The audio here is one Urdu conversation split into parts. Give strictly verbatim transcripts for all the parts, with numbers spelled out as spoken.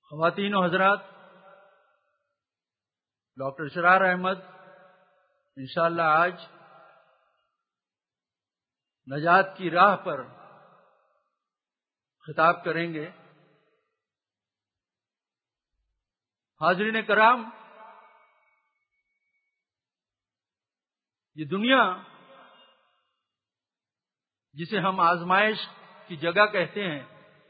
خواتین و حضرات، ڈاکٹر اسرار احمد انشاءاللہ آج نجات کی راہ پر خطاب کریں گے۔ حاضرین کرام، یہ دنیا جسے ہم آزمائش کی جگہ کہتے ہیں،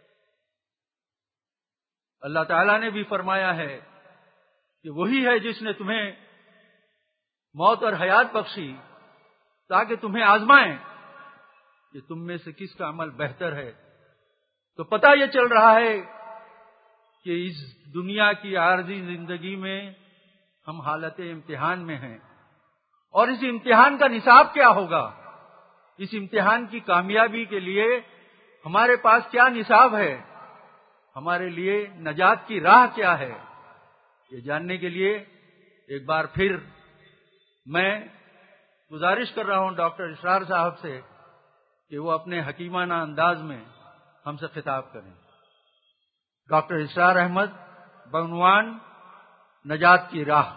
اللہ تعالیٰ نے بھی فرمایا ہے کہ وہی ہے جس نے تمہیں موت اور حیات بخشی تاکہ تمہیں آزمائیں کہ تم میں سے کس کا عمل بہتر ہے۔ تو پتہ یہ چل رہا ہے کہ اس دنیا کی عارضی زندگی میں ہم حالت امتحان میں ہیں، اور اس امتحان کا نصاب کیا ہوگا، اس امتحان کی کامیابی کے لیے ہمارے پاس کیا نصاب ہے، ہمارے لیے نجات کی راہ کیا ہے، یہ جاننے کے لیے ایک بار پھر میں گزارش کر رہا ہوں ڈاکٹر اسرار صاحب سے کہ وہ اپنے حکیمانہ انداز میں ہم سے خطاب کریں۔ ڈاکٹر اسرار احمد بعنوان نجات کی راہ۔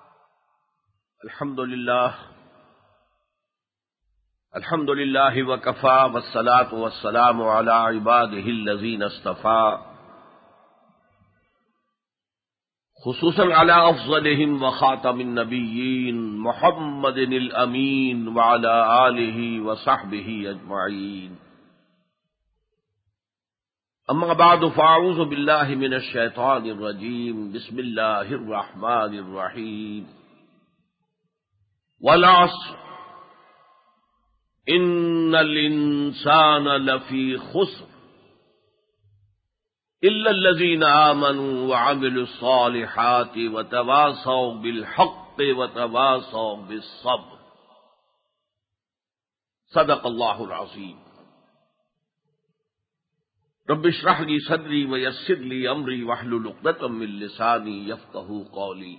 الحمدللہ الحمدللہ وکفی والصلاة والسلام علی عبادہ الذین اصطفی، خصوصاً علی افضلہم وخاتم النبیین محمد الامین وعلی آلہ وصحبہ اجمعین۔ اما بعد فاعوذ باللہ من الشیطان الرجیم، بسم اللہ الرحمن الرحیم۔ والعصر ان الانسان لفی خسر الا الذین آمنوا وعملوا الصالحات وتواصوا بالحق وتواصوا بالصبر، صدق اللہ العظیم۔ رب اشرح لی صدری ویسر لی امری واحلل عقدۃ من لسانی یفقہوا قولی۔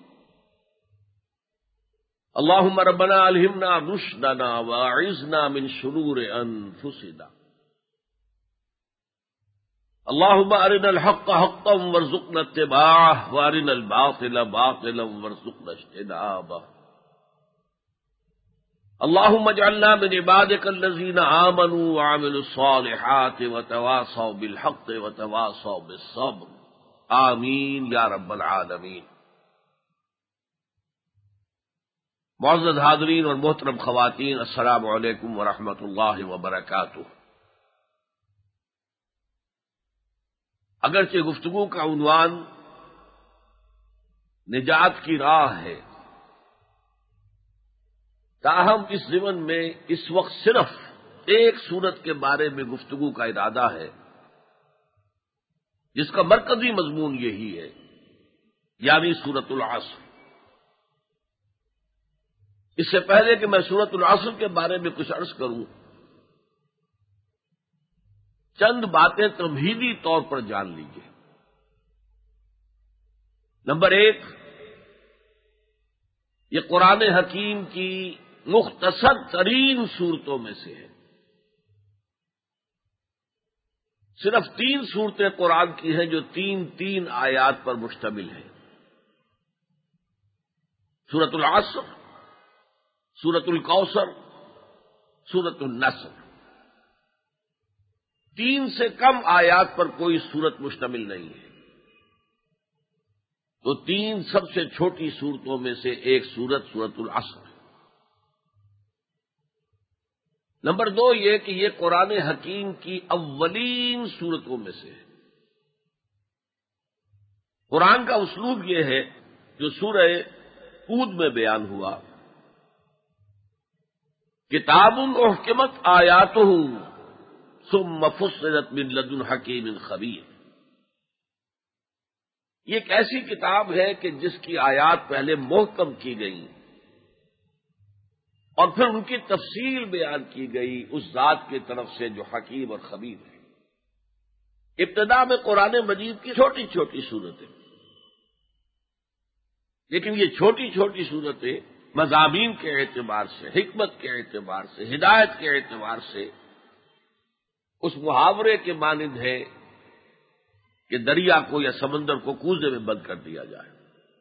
اللہم ربنا الہمنا رشدنا واعذنا من شرور انفسنا۔ اللہم ارنا الحق حقا وارزقنا اتباعہ وارنا الباطل باطلا وارزقنا اجتنابہ۔ اللہم اجعلنا من عبادک الذین آمنوا وعملوا الصالحات وتواصوا بالحق وتواصوا بالصبر، آمین یا رب العالمین۔ معزز حاضرین اور محترم خواتین، السلام علیکم ورحمۃ اللہ وبرکاتہ۔ اگرچہ گفتگو کا عنوان نجات کی راہ ہے، تاہم اس ضمن میں اس وقت صرف ایک سورت کے بارے میں گفتگو کا ارادہ ہے جس کا مرکزی مضمون یہی ہے، یعنی سورۃ العصر۔ اس سے پہلے کہ میں سورۃ العصر کے بارے میں کچھ عرض کروں، چند باتیں تمہیدی طور پر جان لیجیے۔ نمبر ایک، یہ قرآن حکیم کی مختصر ترین صورتوں میں سے ہے۔ صرف تین صورتیں قرآن کی ہیں جو تین تین آیات پر مشتمل ہیں، سورۃ العصر، سورۃ الکوثر، سورۃ النصر۔ تین سے کم آیات پر کوئی سورت مشتمل نہیں ہے، تو تین سب سے چھوٹی صورتوں میں سے ایک سورت سورۃ العصر ہے۔ نمبر دو یہ کہ یہ قرآن حکیم کی اولین صورتوں میں سے ہے۔ قرآن کا اسلوب یہ ہے جو سورہ ہود میں بیان ہوا، کتاب احکمت آیاتہ ثم فصلت من لدن حکیم خبیر۔ یہ ایک ایسی کتاب ہے کہ جس کی آیات پہلے محکم کی گئی اور پھر ان کی تفصیل بیان کی گئی اس ذات کی طرف سے جو حکیم اور خبیر ہے۔ ابتدا میں قرآن مجید کی چھوٹی چھوٹی صورتیں، لیکن یہ چھوٹی چھوٹی صورتیں مضامین کے اعتبار سے، حکمت کے اعتبار سے، ہدایت کے اعتبار سے اس محاورے کے مانند ہے کہ دریا کو یا سمندر کو کوزے میں بند کر دیا جائے۔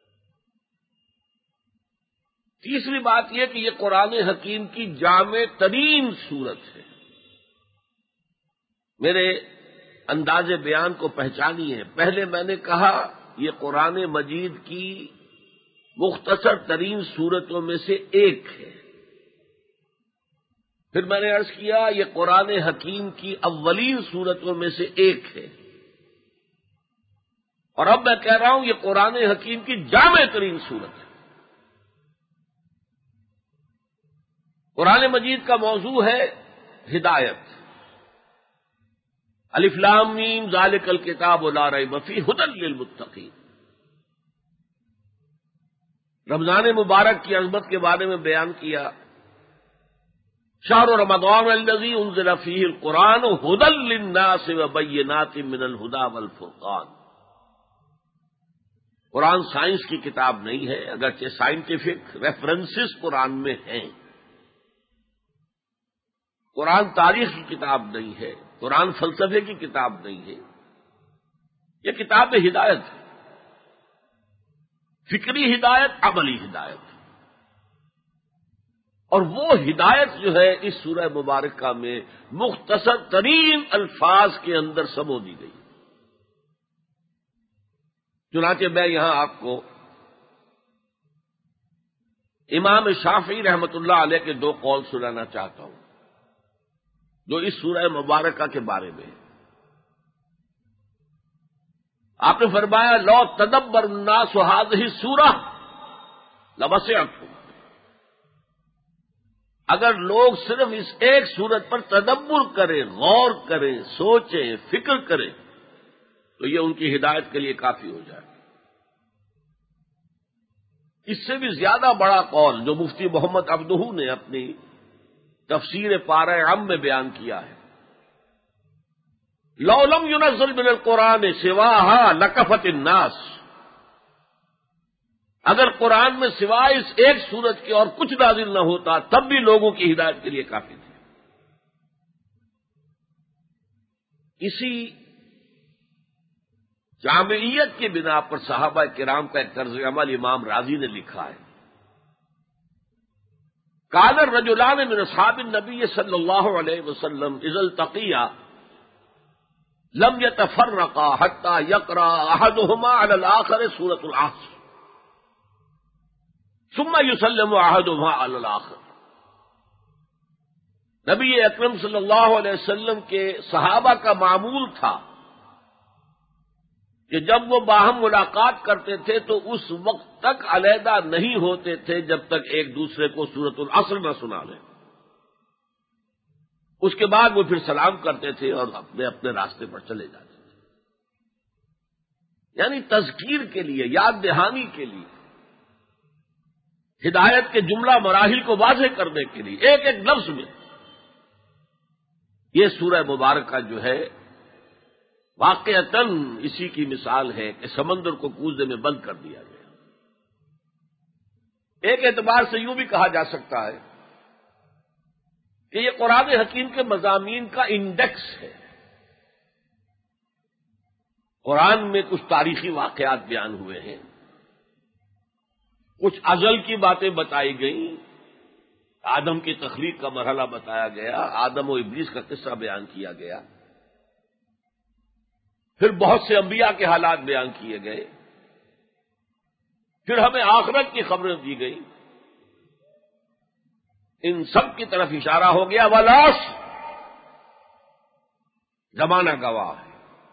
تیسری بات یہ کہ یہ قرآن حکیم کی جامع ترین صورت ہے۔ میرے انداز بیان کو پہچانیے، پہلے میں نے کہا یہ قرآن مجید کی مختصر ترین صورتوں میں سے ایک ہے، پھر میں نے عرض کیا یہ قرآن حکیم کی اولین صورتوں میں سے ایک ہے، اور اب میں کہہ رہا ہوں یہ قرآن حکیم کی جامع ترین صورت ہے۔ قرآن مجید کا موضوع ہے ہدایت۔ الف لام میم ذالک الکتاب لا ریب فیہ ھدی للمتقین۔ رمضان مبارک کی عظمت کے بارے میں بیان کیا، شہر رمضان الذی انزل فیہ القرآن ھدی للناس وبینات من الھدی والفرقان۔ قرآن سائنس کی کتاب نہیں ہے، اگرچہ سائنٹیفک ریفرنسز قرآن میں ہیں۔ قرآن تاریخ کی کتاب نہیں ہے، قرآن فلسفے کی کتاب نہیں ہے، یہ کتاب ہدایت ہے، فکری ہدایت، عملی ہدایت، اور وہ ہدایت جو ہے اس سورہ مبارکہ میں مختصر ترین الفاظ کے اندر سمو دی گئی۔ چنانچہ میں یہاں آپ کو امام شافعی رحمۃ اللہ علیہ کے دو قول سنانا چاہتا ہوں جو اس سورہ مبارکہ کے بارے میں۔ آپ نے فرمایا لو تدبر الناس هذه السورہ لوسعتهم، اگر لوگ صرف اس ایک سورت پر تدبر کریں، غور کریں، سوچیں، فکر کریں تو یہ ان کی ہدایت کے لیے کافی ہو جائے۔ اس سے بھی زیادہ بڑا قول جو مفتی محمد عبدہ نے اپنی تفسیر پارہ عم میں بیان کیا ہے، لو لم ينزل من القرآن سواها لکفت الناس، اگر قرآن میں سوائے اس ایک سورت کے اور کچھ نازل نہ ہوتا تب بھی لوگوں کی ہدایت کے لیے کافی تھے۔ اسی جامعیت کی بنا پر صحابہ کرام کا ایک طرز عمل امام راضی نے لکھا ہے، کان الرجلان من اصحاب النبی صلی اللہ علیہ وسلم اذا التقیا لم يتفرقا حتى يقرأ احدهما على الاخر سورة العصر ثم يسلم احدهما على الاخر۔ نبی اکرم صلی اللہ علیہ وسلم کے صحابہ کا معمول تھا کہ جب وہ باہم ملاقات کرتے تھے تو اس وقت تک علیحدہ نہیں ہوتے تھے جب تک ایک دوسرے کو سورۃ العصر نہ سنا لیں، اس کے بعد وہ پھر سلام کرتے تھے اور اپنے اپنے راستے پر چلے جاتے تھے۔ یعنی تذکیر کے لیے، یاد دہانی کے لیے، ہدایت کے جملہ مراحل کو واضح کرنے کے لیے ایک ایک لفظ میں یہ سورہ مبارکہ جو ہے واقعتاً اسی کی مثال ہے کہ سمندر کو کوزے میں بند کر دیا گیا۔ ایک اعتبار سے یوں بھی کہا جا سکتا ہے کہ یہ قرآن حکیم کے مضامین کا انڈیکس ہے۔ قرآن میں کچھ تاریخی واقعات بیان ہوئے ہیں، کچھ ازل کی باتیں بتائی گئیں، آدم کی تخلیق کا مرحلہ بتایا گیا، آدم و ابلیس کا قصہ بیان کیا گیا، پھر بہت سے انبیاء کے حالات بیان کیے گئے، پھر ہمیں آخرت کی خبریں دی گئی۔ ان سب کی طرف اشارہ ہو گیا، ولاس زمانہ گواہ ہے،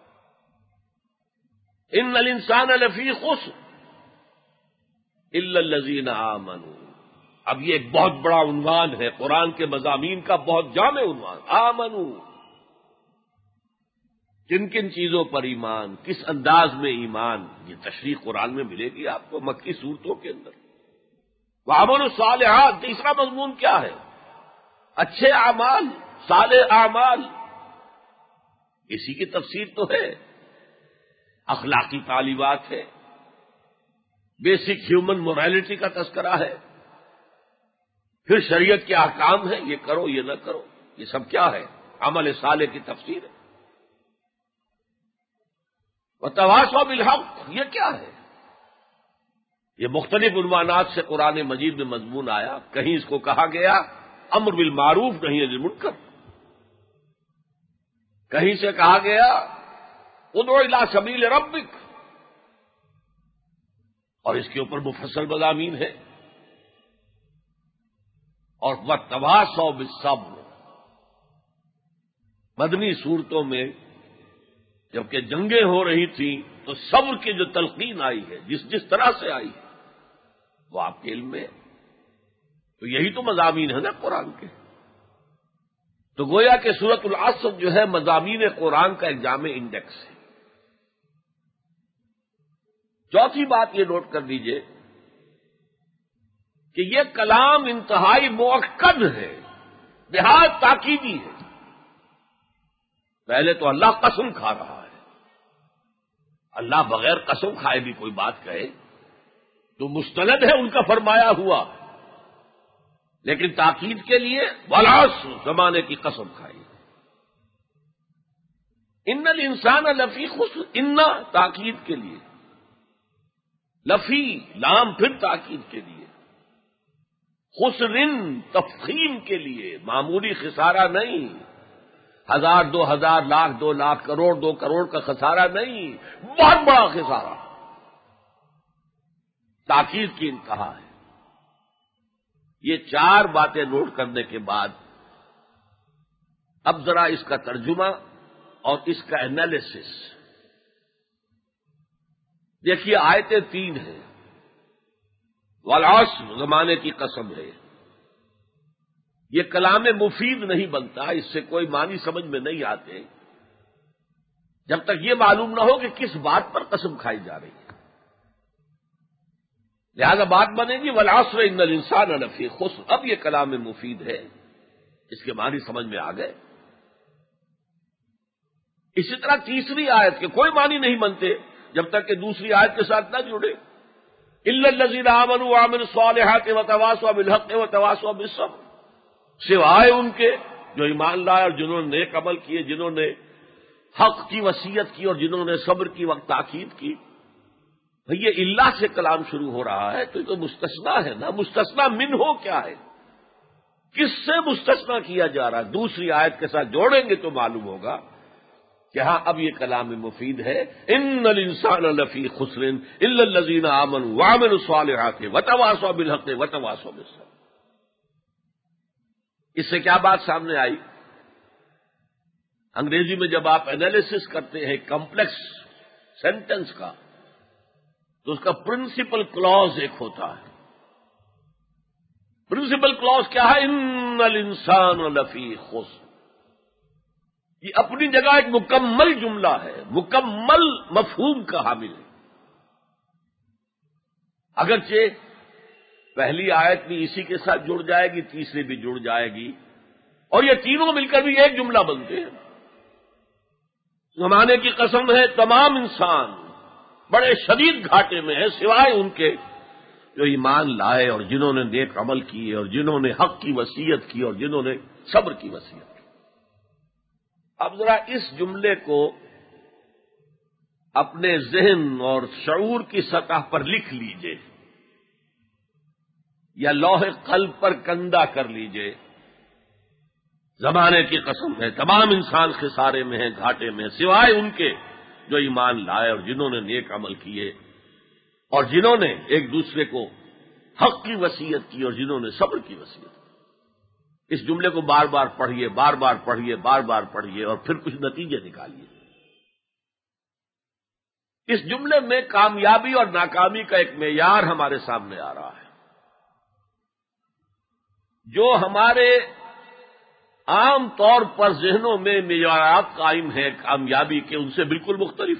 ان الانسان لفی خسر الا الذین آمنوا۔ اب یہ ایک بہت بڑا عنوان ہے قرآن کے مضامین کا، بہت جامع عنوان، آمنو، کن کن چیزوں پر ایمان، کس انداز میں ایمان، یہ تشریح قرآن میں ملے گی آپ کو مکی صورتوں کے اندر۔ وعمل الصالحات، تیسرا مضمون کیا ہے؟ اچھے اعمال، صالح اعمال، اسی کی تفسیر تو ہے، اخلاقی تعلیمات ہے، بیسک ہیومن مورالٹی کا تذکرہ ہے، پھر شریعت کے احکام ہیں، یہ کرو یہ نہ کرو، یہ سب کیا ہے؟ عمل صالح کی تفسیر ہے۔ وتواصوا بالحق، یہ کیا ہے؟ یہ مختلف عنوانات سے قرآن مجید میں مضمون آیا. کہیں اس کو کہا گیا امر بالمعروف نہی عن المنکر، کہیں سے کہا گیا ادعو الی سبیل ربک، اور اس کے اوپر مفصل مضامین ہے. اور وتواصوا بالصبر، مدنی صورتوں میں جبکہ جنگیں ہو رہی تھیں تو صبر کی جو تلقین آئی ہے جس جس طرح سے آئی ہے وہ آپ کے علم میں ہے. تو یہی تو مضامین ہے نا قرآن کے. تو گویا کہ سورۃ العصر جو ہے مضامین قرآن کا ایک جامع انڈیکس ہے. چوتھی بات یہ نوٹ کر لیجئے کہ یہ کلام انتہائی مؤکد ہے، نہایت تاکیدی ہے. پہلے تو اللہ قسم کھا رہا ہے. اللہ بغیر قسم کھائے بھی کوئی بات کہے تو مستند ہے ان کا فرمایا ہوا، لیکن تاکید کے لیے والعصر، زمانے کی قسم کھائی. ان الانسان لفی خسر، ان تاکید کے لیے، لفی لام پھر تاکید کے لیے، خسرن تفخیم کے لیے، معمولی خسارہ نہیں، ہزار دو ہزار لاکھ دو لاکھ کروڑ دو کروڑ کا خسارہ نہیں، بہت بڑا خسارہ. تاکید کی انتہا ہے. یہ چار باتیں نوٹ کرنے کے بعد اب ذرا اس کا ترجمہ اور اس کا انالیسس دیکھیے. آیتیں تین ہیں. والعصر، زمانے کی قسم ہے. یہ کلام مفید نہیں بنتا، اس سے کوئی معنی سمجھ میں نہیں آتے جب تک یہ معلوم نہ ہو کہ کس بات پر قسم کھائی جا رہی ہے. لہذا بات بنے گی والعصر ان الانسان لفی خسر. اب یہ کلام مفید ہے، اس کے معنی سمجھ میں آ گئے. اسی طرح تیسری آیت کے کوئی معنی نہیں بنتے جب تک کہ دوسری آیت کے ساتھ نہ جڑے. الا الذین آمنوا وعملوا الصالحات وتواصوا بالحق وتواصوا بالصبر، سوائے ان کے جو ایمان لائے اور جنہوں نے نیک عمل کیے، جنہوں نے حق کی وصیت کی اور جنہوں نے صبر کی وقت تاکید کی. بھئی یہ اللہ سے کلام شروع ہو رہا ہے تو یہ تو مستثنا ہے نا. مستثنا من ہو کیا ہے، کس سے مستثنا کیا جا رہا ہے؟ دوسری آیت کے ساتھ جوڑیں گے تو معلوم ہوگا کہ ہاں اب یہ کلام مفید ہے. ان الانسان لفی خسر الا الذین آمنوا وعملوا الصالحات وتواصوا بالحق وتواصوا بالصبر. اس سے کیا بات سامنے آئی؟ انگریزی میں جب آپ انالیسس کرتے ہیں کمپلیکس سینٹنس کا تو اس کا پرنسپل کلوز ایک ہوتا ہے. پرنسپل کلوز کیا ہے؟ ان الانسان لفی خسر. یہ اپنی جگہ ایک مکمل جملہ ہے، مکمل مفہوم کا حامل ہے. اگرچہ پہلی آیت بھی اسی کے ساتھ جڑ جائے گی، تیسری بھی جڑ جائے گی، اور یہ تینوں مل کر بھی ایک جملہ بنتے ہیں. زمانے کی قسم ہے تمام انسان بڑے شدید گھاٹے میں ہیں سوائے ان کے جو ایمان لائے اور جنہوں نے نیک عمل کیے اور جنہوں نے حق کی وصیت کی اور جنہوں نے صبر کی وصیت کی. اب ذرا اس جملے کو اپنے ذہن اور شعور کی سطح پر لکھ لیجئے یا لوح قلب پر کندہ کر لیجئے. زمانے کی قسم ہے تمام انسان خسارے میں ہیں، گھاٹے میں ہیں سوائے ان کے جو ایمان لائے اور جنہوں نے نیک عمل کیے اور جنہوں نے ایک دوسرے کو حق کی وصیت کی اور جنہوں نے صبر کی وصیت کی. اس جملے کو بار بار پڑھیے، بار بار پڑھیے، بار بار پڑھیے اور پھر کچھ نتیجے نکالیے. اس جملے میں کامیابی اور ناکامی کا ایک معیار ہمارے سامنے آ رہا ہے. جو ہمارے عام طور پر ذہنوں میں معیارات قائم ہیں کامیابی کے، ان سے بالکل مختلف.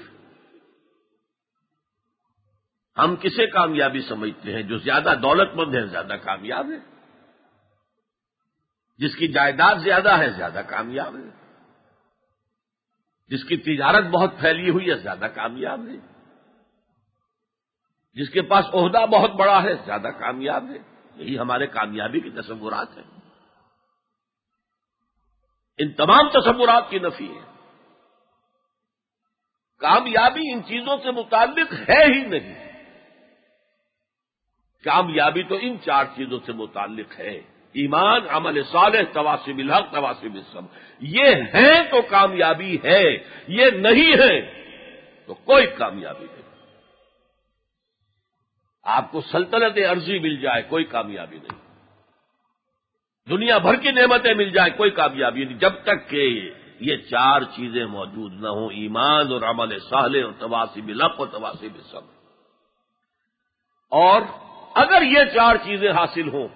ہم کسے کامیابی سمجھتے ہیں؟ جو زیادہ دولت مند ہے زیادہ کامیاب ہے، جس کی جائیداد زیادہ ہے زیادہ کامیاب ہے، جس کی تجارت بہت پھیلی ہوئی ہے زیادہ کامیاب ہے، جس کے پاس عہدہ بہت بڑا ہے زیادہ کامیاب ہے. یہی ہمارے کامیابی کے تصورات ہیں. ان تمام تصورات کی نفی ہے. کامیابی ان چیزوں سے متعلق ہے ہی نہیں. کامیابی تو ان چار چیزوں سے متعلق ہے: ایمان، عمل صالح، تواصی بالحق، تواصی بالصبر. یہ ہیں تو کامیابی ہے، یہ نہیں ہے تو کوئی کامیابی نہیں. آپ کو سلطنت عرضی مل جائے کوئی کامیابی نہیں، دنیا بھر کی نعمتیں مل جائیں کوئی کامیابی نہیں، جب تک کہ یہ چار چیزیں موجود نہ ہوں: ایمان اور عمل صالح اور تواصی بالحق اور تواصی بالصبر. اور اگر یہ چار چیزیں حاصل ہوں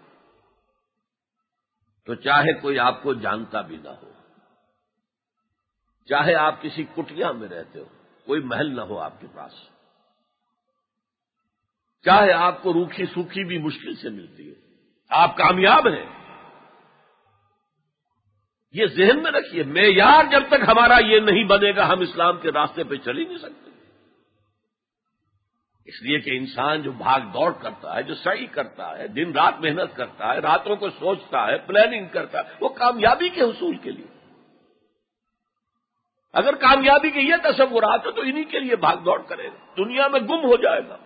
تو چاہے کوئی آپ کو جانتا بھی نہ ہو، چاہے آپ کسی کٹیا میں رہتے ہو، کوئی محل نہ ہو آپ کے پاس، چاہے آپ کو روکھی سوکھی بھی مشکل سے ملتی ہے، آپ کامیاب ہیں. یہ ذہن میں رکھیے، معیار جب تک ہمارا یہ نہیں بنے گا ہم اسلام کے راستے پہ چل ہی نہیں سکتے. اس لیے کہ انسان جو بھاگ دوڑ کرتا ہے، جو سعی کرتا ہے، دن رات محنت کرتا ہے، راتوں کو سوچتا ہے، پلاننگ کرتا ہے، وہ کامیابی کے حصول کے لیے. اگر کامیابی کے یہ تصورات ہیں تو انہی کے لیے بھاگ دوڑ کرے گا، دنیا میں گم ہو جائے گا.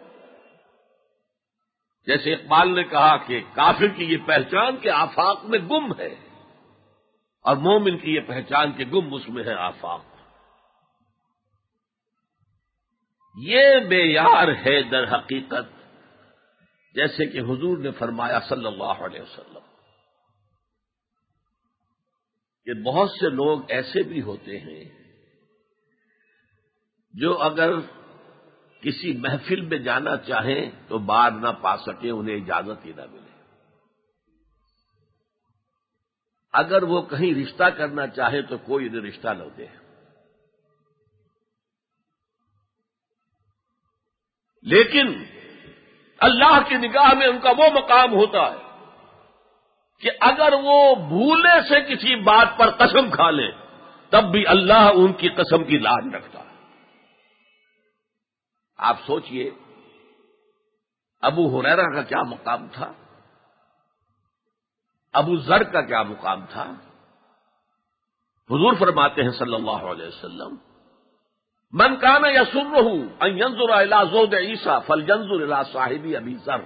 جیسے اقبال نے کہا کہ کافر کی یہ پہچان کہ آفاق میں گم ہے، اور مومن کی یہ پہچان کہ گم اس میں ہے آفاق. یہ معیار ہے در حقیقت، جیسے کہ حضور نے فرمایا صلی اللہ علیہ وسلم کہ بہت سے لوگ ایسے بھی ہوتے ہیں جو اگر کسی محفل میں جانا چاہیں تو بار نہ پا سکیں، انہیں اجازت ہی نہ ملے. اگر وہ کہیں رشتہ کرنا چاہے تو کوئی انہیں رشتہ نہ دے. لیکن اللہ کی نگاہ میں ان کا وہ مقام ہوتا ہے کہ اگر وہ بھولے سے کسی بات پر قسم کھا لیں تب بھی اللہ ان کی قسم کی لاج رکھتا ہے. آپ سوچئے ابو ہریرہ کا کیا مقام تھا، ابو ذر کا کیا مقام تھا. حضور فرماتے ہیں صلی اللہ علیہ وسلم: من کان یسرہ ان ینظر الی زہد عیسیٰ فلینظر الی صاحب ابی ذر.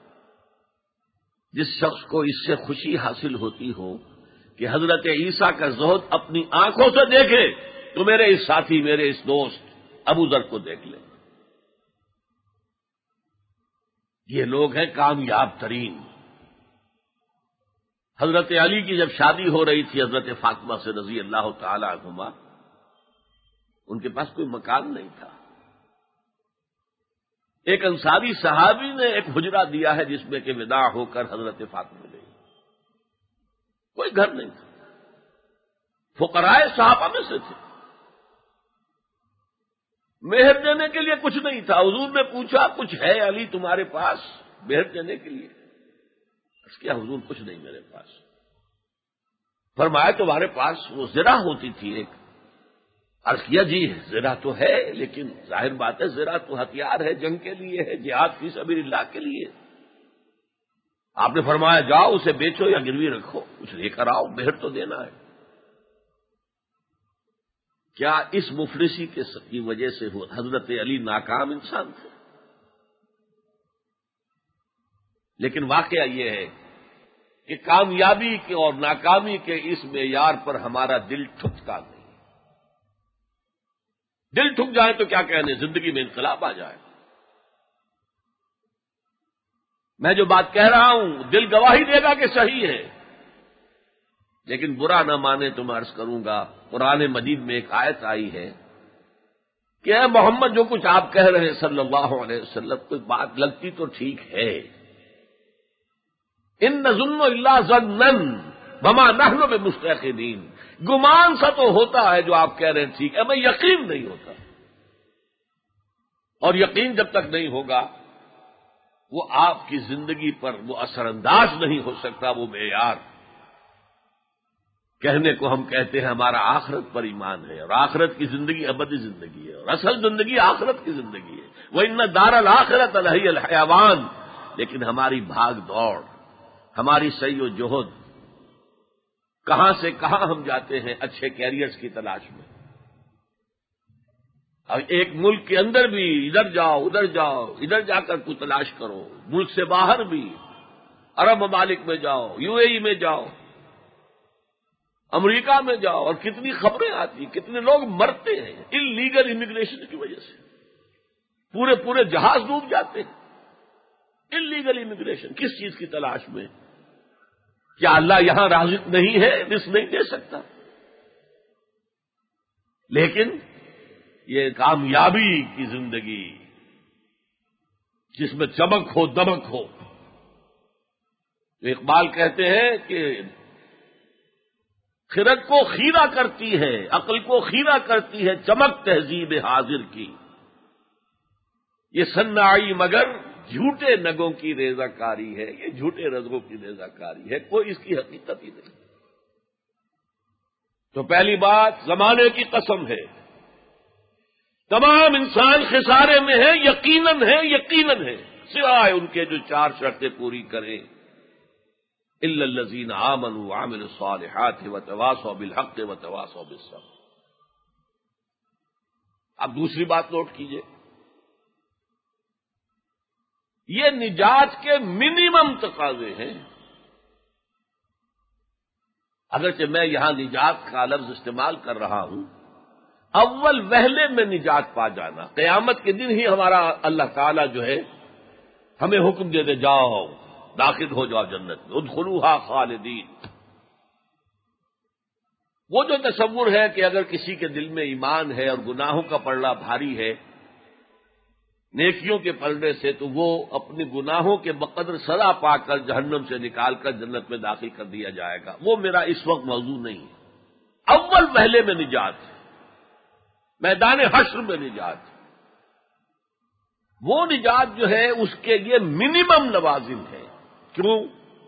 جس شخص کو اس سے خوشی حاصل ہوتی ہو کہ حضرت عیسیٰ کا زہد اپنی آنکھوں سے دیکھے تو میرے اس ساتھی، میرے اس دوست ابو ذر کو دیکھ لے. یہ لوگ ہیں کامیاب ترین. حضرت علی کی جب شادی ہو رہی تھی حضرت فاطمہ سے رضی اللہ تعالی عنہما، ان کے پاس کوئی مکان نہیں تھا. ایک انصاری صحابی نے ایک حجرہ دیا ہے جس میں کہ وداع ہو کر حضرت فاطمہ گئی. کوئی گھر نہیں تھا، فقراء صحابہ میں سے تھے. مہر دینے کے لیے کچھ نہیں تھا. حضور نے پوچھا کچھ ہے علی تمہارے پاس مہر دینے کے لیے؟ اس کیا حضور کچھ نہیں میرے پاس. فرمایا تمہارے پاس وہ زرہ ہوتی تھی ایک. عرض کیا جی زرہ تو ہے، لیکن ظاہر بات ہے زرہ تو ہتھیار ہے، جنگ کے لیے ہے، جہاد فی سبیل اللہ کے لیے. آپ نے فرمایا جاؤ اسے بیچو یا گروی رکھو، کچھ لے کر آؤ، مہر تو دینا ہے. کیا اس مفلسی کی وجہ سے حضرت علی ناکام انسان تھے؟ لیکن واقعہ یہ ہے کہ کامیابی کے اور ناکامی کے اس معیار پر ہمارا دل ٹھکتا نہیں. دل ٹھک جائے تو کیا کہنے، زندگی میں انقلاب آ جائے. میں جو بات کہہ رہا ہوں دل گواہی دے گا کہ صحیح ہے، لیکن برا نہ مانے تو میں عرض کروں گا. قرآن مجید میں ایک آیت آئی ہے کہ اے محمد جو کچھ آپ کہہ رہے ہیں صلی اللہ علیہ وسلم، کوئی بات لگتی تو ٹھیک ہے. ان نظن الا ظنا وما نحن بمستيقنين. گمان سا تو ہوتا ہے جو آپ کہہ رہے ہیں ٹھیک ہے، ہمیں یقین نہیں ہوتا. اور یقین جب تک نہیں ہوگا وہ آپ کی زندگی پر وہ اثر انداز نہیں ہو سکتا. وہ معیار کہنے کو ہم کہتے ہیں ہمارا آخرت پر ایمان ہے، اور آخرت کی زندگی ابدی زندگی ہے، اور اصل زندگی آخرت کی زندگی ہے. وَإِنَّ دَارَ الْآخِرَةَ لَهِيَ الْحَيَوَانُ. لیکن ہماری بھاگ دوڑ، ہماری سعی و جہد، کہاں سے کہاں ہم جاتے ہیں اچھے کیریئرز کی تلاش میں. اب ایک ملک کے اندر بھی ادھر جاؤ ادھر جاؤ ادھر جا کر کوئی تلاش کرو، ملک سے باہر بھی عرب ممالک میں جاؤ، یو اے ای میں جاؤ، امریکہ میں جاؤ، اور کتنی خبریں آتی، کتنے لوگ مرتے ہیں ان لیگل امیگریشن کی وجہ سے، پورے پورے جہاز ڈوب جاتے ہیں ان لیگل امیگریشن۔ کس چیز کی تلاش میں؟ کیا اللہ یہاں رازق نہیں ہے، رزق نہیں دے سکتا؟ لیکن یہ کامیابی کی زندگی جس میں چمک ہو دمک ہو، تو اقبال کہتے ہیں کہ خرد کو خیرہ کرتی ہے، عقل کو خیرہ کرتی ہے چمک تہذیب حاضر کی، یہ صناعی مگر جھوٹے نگوں کی ریزہ کاری ہے، یہ جھوٹے رزقوں کی ریزہ کاری ہے، کوئی اس کی حقیقت ہی نہیں۔ تو پہلی بات زمانے کی قسم ہے، تمام انسان خسارے میں ہیں، یقیناً ہے یقیناً ہے، سوائے ان کے جو چار شرطیں پوری کریں، الا الذین آمنوا وعملوا الصالحات وتواصوا بالحق وتواصوا بالصبر۔ اب دوسری بات نوٹ کیجئے، یہ نجات کے منیمم تقاضے ہیں۔ اگرچہ میں یہاں نجات کا لفظ استعمال کر رہا ہوں، اول وہلے میں نجات پا جانا، قیامت کے دن ہی ہمارا اللہ تعالیٰ جو ہے ہمیں حکم دے دے جاؤ داخل ہو جاؤ جنت میں، ادخلوہا خالدین۔ وہ جو تصور ہے کہ اگر کسی کے دل میں ایمان ہے اور گناہوں کا پلڑا بھاری ہے نیکیوں کے پلڑے سے، تو وہ اپنے گناہوں کے بقدر سزا پا کر جہنم سے نکال کر جنت میں داخل کر دیا جائے گا، وہ میرا اس وقت موضوع نہیں ہے۔ اول وہلے میں نجات، میدان حشر میں نجات، وہ نجات جو ہے اس کے یہ منیمم لوازم ہے۔ کیوں؟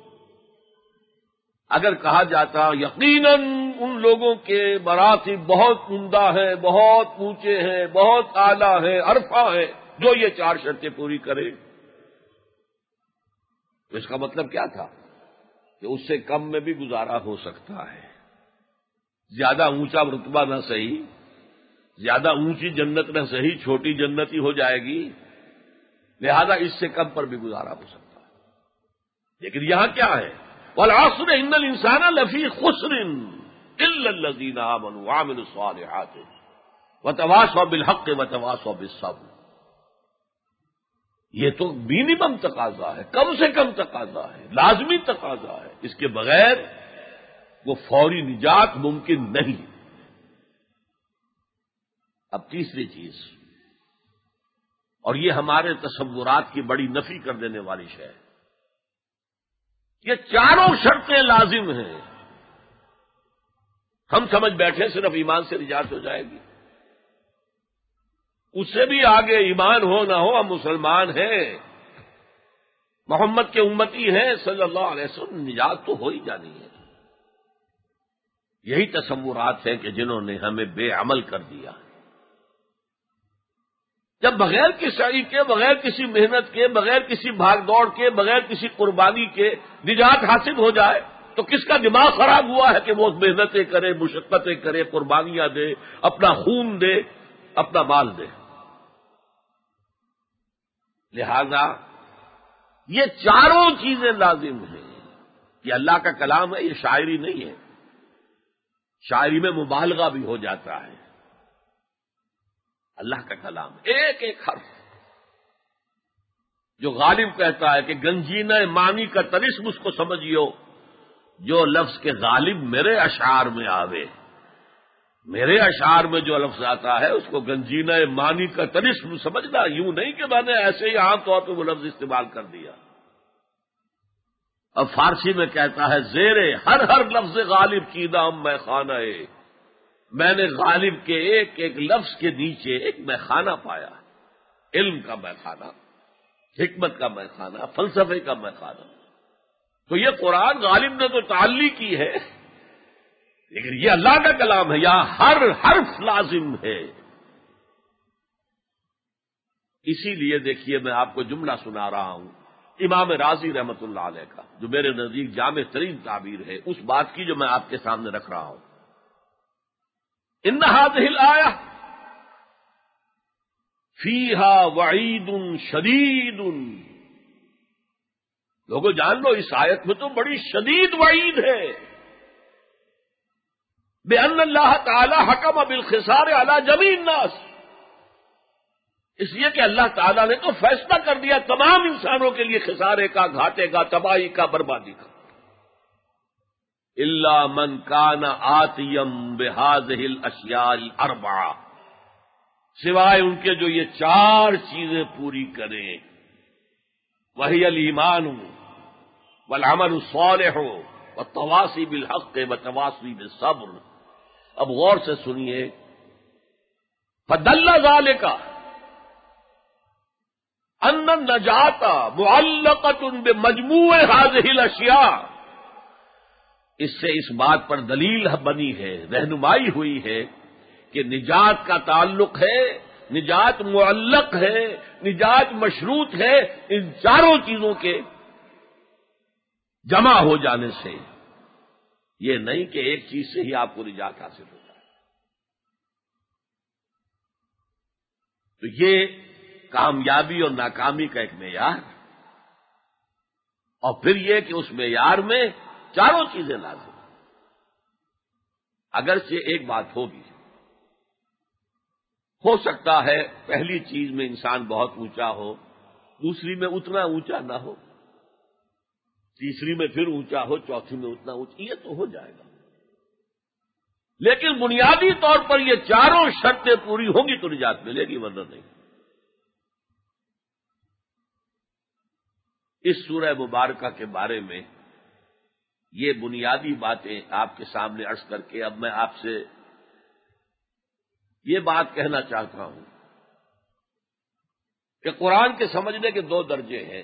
اگر کہا جاتا یقیناً ان لوگوں کے مراتب بہت عمدہ ہیں، بہت اونچے ہیں، بہت اعلیٰ ہیں، عرفہ ہیں، جو یہ چار شرطیں پوری کرے، تو اس کا مطلب کیا تھا کہ اس سے کم میں بھی گزارا ہو سکتا ہے، زیادہ اونچا رتبہ نہ صحیح، زیادہ اونچی جنت نہ صحیح، چھوٹی جنت ہی ہو جائے گی، لہذا اس سے کم پر بھی گزارا ہو سکتا ہے۔ لیکن یہاں کیا ہے؟ والعصر ان الانسان لفی خسر الا الذین آمنوا وعملوا الصالحات وتواصوا بالحق وتواصوا بالصبر۔ یہ تو منیمم تقاضا ہے، کم سے کم تقاضا ہے، لازمی تقاضا ہے، اس کے بغیر وہ فوری نجات ممکن نہیں۔ اب تیسری چیز، اور یہ ہمارے تصورات کی بڑی نفی کر دینے والی شے ہے، یہ چاروں شرطیں لازم ہیں، ہم سمجھ بیٹھے صرف ایمان سے نجات ہو جائے گی، اس سے بھی آگے ایمان ہو نہ ہو ہم مسلمان ہیں، محمد کے امتی ہیں صلی اللہ علیہ وسلم، نجات تو ہو ہی جانی ہے۔ یہی تصورات ہیں کہ جنہوں نے ہمیں بے عمل کر دیا۔ جب بغیر کسی سعی کے، بغیر کسی محنت کے، بغیر کسی بھاگ دوڑ کے، بغیر کسی قربانی کے نجات حاصل ہو جائے تو کس کا دماغ خراب ہوا ہے کہ وہ محنتیں کرے، مشقتیں کرے، قربانیاں دے، اپنا خون دے، اپنا مال دے۔ لہذا یہ چاروں چیزیں لازم ہیں۔ یہ اللہ کا کلام ہے، یہ شاعری نہیں ہے، شاعری میں مبالغہ بھی ہو جاتا ہے، اللہ کا کلام ایک ایک حرف جو غالب کہتا ہے کہ گنجینہ معنی کا طلسم اس کو سمجھیو، جو لفظ کے غالب میرے اشعار میں آوے، میرے اشعار میں جو لفظ آتا ہے اس کو گنجینہ معنی کا طلسم سمجھنا، یوں نہیں کہ میں نے ایسے ہی عام طور پہ وہ لفظ استعمال کر دیا۔ اب فارسی میں کہتا ہے زیرے ہر ہر لفظ غالب کی دام میں خانہ ہے، میں نے غالب کے ایک ایک لفظ کے نیچے ایک میخانہ پایا، علم کا میخانہ، حکمت کا میخانہ، فلسفے کا میخانہ۔ تو یہ قرآن غالب نے تو تعلی کی ہے، لیکن یہ اللہ کا کلام ہے، یہاں ہر حرف لازم ہے۔ اسی لیے دیکھیے میں آپ کو جملہ سنا رہا ہوں امام رازی رحمت اللہ علیہ کا، جو میرے نزدیک جامع ترین تعبیر ہے اس بات کی جو میں آپ کے سامنے رکھ رہا ہوں۔ ان هذه الآیہ فیہا وعید شدید، لوگوں جان لو اس آیت میں تو بڑی شدید وعید ہے. بأن اللہ تعالی حکم بالخسار علی جمیع الناس، اس لیے کہ اللہ تعالیٰ نے تو فیصلہ کر دیا تمام انسانوں کے لیے خسارے کا، گھاٹے کا، تباہی کا، بربادی کا. الا من کان آتیم بہذہ الاشیاء الاربعہ، سوائے ان کے جو یہ چار چیزیں پوری کریں. وہی الایمان والعمل الصالح والتواصی بالحق والتواصی بالصبر. اب غور سے سنیے. فدل ذالک ان النجات معلقۃ بمجموع هذه الاشیاء، اس سے اس بات پر دلیل بنی ہے، رہنمائی ہوئی ہے کہ نجات کا تعلق ہے، نجات معلق ہے، نجات مشروط ہے ان چاروں چیزوں کے جمع ہو جانے سے. یہ نہیں کہ ایک چیز سے ہی آپ کو نجات حاصل ہوتا ہے. تو یہ کامیابی اور ناکامی کا ایک معیار، اور پھر یہ کہ اس معیار میں چاروں چیزیں لازم. اگرچہ ایک بات ہوگی، ہو سکتا ہے پہلی چیز میں انسان بہت اونچا ہو، دوسری میں اتنا اونچا نہ ہو، تیسری میں پھر اونچا ہو، چوتھی میں اتنا اونچا، یہ تو ہو جائے گا. لیکن بنیادی طور پر یہ چاروں شرطیں پوری ہوں گی تو نجات ملے گی، ورنہ نہیں. اس سورہ مبارکہ کے بارے میں یہ بنیادی باتیں آپ کے سامنے عرض کر کے اب میں آپ سے یہ بات کہنا چاہتا ہوں کہ قرآن کے سمجھنے کے دو درجے ہیں.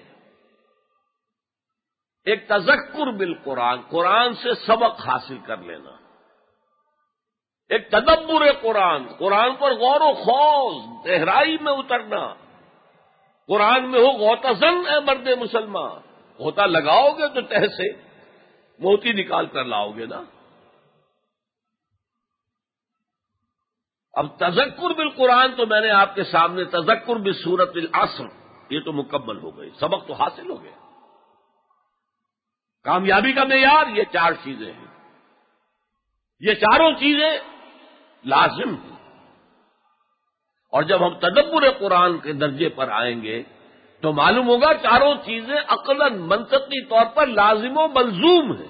ایک تذکر بالقرآن، قرآن سے سبق حاصل کر لینا. ایک تدبر قرآن، قرآن پر غور و خوض، گہرائی میں اترنا. قرآن میں ہو غوطہ زن اے مرد مسلمان، غوطہ لگاؤ گے تو تہ سے موتی نکال کر لاؤ گے نا. اب تذکر بالقرآن تو میں نے آپ کے سامنے تذکر بسورۃ العصر، یہ تو مکمل ہو گئی، سبق تو حاصل ہو گیا. کامیابی کا معیار یہ چار چیزیں ہیں، یہ چاروں چیزیں لازم ہیں. اور جب ہم تدبر قرآن کے درجے پر آئیں گے تو معلوم ہوگا چاروں چیزیں عقلاً منطقی طور پر لازم و ملزوم ہیں.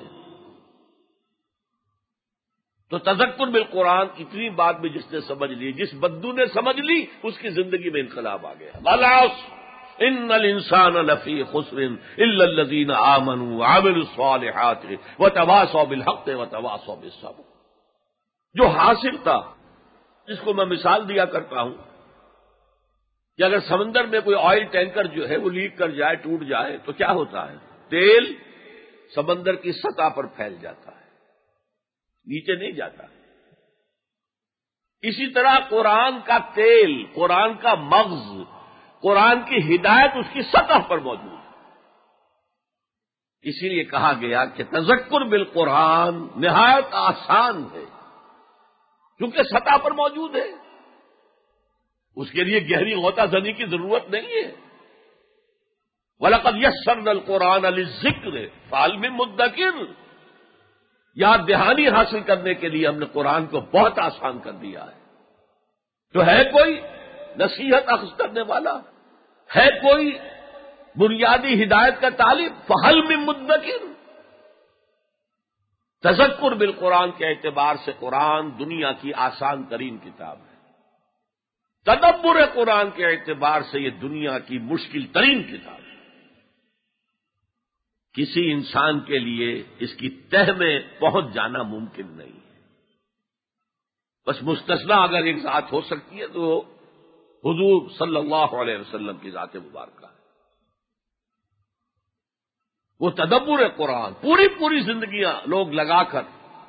تو تذکر بالقرآن اتنی بات بھی جس نے سمجھ لی، جس بدو نے سمجھ لی، اس کی زندگی میں انقلاب آ گیا. والعصر ان الانسان لفی خسر الا الذین آمنوا وعملوا الصالحات وتواصوا بالحق وتواصوا بالصبر. جو حاصل تھا، جس کو میں مثال دیا کرتا ہوں کہ اگر سمندر میں کوئی آئل ٹینکر جو ہے وہ لیک کر جائے، ٹوٹ جائے تو کیا ہوتا ہے؟ تیل سمندر کی سطح پر پھیل جاتا ہے، نیچے نہیں جاتا. اسی طرح قرآن کا تیل، قرآن کا مغز، قرآن کی ہدایت اس کی سطح پر موجود ہے. اسی لیے کہا گیا کہ تذکر بالقرآن نہایت آسان ہے، کیونکہ سطح پر موجود ہے. اس کے لیے گہری غوطہ زنی کی ضرورت نہیں ہے. وَلَقَدْ يَسَّرْنَا الْقُرْآنَ لِلذِّكْرِ فَهَلْ مِن مُدَّكِرٍ. یاد دہانی حاصل کرنے کے لیے ہم نے قرآن کو بہت آسان کر دیا ہے. تو ہے کوئی نصیحت اخذ کرنے والا، ہے کوئی بنیادی ہدایت کا طالب؟ فَهَلْ مِن مُدَّكِرٍ. تذکر بالقرآن کے اعتبار سے قرآن دنیا کی آسان ترین کتاب ہے. تدبر قرآن کے اعتبار سے یہ دنیا کی مشکل ترین کتاب ہے. کسی انسان کے لیے اس کی تہ میں پہنچ جانا ممکن نہیں ہے. بس مستثنا اگر ایک ذات ہو سکتی ہے تو حضور صلی اللہ علیہ وسلم کی ذات مبارکہ ہے. وہ تدبر قرآن پوری پوری زندگیاں لوگ لگا کر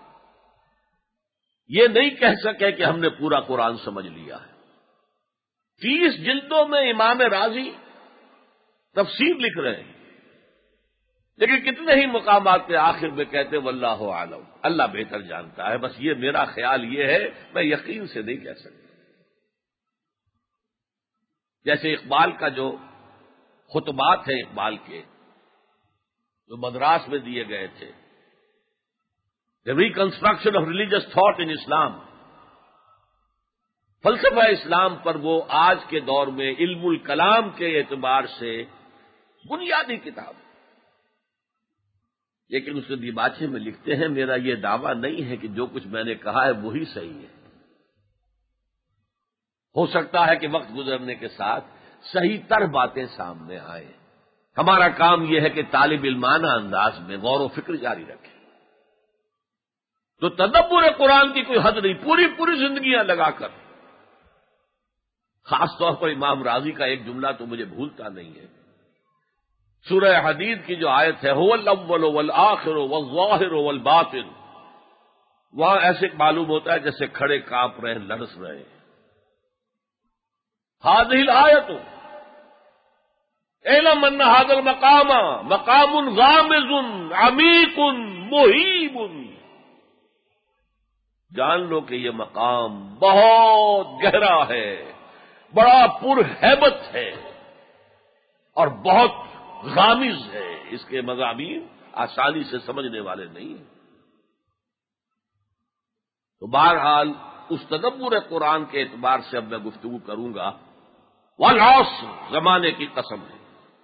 یہ نہیں کہہ سکے کہ ہم نے پورا قرآن سمجھ لیا ہے. تیس جلدوں میں امام رازی تفسیر لکھ رہے ہیں، لیکن کتنے ہی مقامات کے آخر میں کہتے واللہ عالم، اللہ بہتر جانتا ہے. بس یہ میرا خیال یہ ہے، میں یقین سے نہیں کہہ سکتا. جیسے اقبال کا جو خطبات ہیں اقبال کے جو مدراس میں دیے گئے تھے، The reconstruction of religious thought in Islam، فلسفہ اسلام پر وہ آج کے دور میں علم الکلام کے اعتبار سے بنیادی کتاب ہے۔ لیکن اس کے دیباچے میں لکھتے ہیں میرا یہ دعویٰ نہیں ہے کہ جو کچھ میں نے کہا ہے وہی صحیح ہے، ہو سکتا ہے کہ وقت گزرنے کے ساتھ صحیح تر باتیں سامنے آئیں۔ ہمارا کام یہ ہے کہ طالب علمانہ انداز میں غور و فکر جاری رکھیں۔ تو تدبر قرآن کی کوئی حد نہیں، پوری پوری زندگیاں لگا کر، خاص طور پر امام راضی کا ایک جملہ تو مجھے بھولتا نہیں ہے، سورہ حدید کی جو آیت ہے هو الاول والآخر والظاہر والباطن، وہاں ایسے معلوم ہوتا ہے جیسے کھڑے کانپ رہے ہیں، لرز رہے ہیں۔ هذه الآیت اعلم ان هذا المقام مقام غامض عمیق مہیب، جان لو کہ یہ مقام بہت گہرا ہے، بڑا پرہیبت ہے اور بہت غامض ہے، اس کے مضامین آسانی سے سمجھنے والے نہیں ہیں۔ تو بہرحال اس تدبر قرآن کے اعتبار سے اب میں گفتگو کروں گا۔ والعصر، زمانے کی قسم ہے۔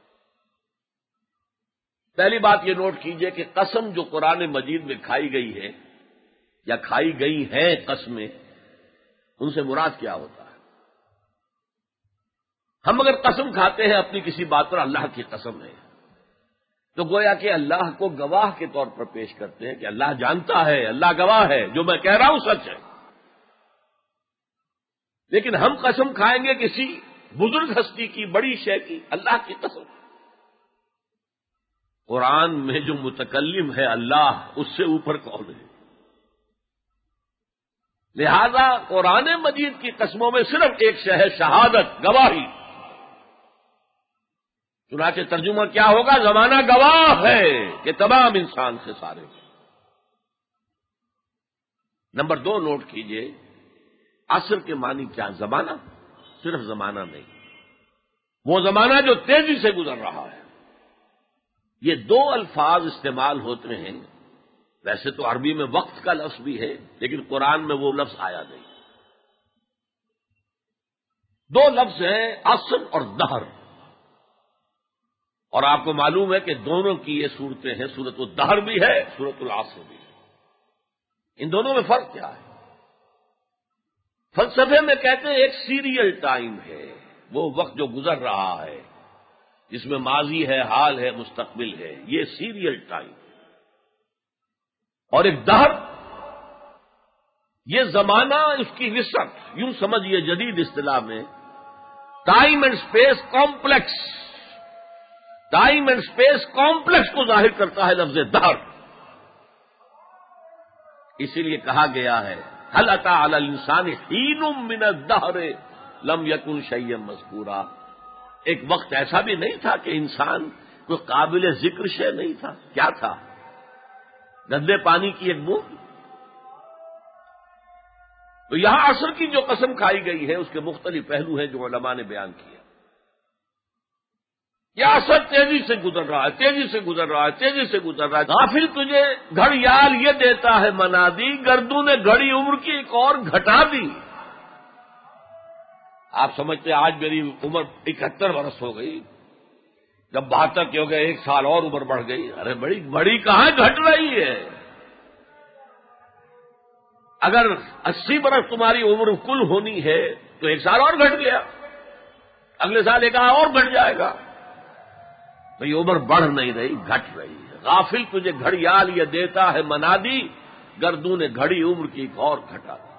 پہلی بات یہ نوٹ کیجئے کہ قسم جو قرآن مجید میں کھائی گئی ہے یا کھائی گئی ہیں قسمیں، ان سے مراد کیا ہوتا ہے؟ ہم اگر قسم کھاتے ہیں اپنی کسی بات پر اللہ کی قسم ہے، تو گویا کہ اللہ کو گواہ کے طور پر پیش کرتے ہیں کہ اللہ جانتا ہے، اللہ گواہ ہے، جو میں کہہ رہا ہوں سچ ہے۔ لیکن ہم قسم کھائیں گے کسی بزرگ ہستی کی، بڑی شے کی، اللہ کی قسم۔ قرآن میں جو متکلم ہے اللہ، اس سے اوپر کون ہے؟ لہذا قرآن مجید کی قسموں میں صرف ایک شے ہے، شہادت، گواہی۔ چنانچہ ترجمہ کیا ہوگا؟ زمانہ گواہ ہے کہ تمام انسان سے سارے۔ نمبر دو نوٹ کیجئے، عصر کے معنی کیا؟ زمانہ، صرف زمانہ نہیں، وہ زمانہ جو تیزی سے گزر رہا ہے۔ یہ دو الفاظ استعمال ہوتے ہیں، ویسے تو عربی میں وقت کا لفظ بھی ہے، لیکن قرآن میں وہ لفظ آیا نہیں۔ دو لفظ ہیں، عصر اور دہر، اور آپ کو معلوم ہے کہ دونوں کی یہ صورتیں ہیں، سورۃ الدہر بھی ہے، سورۃ العصر بھی ہے۔ ان دونوں میں فرق کیا ہے؟ فلسفے میں کہتے ہیں ایک سیریل ٹائم ہے، وہ وقت جو گزر رہا ہے، جس میں ماضی ہے، حال ہے، مستقبل ہے، یہ سیریل ٹائم۔ اور ایک دہر، یہ زمانہ، اس کی وسعت، یوں سمجھیے جدید اصطلاح میں time and space complex, time and space complex کو ظاہر کرتا ہے لفظ دہر۔ اسی لیے کہا گیا ہے هل اتى على الانسان حين من الدهر لم يكن شيئا مذكورا، ایک وقت ایسا بھی نہیں تھا کہ انسان کوئی قابل ذکر شے نہیں تھا۔ کیا تھا؟ گندے پانی کی ایک بوند۔ تو یہاں عصر کی جو قسم کھائی گئی ہے اس کے مختلف پہلو ہیں جو علماء نے بیان کیے۔ یہ عصر تیزی سے گزر رہا ہے، تیزی سے گزر رہا ہے، تیزی سے گزر رہا ہے۔ غافل تجھے گھڑیال یہ دیتا ہے منادی، گردوں نے گھڑی عمر کی ایک اور گھٹا دی۔ آپ سمجھتے آج میری عمر اکہتر برس ہو گئی، جب بہتر کے ہو گئے ایک سال اور عمر بڑھ گئی۔ ارے بڑی بڑی کہاں گھٹ رہی ہے؟ اگر اسی برس تمہاری عمر کل ہونی ہے تو ایک سال اور گھٹ گیا، اگلے سال ایک اور گھٹ جائے گا۔ تو یہ عمر بڑھ نہیں رہی، گھٹ رہی ہے۔ غافل تجھے گھڑیال یہ دیتا ہے منادی، گردوں نے گھڑی عمر کی ایک اور گھٹا دی۔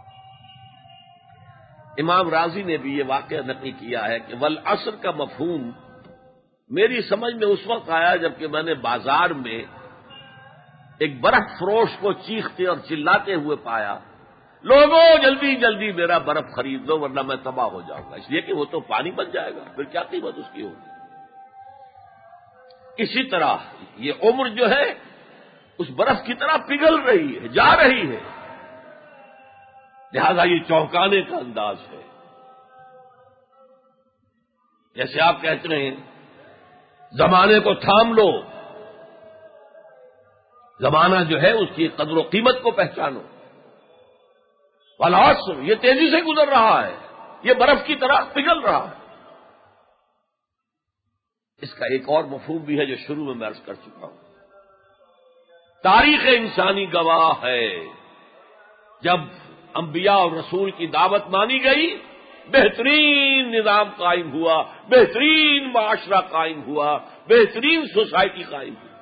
امام راضی نے بھی یہ واقعہ نقل کیا ہے کہ والعصر کا مفہوم میری سمجھ میں اس وقت آیا جبکہ میں نے بازار میں ایک برف فروش کو چیختے اور چلاتے ہوئے پایا، لوگوں جلدی جلدی میرا برف خرید لو ورنہ میں تباہ ہو جاؤں گا، اس لیے کہ وہ تو پانی بن جائے گا، پھر کیا قیمت اس کی ہوگی۔ اسی طرح یہ عمر جو ہے اس برف کی طرح پگھل رہی ہے، جا رہی ہے، لہذا یہ چونکانے کا انداز ہے۔ جیسے آپ کہتے ہیں زمانے کو تھام لو، زمانہ جو ہے اس کی قدر و قیمت کو پہچانو. والعصر، یہ تیزی سے گزر رہا ہے، یہ برف کی طرح پگھل رہا ہے. اس کا ایک اور مفہوم بھی ہے جو شروع میں میں عرض کر چکا ہوں. تاریخ انسانی گواہ ہے، جب انبیاء اور رسول کی دعوت مانی گئی، بہترین نظام قائم ہوا، بہترین معاشرہ قائم ہوا، بہترین سوسائٹی قائم ہوئی.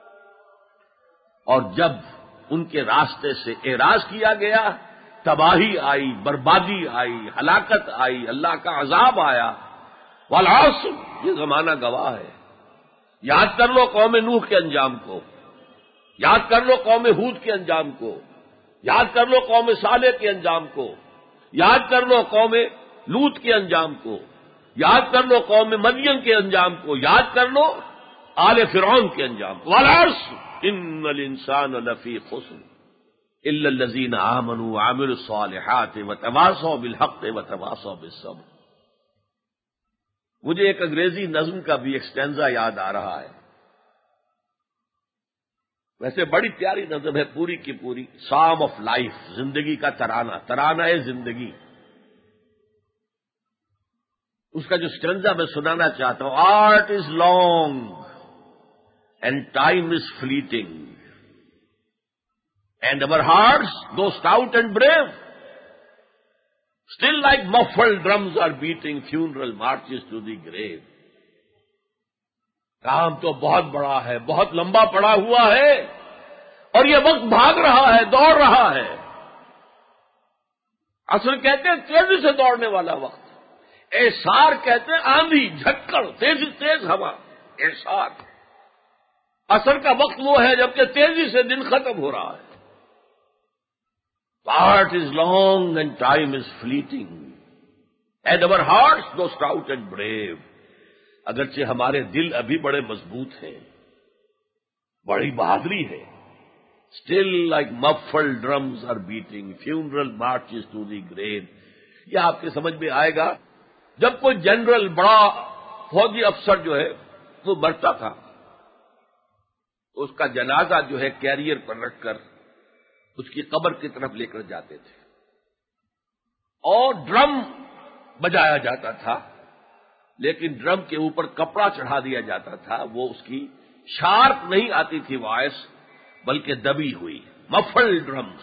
اور جب ان کے راستے سے اعراض کیا گیا، تباہی آئی، بربادی آئی، ہلاکت آئی، اللہ کا عذاب آیا. والعصر، یہ زمانہ گواہ ہے. یاد کر لو قوم نوح کے انجام کو، یاد کر لو قوم ہود کے انجام کو، یاد کر لو قوم صالح کے انجام کو، یاد کر لو قوم لوط کے انجام کو، یاد کر لو قوم مدین کے انجام کو، یاد کر لو آل فرعون کے انجام کو. والعصر ان الانسان لفی خسر الا الذین آمنوا وعملوا الصالحات وتواصوا بالحق وتواصوا بالصبر. مجھے ایک انگریزی نظم کا بھی ایک اسٹینزا یاد آ رہا ہے. ویسے بڑی پیاری نظم ہے، پوری کی پوری سام آف لائف، زندگی کا ترانہ، ترانہ ہے زندگی. اس کا جو اسٹینزا میں سنانا چاہتا ہوں: art is long and time is fleeting and our hearts though stout and brave still like muffled drums are beating funeral marches to the grave. کام تو بہت بڑا ہے، بہت لمبا پڑا ہوا ہے، اور یہ وقت بھاگ رہا ہے، دوڑ رہا ہے. اصل کہتے ہیں تیزی سے دوڑنے والا وقت. اعصار کہتے ہیں آندھی، جھکڑ، تیز تیز ہوا. اعصار اثر کا وقت وہ ہے جبکہ تیزی سے دن ختم ہو رہا ہے. Part is long and time is fleeting, and our hearts though stout and brave. اگرچہ ہمارے دل ابھی بڑے مضبوط ہیں، بڑی بہادری ہے. Still like muffled drums are beating, funeral marches to the grave. یہ آپ کے سمجھ میں آئے گا جب کوئی جنرل، بڑا فوجی افسر جو ہے وہ مرتا تھا، اس کا جنازہ جو ہے کیریئر پر رکھ کر اس کی قبر کی طرف لے کر جاتے تھے، اور ڈرم بجایا جاتا تھا، لیکن ڈرم کے اوپر کپڑا چڑھا دیا جاتا تھا. وہ اس کی شارپ نہیں آتی تھی وائس، بلکہ دبی ہوئی، مفل ڈرمز.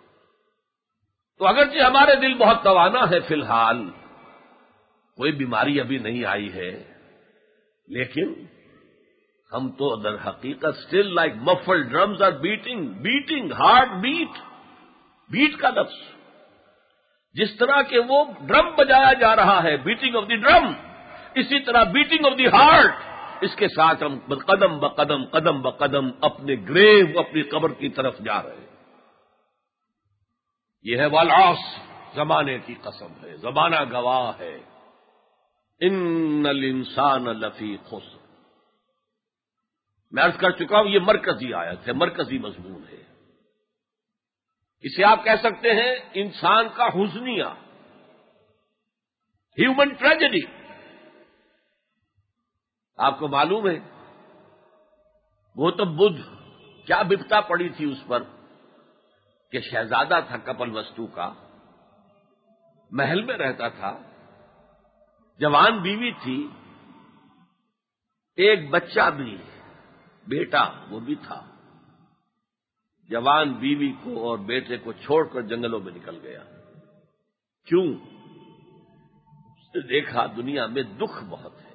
تو اگرچہ ہمارے دل بہت توانا ہے، فی الحال کوئی بیماری ابھی نہیں آئی ہے، لیکن ہم تو در حقیقت still like muffled drums are beating beating heart beat. Beat کا لفظ جس طرح کہ وہ ڈرم بجایا جا رہا ہے، بیٹنگ آف دی ڈرم، اسی طرح بیٹنگ آف دی ہارٹ، اس کے ساتھ ہم قدم بقدم قدم بقدم اپنے گریو، اپنی قبر کی طرف جا رہے ہیں. یہ ہے والعصر، زمانے کی قسم ہے، زمانہ گواہ ہے. ان الانسان لفی خسر. میں عرض کر چکا ہوں یہ مرکزی آیت ہے، مرکزی مضمون ہے. اسے آپ کہہ سکتے ہیں انسان کا حزنیہ، ہیومن ٹریجڈی. آپ کو معلوم ہے گوتم بدھ کیا بپتا پڑی تھی اس پر کہ شہزادہ تھا کپل وستو کا، محل میں رہتا تھا، جوان بیوی تھی، ایک بچہ بھی، بیٹا وہ بھی تھا. جوان بیوی کو اور بیٹے کو چھوڑ کر جنگلوں میں نکل گیا. کیوں؟ اس نے دیکھا دنیا میں دکھ بہت ہے.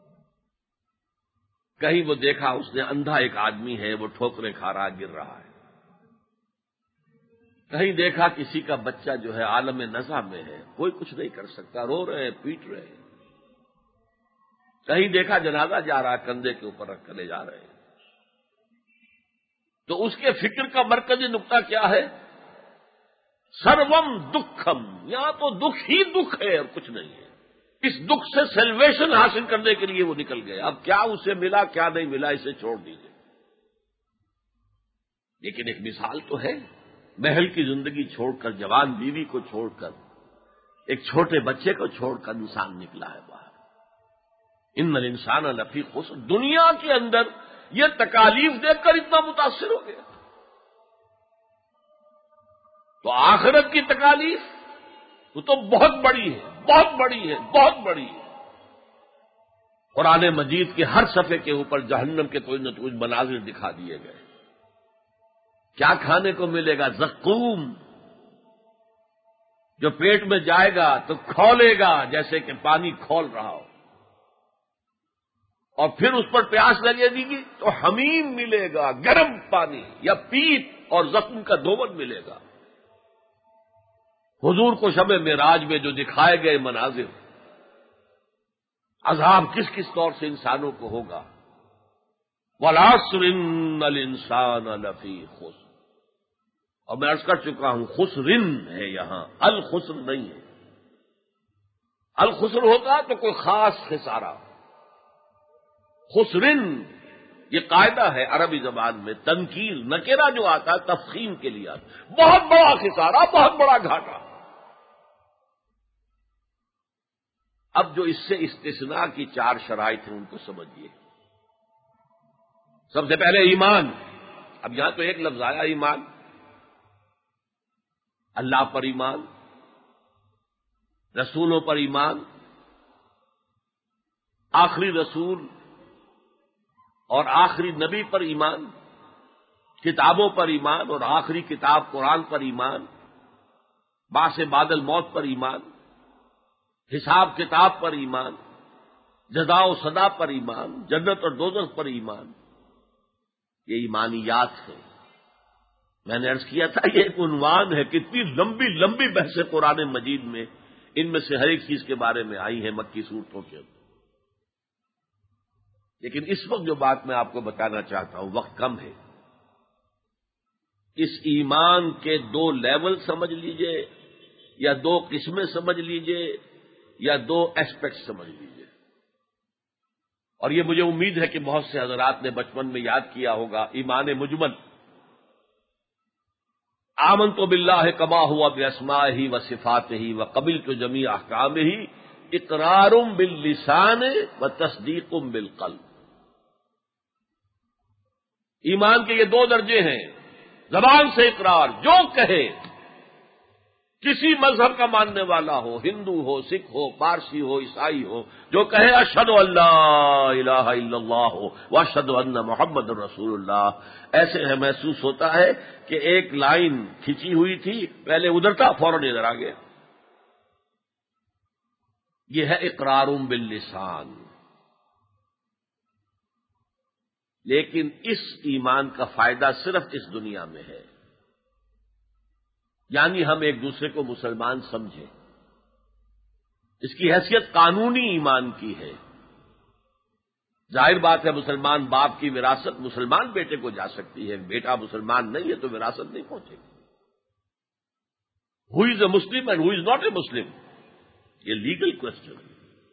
کہیں وہ دیکھا اس نے اندھا ایک آدمی ہے، وہ ٹھوکریں کھا رہا، گر رہا ہے. کہیں دیکھا کسی کا بچہ جو ہے عالم نزع میں ہے، کوئی کچھ نہیں کر سکتا، رو رہے ہیں، پیٹ رہے ہیں. کہیں دیکھا جنازہ جا رہا، کندھے کے اوپر رکھ کر لے جا رہے ہیں. تو اس کے فکر کا مرکزی نقطہ کیا ہے؟ سروم دکھم، یہاں تو دکھ ہی دکھ ہے اور کچھ نہیں ہے. اس دکھ سے سیلویشن حاصل کرنے کے لیے وہ نکل گئے. اب کیا اسے ملا کیا نہیں ملا اسے چھوڑ دیجیے. لیکن ایک مثال تو ہے، محل کی زندگی چھوڑ کر، جوان بیوی کو چھوڑ کر، ایک چھوٹے بچے کو چھوڑ کر انسان نکلا ہے باہر. ان الانسان لفی خسر، دنیا کے اندر یہ تکالیف دیکھ کر اتنا متاثر ہو گیا، تو آخرت کی تکالیف وہ تو بہت بڑی ہے، بہت بڑی ہے، بہت بڑی ہے۔ قرآن مجید کے ہر صفحے کے اوپر جہنم کے کوئی نہ کوئی مناظر دکھا دیے گئے۔ کیا کھانے کو ملے گا؟ زقوم، جو پیٹ میں جائے گا تو کھولے گا جیسے کہ پانی کھول رہا ہو، اور پھر اس پر پیاس لگے گی تو حمیم ملے گا، گرم پانی، یا پیپ اور زخم کا دھون ملے گا۔ حضور کو شب معراج میں جو دکھائے گئے مناظر، عذاب کس کس طور سے انسانوں کو ہوگا۔ وَالْعَصْرِ إِنَّ الْإِنسَانَ لَفِي خُسْرٍ، اور میں عرض کر چکا ہوں خسرن ہے یہاں، الخسر نہیں ہے۔ الخسر ہوتا تو کوئی خاص خسارہ، خسرن یہ قاعدہ ہے عربی زبان میں، تنکیر نکرہ جو آتا ہے تفخیم کے لیے آتا ہے، بہت بڑا خسارہ، بہت بڑا گھاٹا۔ اب جو اس سے استثناء کی چار شرائط ہیں ان کو سمجھیے۔ سب سے پہلے ایمان، اب یہاں تو ایک لفظ آیا ایمان، اللہ پر ایمان، رسولوں پر ایمان، آخری رسول اور آخری نبی پر ایمان، کتابوں پر ایمان اور آخری کتاب قرآن پر ایمان، بعث بعد الموت پر ایمان، حساب کتاب پر ایمان، جزا و سزا پر ایمان، جنت اور دوزخ پر ایمان، یہ ایمانیات ہیں۔ میں نے عرض کیا تھا یہ ایک عنوان ہے، کتنی لمبی لمبی بحثیں قرآن مجید میں ان میں سے ہر ایک چیز کے بارے میں آئی ہیں مکی صورتوں کے اندر۔ لیکن اس وقت جو بات میں آپ کو بتانا چاہتا ہوں، وقت کم ہے، اس ایمان کے دو لیول سمجھ لیجئے، یا دو قسمیں سمجھ لیجئے، یا دو ایسپیکٹ سمجھ لیجئے۔ اور یہ مجھے امید ہے کہ بہت سے حضرات نے بچپن میں یاد کیا ہوگا ایمان مجمل، آمنت باللہ کما ہوا باسمائہ و صفاتہ و قبلت جمیع احکامہ اقرار باللسان و تصدیق بالقلب۔ ایمان کے یہ دو درجے ہیں، زبان سے اقرار، جو کہے، کسی مذہب کا ماننے والا ہو، ہندو ہو، سکھ ہو، پارسی ہو، عیسائی ہو، جو کہے اشہد ان لا الہ الا اللہ واشہد ان محمد رسول اللہ، ایسے ہے محسوس ہوتا ہے کہ ایک لائن کھینچی ہوئی تھی، پہلے ادھر تھا، فوراً ادھر آ گیا۔ یہ ہے اقرار باللسان۔ لیکن اس ایمان کا فائدہ صرف اس دنیا میں ہے، یعنی ہم ایک دوسرے کو مسلمان سمجھیں۔ اس کی حیثیت قانونی ایمان کی ہے۔ ظاہر بات ہے مسلمان باپ کی وراثت مسلمان بیٹے کو جا سکتی ہے، بیٹا مسلمان نہیں ہے تو وراثت نہیں پہنچے گی۔ ہو از اے Muslim and who is not a مسلم، یہ لیگل کوشچن ہے۔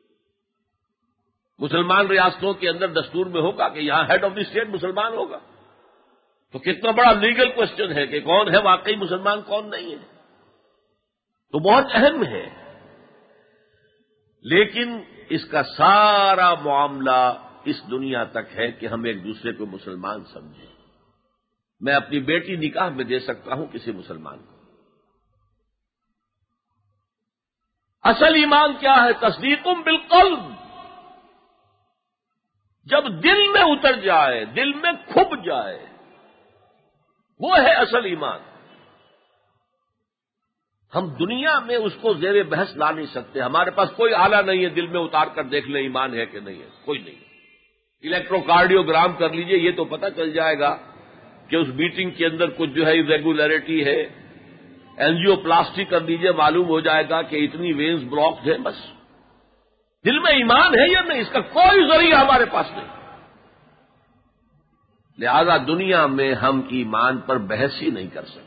مسلمان ریاستوں کے اندر دستور میں ہوگا کہ یہاں ہیڈ آف دی اسٹیٹ مسلمان ہوگا، تو کتنا بڑا لیگل کوشچن ہے کہ کون ہے واقعی مسلمان، کون نہیں ہے، تو بہت اہم ہے۔ لیکن اس کا سارا معاملہ اس دنیا تک ہے کہ ہم ایک دوسرے کو مسلمان سمجھیں۔ میں اپنی بیٹی نکاح میں دے سکتا ہوں کسی مسلمان کو۔ اصل ایمان کیا ہے؟ تصدیق بالقلب، جب دل میں اتر جائے، دل میں کھپ جائے، وہ ہے اصل ایمان۔ ہم دنیا میں اس کو زیر بحث لا نہیں سکتے، ہمارے پاس کوئی آلہ نہیں ہے دل میں اتار کر دیکھ لیں ایمان ہے کہ نہیں ہے، کوئی نہیں۔ الیکٹرو کارڈیوگرام کر لیجئے، یہ تو پتہ چل جائے گا کہ اس میٹنگ کے اندر کچھ جو ہے ریگولیرٹی ہے۔ اینجیو پلاسٹی کر لیجئے، معلوم ہو جائے گا کہ اتنی وینز بلاکڈ ہیں، بس۔ دل میں ایمان ہے یا نہیں، اس کا کوئی ذریعہ ہمارے پاس نہیں۔ لہذا دنیا میں ہم ایمان پر بحث ہی نہیں کر سکتے۔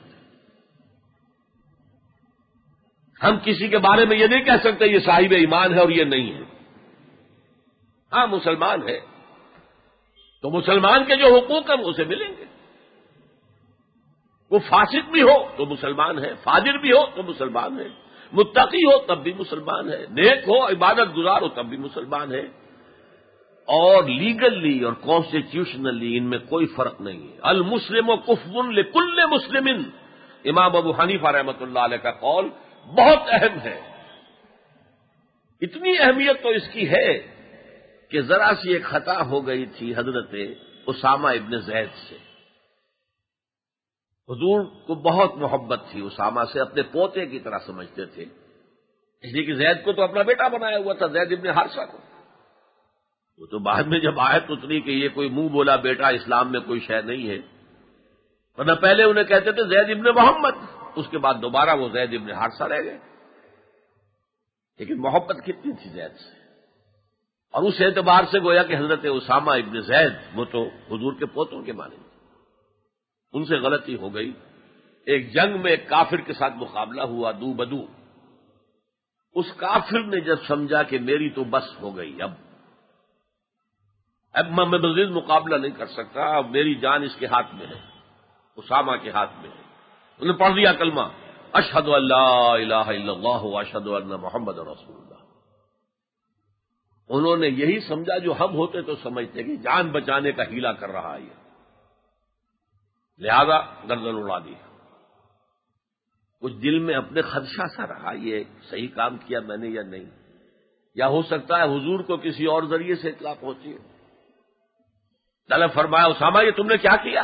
ہم کسی کے بارے میں یہ نہیں کہہ سکتے یہ صاحب ایمان ہے اور یہ نہیں ہے۔ ہاں مسلمان ہے تو مسلمان کے جو حقوق ہیں وہ اسے ملیں گے۔ وہ فاسق بھی ہو تو مسلمان ہے، فاجر بھی ہو تو مسلمان ہے، متقی ہو تب بھی مسلمان ہے، نیک ہو، عبادت گزار ہو تب بھی مسلمان ہے۔ اور لیگلی اور کانسٹیٹیوشنلی ان میں کوئی فرق نہیں ہے. المسلم و کفر لکل مسلم، امام ابو حنیفہ رحمۃ اللہ علیہ کا قول بہت اہم ہے. اتنی اہمیت تو اس کی ہے کہ ذرا سی ایک خطا ہو گئی تھی حضرت اسامہ ابن زید سے. حضور کو بہت محبت تھی اسامہ سے، اپنے پوتے کی طرح سمجھتے تھے، اس لیے کہ زید کو تو اپنا بیٹا بنایا ہوا تھا، زید ابن حارثہ کو. وہ تو بعد میں جب آیت اتری کہ یہ کوئی منہ بولا بیٹا اسلام میں کوئی شے نہیں ہے، ورنہ پہلے انہیں کہتے تھے زید ابن محمد، اس کے بعد دوبارہ وہ زید ابن حارثہ رہ گئے. لیکن محبت کتنی تھی زید سے، اور اس اعتبار سے گویا کہ حضرت اسامہ ابن زید وہ تو حضور کے پوتوں کے مانند. ان سے غلطی ہو گئی. ایک جنگ میں ایک کافر کے ساتھ مقابلہ ہوا دو بدو. اس کافر نے جب سمجھا کہ میری تو بس ہو گئی، اب اب میں مزید مقابلہ نہیں کر سکتا، اب میری جان اس کے ہاتھ میں ہے، اسامہ کے ہاتھ میں ہے. انہوں نے پڑھ دیا کلمہ اشہد ان لا الہ الا اللہ واشہد ان محمد رسول اللہ. انہوں نے یہی سمجھا جو ہم ہوتے تو سمجھتے کہ جان بچانے کا ہیلا کر رہا ہے، لہذا گردن اڑا دی. کچھ دل میں اپنے خدشہ سا رہا یہ صحیح کام کیا میں نے یا نہیں، یا ہو سکتا ہے حضور کو کسی اور ذریعے سے اطلاع پہنچی. طلب فرمایا اسامہ یہ تم نے کیا کیا؟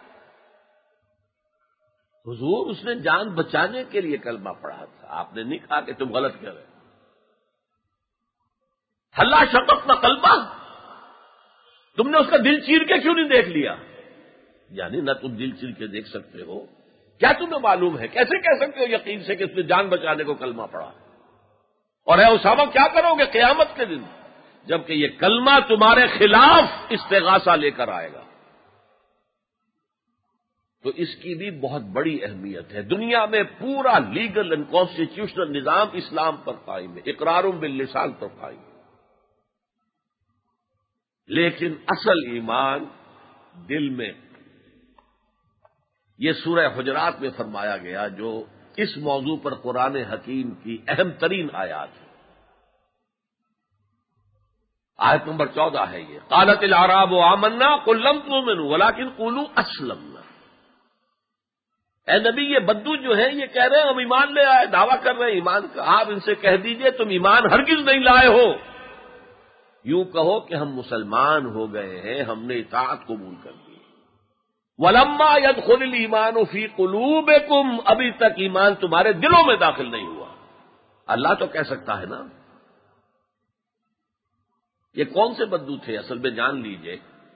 حضور اس نے جان بچانے کے لیے کلمہ پڑھا تھا، آپ نے نہیں کہا کہ تم غلط کر رہے. اللہ شفق نہ قلبہ، تم نے اس کا دل چیر کے کیوں نہیں دیکھ لیا؟ یعنی نہ تم دل چیر کے دیکھ سکتے ہو، کیا تمہیں معلوم ہے؟ کیسے کہہ سکتے ہو یقین سے کہ اس نے جان بچانے کو کلمہ پڑھا؟ اور اے اسامہ کیا کرو گے قیامت کے دن جبکہ یہ کلمہ تمہارے خلاف استغاثہ لے کر آئے گا؟ تو اس کی بھی بہت بڑی اہمیت ہے. دنیا میں پورا لیگل اینڈ کانسٹیٹیوشنل نظام اسلام پر قائم ہے، اقرار باللسان پر قائم ہے، لیکن اصل ایمان دل میں. یہ سورہ حجرات میں فرمایا گیا جو اس موضوع پر قرآن حکیم کی اہم ترین آیات ہے. آیت نمبر چودہ ہے یہ، قالت الاعراب آمنا قل لم تؤمنوا ولکن قولوا اسلمنا. اے نبی یہ بدو جو ہیں یہ کہہ رہے ہیں ہم ایمان لے آئے، دعویٰ کر رہے ہیں ایمان کا. آپ ان سے کہہ دیجئے تم ایمان ہرگز نہیں لائے ہو، یوں کہو کہ ہم مسلمان ہو گئے ہیں، ہم نے اطاعت قبول کر لی. ولما يدخل الایمان فی قلوبکم، ابھی تک ایمان تمہارے دلوں میں داخل نہیں ہوا. اللہ تو کہہ سکتا ہے نا. یہ کون سے بدو تھے اصل میں جان لیجئے.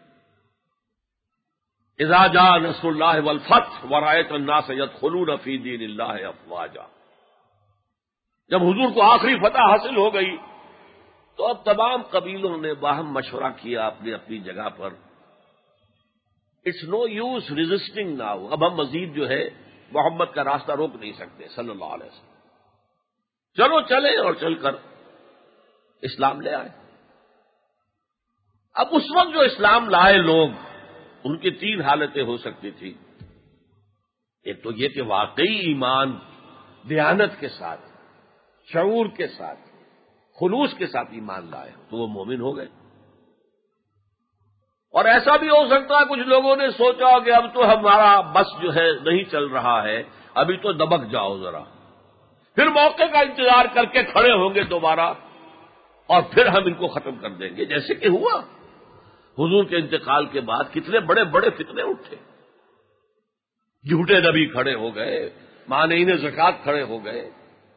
اذا جاء نصر اللہ والفتح ورأیت الناس يدخلون فی دین اللہ افواجا. جب حضور کو آخری فتح حاصل ہو گئی تو اب تمام قبیلوں نے باہم مشورہ کیا اپنی اپنی جگہ پر. It's no use resisting now. اب ہم مزید جو ہے محمد کا راستہ روک نہیں سکتے صلی اللہ علیہ وسلم. چلو چلے اور چل کر اسلام لے آئے. اب اس وقت جو اسلام لائے لوگ ان کی تین حالتیں ہو سکتی تھی. ایک تو یہ کہ واقعی ایمان دیانت کے ساتھ، شعور کے ساتھ، خلوص کے ساتھ ایمان لائے تو وہ مومن ہو گئے. اور ایسا بھی ہو سکتا ہے کچھ لوگوں نے سوچا کہ اب تو ہمارا بس جو ہے نہیں چل رہا ہے، ابھی تو دبک جاؤ ذرا، پھر موقع کا انتظار کر کے کھڑے ہوں گے دوبارہ اور پھر ہم ان کو ختم کر دیں گے. جیسے کہ ہوا حضور کے انتقال کے بعد کتنے بڑے بڑے فتنے اٹھے. جھوٹے نبی کھڑے ہو گئے، مانعین زکات کھڑے ہو گئے.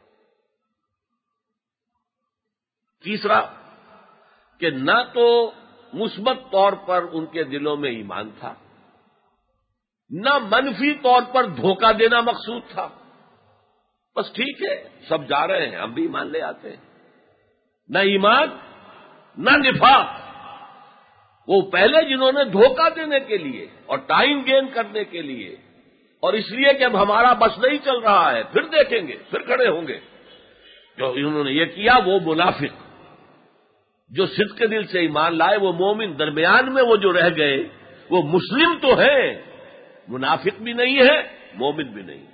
تیسرا کہ نہ تو مثبت طور پر ان کے دلوں میں ایمان تھا، نہ منفی طور پر دھوکہ دینا مقصود تھا. بس ٹھیک ہے سب جا رہے ہیں ہم بھی ایمان لے آتے ہیں. نہ ایمان نہ نفاق. وہ پہلے جنہوں نے دھوکہ دینے کے لیے اور ٹائم گین کرنے کے لیے اور اس لیے کہ اب ہمارا بس نہیں چل رہا ہے پھر دیکھیں گے پھر کھڑے ہوں گے، جو انہوں نے یہ کیا وہ منافق. جو صدق کے دل سے ایمان لائے وہ مومن. درمیان میں وہ جو رہ گئے وہ مسلم تو ہیں، منافق بھی نہیں ہے مومن بھی نہیں.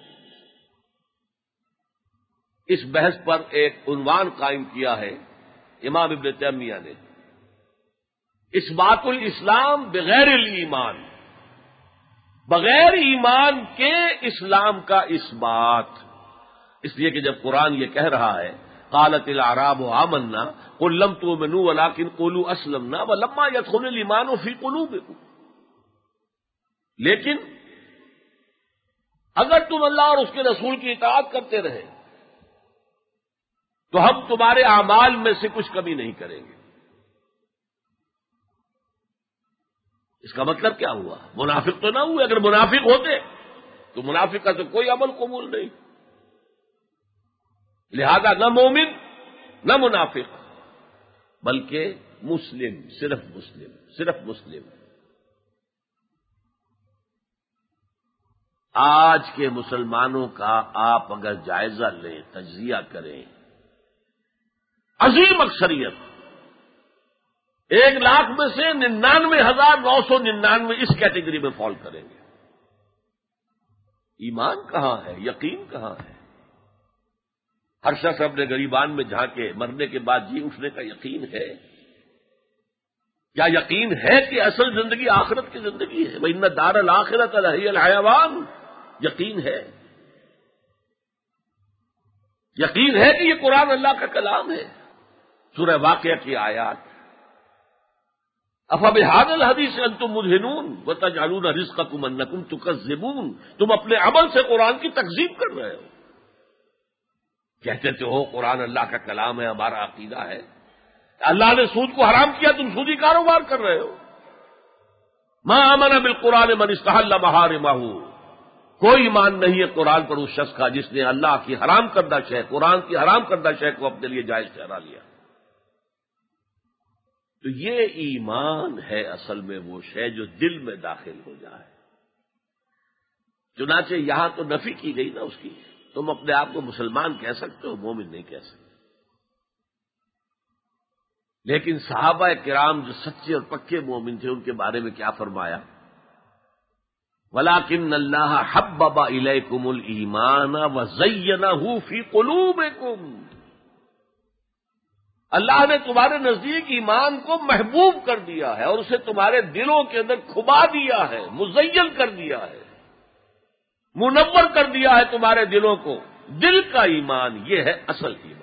اس بحث پر ایک عنوان قائم کیا ہے امام ابن تیمیہ نے. اثبات الاسلام بغیر الایمان، بغیر ایمان کے اسلام کا اثبات. اس لیے کہ جب قرآن یہ کہہ رہا ہے قالت الاعراب آمنا قل لم تؤمنوا ولكن قولوا اسلمنا ولما يدخل الايمان في قلوبكم، لیکن اگر تم اللہ اور اس کے رسول کی اطاعت کرتے رہے تو ہم تمہارے اعمال میں سے کچھ کمی نہیں کریں گے. اس کا مطلب کیا ہوا؟ منافق تو نہ ہوئے. اگر منافق ہوتے تو منافق کا تو کوئی عمل قبول نہیں، لہذا نہ مومن نہ منافق بلکہ مسلم، صرف مسلم، صرف مسلم. آج کے مسلمانوں کا آپ اگر جائزہ لیں، تجزیہ کریں، عظیم اکثریت ایک لاکھ میں سے ننانوے ہزار نو سو ننانوے اس کیٹیگری میں فال کریں گے. ایمان کہاں ہے؟ یقین کہاں ہے؟ ہر شخص اپنے گریبان میں جھانکے مرنے کے بعد جی اٹھنے کا یقین ہے؟ کیا یقین ہے کہ اصل زندگی آخرت کی زندگی ہے؟ وَإِنَّ دَارَ الْآخِرَةَ لَهِيَ الْحَيَوَانُ. یقین ہے؟ یقین ہے کہ یہ قرآن اللہ کا کلام ہے؟ سورہ واقعہ کی آیات. افبہذا الحدیث انتم مدہنون وتجعلون رزقکم انکم تکذبون. تم اپنے عمل سے قرآن کی تکذیب کر رہے ہو. کہتے تو ہو قرآن اللہ کا کلام ہے، ہمارا عقیدہ ہے. اللہ نے سود کو حرام کیا، تم سودی کاروبار کر رہے ہو. ما آمن بالقرآن من استحل محارمہ. کوئی ایمان نہیں ہے قرآن پر اس شخص کا جس نے اللہ کی حرام کردہ شے، قرآن کی حرام کردہ شے کو اپنے لیے جائز ٹھہرا لیا. تو یہ ایمان ہے اصل میں وہ شے جو دل میں داخل ہو جائے. چنانچہ یہاں تو نفی کی گئی نا اس کی. تم اپنے آپ کو مسلمان کہہ سکتے ہو، مومن نہیں کہہ سکتے. لیکن صحابہ کرام جو سچے اور پکے مومن تھے ان کے بارے میں کیا فرمایا؟ وَلَٰكِنَّ اللَّهَ حَبَّبَ إِلَيْكُمُ الْإِيمَانَ وَزَيَّنَهُ فِي قُلُوبِكُمْ. اللہ نے تمہارے نزدیک ایمان کو محبوب کر دیا ہے اور اسے تمہارے دلوں کے اندر کھبا دیا ہے، مزین کر دیا ہے، منور کر دیا ہے تمہارے دلوں کو. دل کا ایمان یہ ہے اصل ایمان.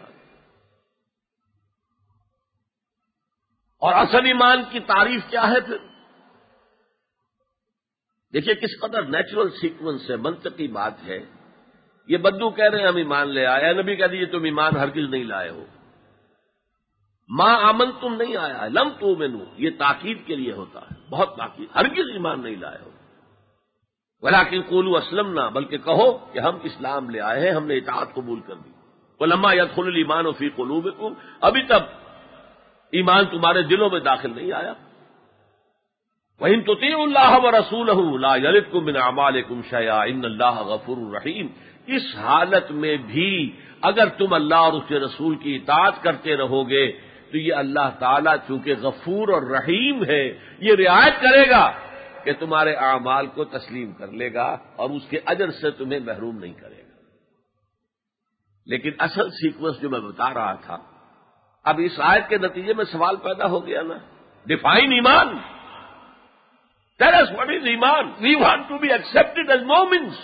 اور اصل ایمان کی تعریف کیا ہے پھر؟ دیکھیے کس قدر نیچرل سیکوینس ہے، منطقی بات ہے. یہ بدو کہہ رہے ہیں ہم ایمان لے آئے، نبی کہہ دیجیے تم ایمان ہرگز نہیں لائے ہو. ماں آمن تم نہیں آیا، لم تؤمنوا یہ تاکید کے لیے ہوتا ہے، بہت تاکید. ہرگز ایمان نہیں لائے ہو. ولکن قولوا اسلمنا، بلکہ کہو کہ ہم اسلام لے آئے ہیں، ہم نے اطاعت قبول کر دی. ولما يدخل الايمان في قلوبكم، ابھی تک ایمان تمہارے دلوں میں داخل نہیں آیا. وَإِن تُطِيعُوا اللَّهَ وَرَسُولَهُ لَا يَلِدْكُم مِّنْ أَعْمَالِكُمْ شَيْئًا إِنَّ اللَّهَ غَفُورٌ رَّحِيمٌ. اس حالت میں بھی اگر تم اللہ اور اس کے رسول کی اطاعت کرتے رہو گے تو یہ اللہ تعالیٰ چونکہ غفور اور رحیم ہے، یہ رعایت کرے گا کہ تمہارے اعمال کو تسلیم کر لے گا اور اس کے اجر سے تمہیں محروم نہیں کرے گا. لیکن اصل سیکوینس جو میں بتا رہا تھا، اب اس آیت کے نتیجے میں سوال پیدا ہو گیا نا. ڈیفائن ایمان. Tell us what is ایمان. We want to be accepted as Mormons.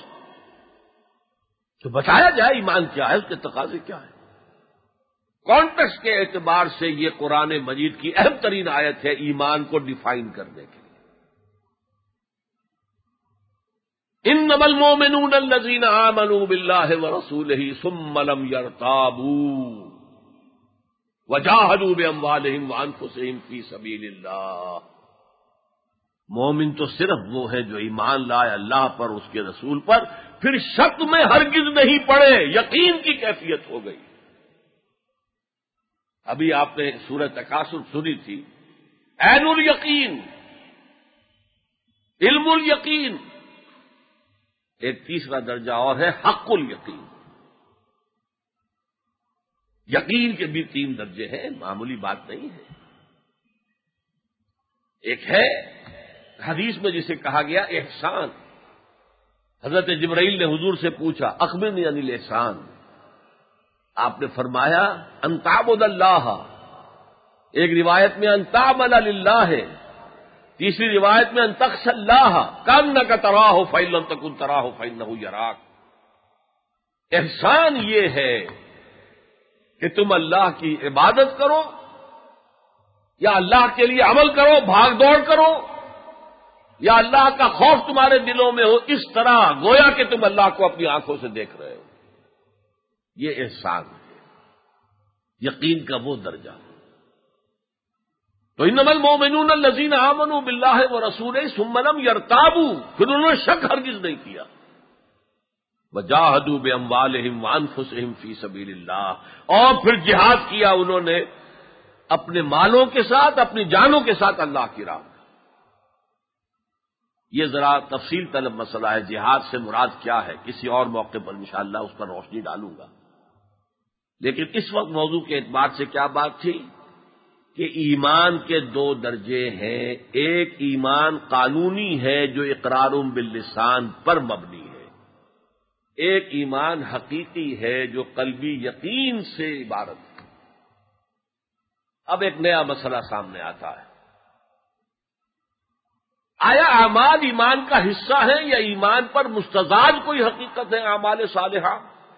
تو بتایا جائے ایمان کیا ہے، اس کے تقاضے کیا ہے. کانٹیکسٹ کے اعتبار سے یہ قرآن مجید کی اہم ترین آیت ہے ایمان کو ڈیفائن کرنے کے لیے. انما المؤمنون الذين آمنوا بالله ورسوله ثم لم يرتابوا وجاهدوا باموالهم وانفسهم في سبيل الله. مومن تو صرف وہ ہے جو ایمان لائے اللہ پر، اس کے رسول پر، پھر شک میں ہرگز نہیں پڑے، یقین کی کیفیت ہو گئی. ابھی آپ نے سورہ تکاثر سنی تھی. عین الیقین، علم الیقین. ایک تیسرا درجہ اور ہے حق الیقین. یقین کے بھی تین درجے ہیں، معمولی بات نہیں ہے. ایک ہے حدیث میں جسے کہا گیا احسان. حضرت جبرائیل نے حضور سے پوچھا اخبرنی عن الاحسان. آپ نے فرمایا ان تعبد اللہ ایک روایت میں ان تعمل للہ ہے، تیسری روایت میں ان تخشى اللہ کأنک تراہ فإن لم تکن تراہ فإنہ یراک۔ احسان یہ ہے کہ تم اللہ کی عبادت کرو یا اللہ کے لیے عمل کرو، بھاگ دوڑ کرو، یا اللہ کا خوف تمہارے دلوں میں ہو، اس طرح گویا کہ تم اللہ کو اپنی آنکھوں سے دیکھ رہے ہو۔ یہ احسان ہے، یقین کا وہ درجہ۔ تو انما المؤمنون الذین آمنوا باللہ ورسولہ ثم لم یرتابوا، پھر انہوں نے شک ہرگز نہیں کیا۔ وجاہدوا باموالہم وانفسہم فی سبیل اللہ، اور پھر جہاد کیا انہوں نے اپنے مالوں کے ساتھ، اپنی جانوں کے ساتھ اللہ کی راہ میں۔ یہ ذرا تفصیل طلب مسئلہ ہے، جہاد سے مراد کیا ہے، کسی اور موقع پر انشاءاللہ اس پر روشنی ڈالوں گا۔ لیکن اس وقت موضوع کے اعتبار سے کیا بات تھی کہ ایمان کے دو درجے ہیں، ایک ایمان قانونی ہے جو اقرار باللسان پر مبنی ہے، ایک ایمان حقیقی ہے جو قلبی یقین سے عبارت ہے۔ اب ایک نیا مسئلہ سامنے آتا ہے، آیا اعمال ایمان کا حصہ ہے یا ایمان پر مستزاد کوئی حقیقت ہے اعمال صالحہ؟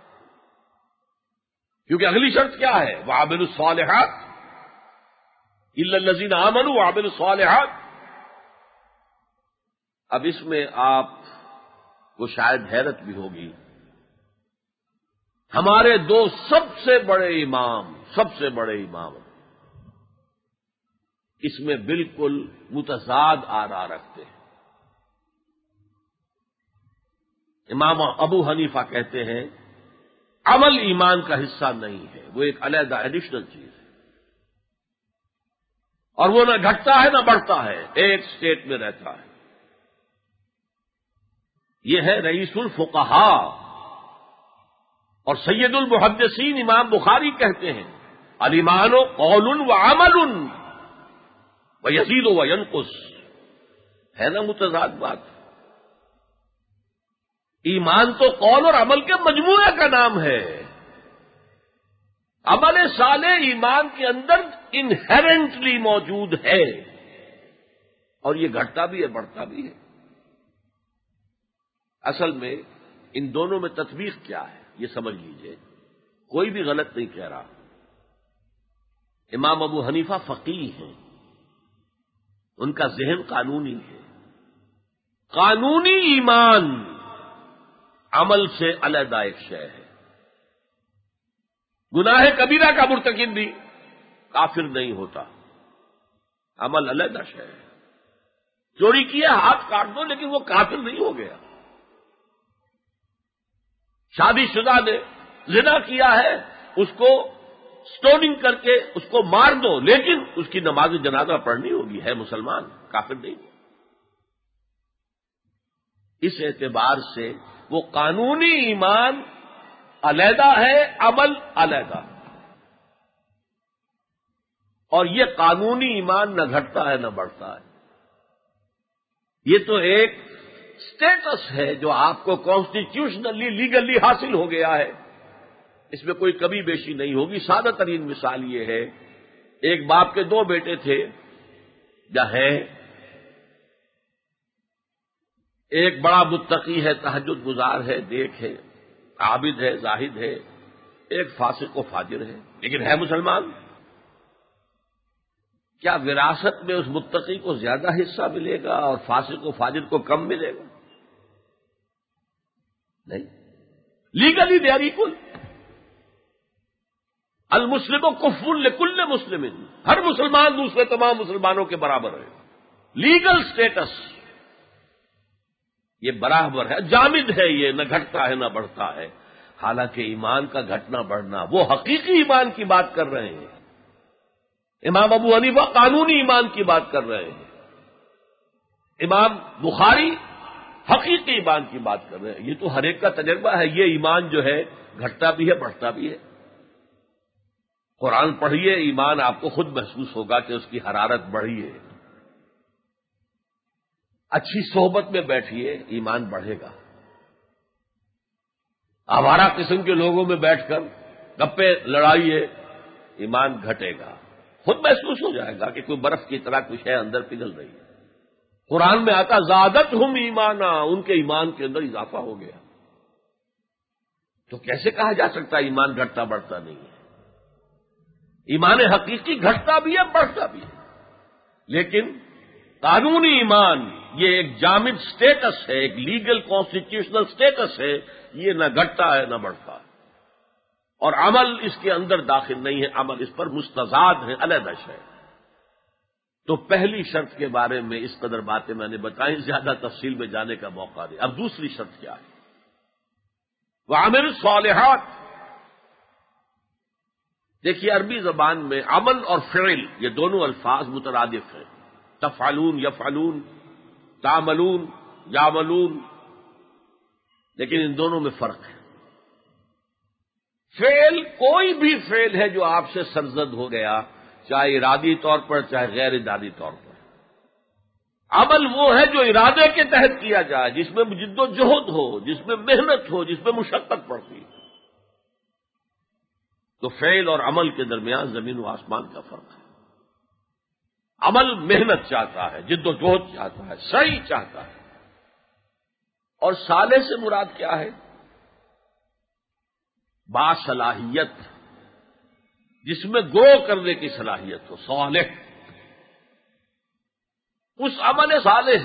کیونکہ اگلی شرط کیا ہے؟ وعملوا الصالحات الا الذین آمنوا وعملوا الصالحات۔ اب اس میں آپ کو شاید حیرت بھی ہوگی، ہمارے دو سب سے بڑے امام سب سے بڑے امام اس میں بالکل متضاد آراء رکھتے ہیں۔ امام ابو حنیفہ کہتے ہیں عمل ایمان کا حصہ نہیں ہے، وہ ایک علیحدہ ایڈیشنل چیز ہے، اور وہ نہ گھٹتا ہے نہ بڑھتا ہے، ایک سٹیٹ میں رہتا ہے۔ یہ ہے رئیس الفقہاء اور سید المحدثین امام بخاری کہتے ہیں الایمان قول و عمل ویزید وینقص۔ ہے نا متضاد بات؟ ایمان تو قول اور عمل کے مجموعے کا نام ہے۔ عمل صالح ایمان کے اندر انہیرنٹلی موجود ہے، اور یہ گھٹتا بھی ہے بڑھتا بھی ہے۔ اصل میں ان دونوں میں تطبیق کیا ہے یہ سمجھ لیجئے، کوئی بھی غلط نہیں کہہ رہا۔ امام ابو حنیفہ فقیہ ہیں، ان کا ذہن قانونی ہے۔ قانونی ایمان عمل سے علیحدہ ایک شے ہے۔ گناہ کبیرہ کا مرتکب بھی کافر نہیں ہوتا، عمل علیحدہ شے ہے۔ چوری کیا ہاتھ کاٹ دو لیکن وہ کافر نہیں ہو گیا۔ شادی شدہ نے زنا کیا ہے، اس کو سٹوننگ کر کے اس کو مار دو لیکن اس کی نماز جنازہ پڑھنی ہوگی، ہے مسلمان، کافر نہیں۔ اس اعتبار سے وہ قانونی ایمان علیحدہ ہے، عمل علیحدہ، اور یہ قانونی ایمان نہ گھٹتا ہے نہ بڑھتا ہے۔ یہ تو ایک سٹیٹس ہے جو آپ کو کانسٹیٹیوشنلی لیگلی حاصل ہو گیا ہے، اس میں کوئی کمی بیشی نہیں ہوگی۔ سادہ ترین مثال یہ ہے، ایک باپ کے دو بیٹے تھے یا ہیں، ایک بڑا متقی ہے، تہجد گزار ہے، دیکھ ہے، عابد ہے، زاہد ہے، ایک فاسق و فاجر ہے لیکن ہے مسلمان۔ کیا وراثت میں اس متقی کو زیادہ حصہ ملے گا اور فاسق و فاجر کو کم ملے گا؟ نہیں، لیگلی دے آر ایکول۔ المسلم کفر لکل مسلم، ہر مسلمان دوسرے تمام مسلمانوں کے برابر ہے۔ لیگل سٹیٹس یہ برابر ہے، جامد ہے، یہ نہ گھٹتا ہے نہ بڑھتا ہے۔ حالانکہ ایمان کا گھٹنا بڑھنا وہ حقیقی ایمان کی بات کر رہے ہیں، امام ابو حنیفہ قانونی ایمان کی بات کر رہے ہیں، امام بخاری حقیقی ایمان کی بات کر رہے ہیں۔ یہ تو ہر ایک کا تجربہ ہے، یہ ایمان جو ہے گھٹتا بھی ہے بڑھتا بھی ہے۔ قرآن پڑھیے، ایمان آپ کو خود محسوس ہوگا کہ اس کی حرارت بڑھی ہے۔ اچھی صحبت میں بیٹھیے، ایمان بڑھے گا۔ آوارہ قسم کے لوگوں میں بیٹھ کر گپے لڑائیے، ایمان گھٹے گا۔ خود محسوس ہو جائے گا کہ کوئی برف کی طرح کچھ ہے اندر پگھل رہی ہے۔ قرآن میں آتا زادتہم ایمانا، ان کے ایمان کے اندر اضافہ ہو گیا۔ تو کیسے کہا جا سکتا ہے ایمان گھٹتا بڑھتا نہیں ہے؟ ایمان حقیقی گھٹتا بھی ہے بڑھتا بھی ہے، لیکن قانونی ایمان یہ ایک جامد سٹیٹس ہے، ایک لیگل کانسٹیٹیوشنل سٹیٹس ہے، یہ نہ گھٹتا ہے نہ بڑھتا ہے، اور عمل اس کے اندر داخل نہیں ہے، عمل اس پر مستزاد ہے، علیحدہ ہے۔ تو پہلی شرط کے بارے میں اس قدر باتیں میں نے بتائیں، زیادہ تفصیل میں جانے کا موقع دیں۔ اب دوسری شرط کیا ہے؟ وَعَمِلُوا الصَّالِحَاتِ۔ دیکھیے عربی زبان میں عمل اور فعل یہ دونوں الفاظ مترادف ہیں، تفعلون یفعلون، تعملون یعملون، لیکن ان دونوں میں فرق ہے۔ فعل کوئی بھی فعل ہے جو آپ سے سرزد ہو گیا، چاہے ارادی طور پر چاہے غیر ارادی طور پر۔ عمل وہ ہے جو ارادے کے تحت کیا جائے، جس میں جد و جہد ہو، جس میں محنت ہو، جس میں مشقت پڑتی ہے۔ تو فعل اور عمل کے درمیان زمین و آسمان کا فرق ہے۔ عمل محنت چاہتا ہے، جد و جہد چاہتا ہے، سعی چاہتا ہے، اور صالح سے مراد کیا ہے؟ باصلاحیت، جس میں گرو کرنے کی صلاحیت ہو، صالح۔ اس عمل صالح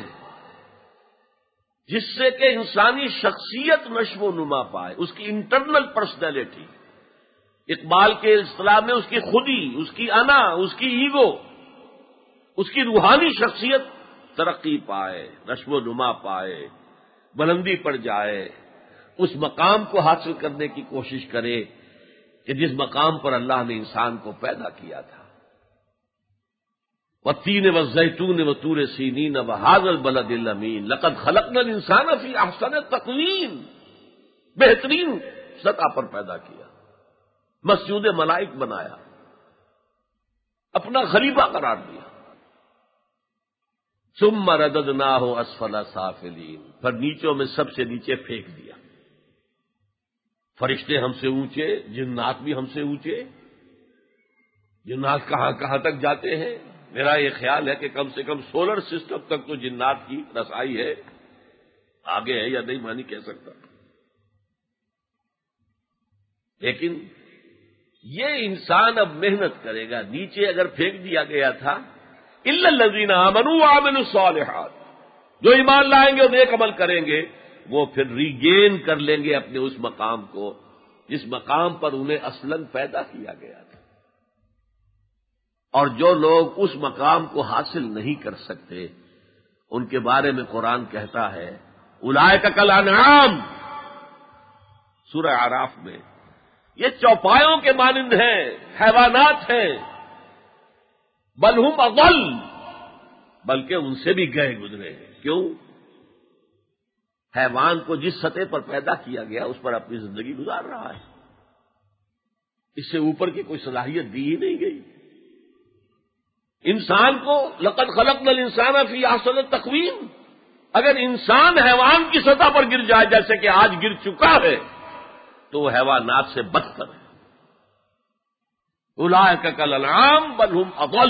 جس سے کہ انسانی شخصیت نشو و نما پائے، اس کی انٹرنل پرسنالٹی، اقبال کے اصطلاح میں اس کی خودی، اس کی انا، اس کی ایگو، اس کی روحانی شخصیت ترقی پائے، نشو و نما پائے، بلندی پر جائے، اس مقام کو حاصل کرنے کی کوشش کرے کہ جس مقام پر اللہ نے انسان کو پیدا کیا تھا۔ وَالتِّينِ وَالزَّيْتُونِ وَطُورِ سِينِينَ وَهَٰذَا الْبَلَدِ الْأَمِينِ لَقَدْ خَلَقْنَا الْإِنسَانَ فِي أَحْسَنِ تَقْوِيمٍ، بہترین سطح پر پیدا کیا، مسجود ملائک بنایا، اپنا خلیفہ قرار دیا۔ ثُمَّ رَدَدْنَاهُ أَسْفَلَ سَافِلِينَ، پھر نیچوں میں سب سے نیچے پھینک دیا۔ فرشتے ہم سے اونچے، جنات بھی ہم سے اونچے، جنات کہاں کہاں تک جاتے ہیں؟ میرا یہ خیال ہے کہ کم سے کم سولر سسٹم تک تو جنات کی رسائی ہے، آگے ہے یا نہیں میں نہیں کہہ سکتا، لیکن یہ انسان اب محنت کرے گا۔ نیچے اگر پھینک دیا گیا تھا الا الذین آمنوا وعملوا الصالحات، جو ایمان لائیں گے اور نیک عمل کریں گے وہ پھر ریگین کر لیں گے اپنے اس مقام کو جس مقام پر انہیں اصلاً پیدا کیا گیا تھا۔ اور جو لوگ اس مقام کو حاصل نہیں کر سکتے ان کے بارے میں قرآن کہتا ہے اولئک کالانعام، سورہ اعراف میں، یہ چوپایوں کے مانند ہیں، حیوانات ہیں، بل ہم اضل، بلکہ ان سے بھی گئے گزرے ہیں۔ کیوں؟ حیوان کو جس سطح پر پیدا کیا گیا اس پر اپنی زندگی گزار رہا ہے، اس سے اوپر کی کوئی صلاحیت دی ہی نہیں گئی۔ انسان کو لقد خلقنا الانسان فی احسن تقویم، اگر انسان حیوان کی سطح پر گر جائے جیسے کہ آج گر چکا ہے تو وہ حیوانات سے بدتر ہے۔ اولئک کالانعام بل ہم اضل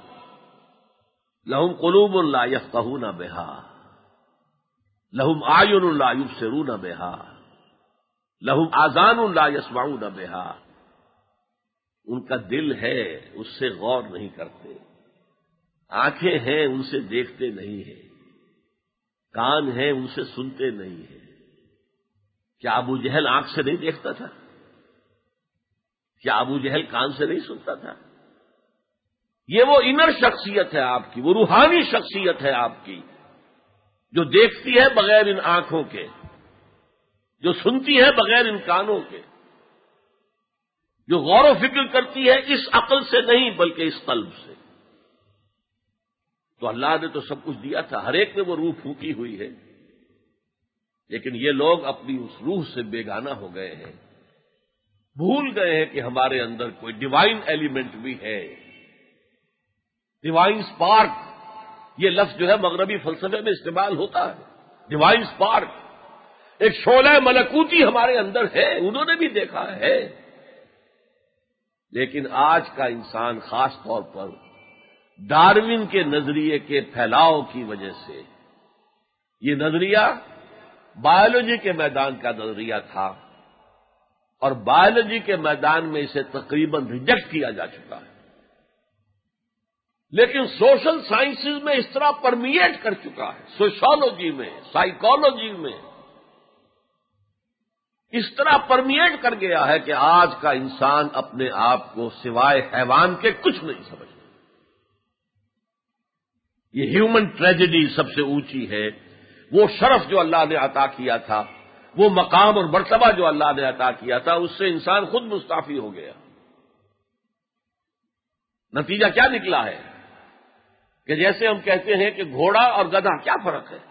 لہم قلوب لا یفقہون بہا لہم اعین لا یبصرون بہا لہم آذان لا یسمعون بہا، ان کا دل ہے اس سے غور نہیں کرتے، آنکھیں ہیں ان سے دیکھتے نہیں ہیں، کان ہیں ان سے سنتے نہیں ہیں۔ کیا ابو جہل آنکھ سے نہیں دیکھتا تھا؟ کیا ابو جہل کان سے نہیں سنتا تھا؟ یہ وہ انر شخصیت ہے آپ کی، وہ روحانی شخصیت ہے آپ کی، جو دیکھتی ہے بغیر ان آنکھوں کے، جو سنتی ہے بغیر ان کانوں کے، جو غور و فکر کرتی ہے اس عقل سے نہیں بلکہ اس قلب سے۔ تو اللہ نے تو سب کچھ دیا تھا، ہر ایک میں وہ روح پھونکی ہوئی ہے، لیکن یہ لوگ اپنی اس روح سے بیگانہ ہو گئے ہیں، بھول گئے ہیں کہ ہمارے اندر کوئی ڈیوائن ایلیمنٹ بھی ہے۔ ڈیوائن سپارک، یہ لفظ جو ہے مغربی فلسفے میں استعمال ہوتا ہے، ڈیوائن سپارک، ایک شعلہ ملکوتی ہمارے اندر ہے، انہوں نے بھی دیکھا ہے، لیکن آج کا انسان خاص طور پر ڈارون کے نظریے کے پھیلاؤ کی وجہ سے، یہ نظریہ بایولوجی کے میدان کا نظریہ تھا اور بایولوجی کے میدان میں اسے تقریباً ریجیکٹ کیا جا چکا ہے، لیکن سوشل سائنسز میں اس طرح پرمیٹ کر چکا ہے، سوشولوجی میں، سائیکالوجی میں اس طرح پرمیٹ کر گیا ہے کہ آج کا انسان اپنے آپ کو سوائے حیوان کے کچھ نہیں سمجھتا۔ یہ ہیومن ٹریجڈی سب سے اونچی ہے، وہ شرف جو اللہ نے عطا کیا تھا، وہ مقام اور مرتبہ جو اللہ نے عطا کیا تھا، اس سے انسان خود مستعفی ہو گیا۔ نتیجہ کیا نکلا ہے کہ جیسے ہم کہتے ہیں کہ گھوڑا اور گدھا کیا فرق ہے؟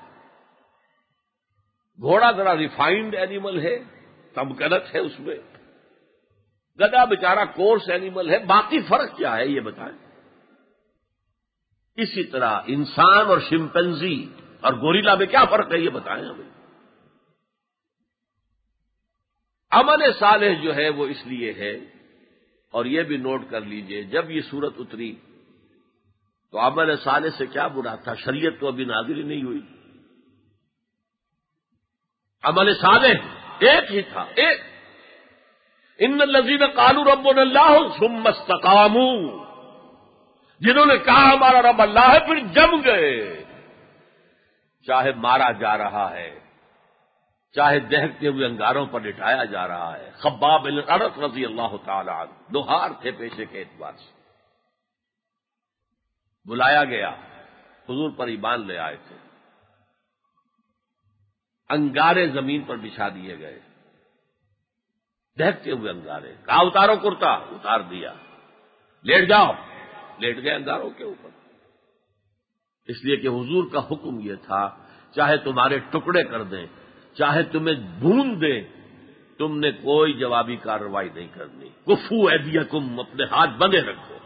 گھوڑا ذرا ریفائنڈ اینیمل ہے، تمکنت ہے اس میں، گدھا بیچارہ کورس اینیمل ہے، باقی فرق کیا ہے یہ بتائیں؟ اسی طرح انسان اور شمپینزی اور گوریلا میں کیا فرق ہے یہ بتائیں ہمیں؟ عمل صالح جو ہے وہ اس لیے ہے، اور یہ بھی نوٹ کر لیجئے، جب یہ صورت اتری تو عمل صالح سے کیا برا تھا؟ شریعت تو ابھی نازل ہی نہیں ہوئی، عمل صالح ایک ہی تھا، ایک ان الذین قالوا ربنا اللہ ثم استقاموا، جنہوں نے کہا ہمارا رب اللہ ہے پھر جم گئے، چاہے مارا جا رہا ہے، چاہے دہکتے ہوئے انگاروں پر لٹایا جا رہا ہے۔ خباب بن الارت رضی اللہ تعالی عنہ لوہار تھے پیشے کے اعتبار سے، بلایا گیا، حضور پر ایمان لے آئے تھے، انگارے زمین پر بچھا دیے گئے، دہکتے ہوئے انگارے، کہا اتارو کرتا، اتار دیا، لیٹ جاؤ، لیٹ گئے انگاروں کے اوپر، اس لیے کہ حضور کا حکم یہ تھا چاہے تمہارے ٹکڑے کر دیں، چاہے تمہیں بھون دیں، تم نے کوئی جوابی کارروائی نہیں کرنی، کفو ایدیکم، اپنے ہاتھ بندے رکھو۔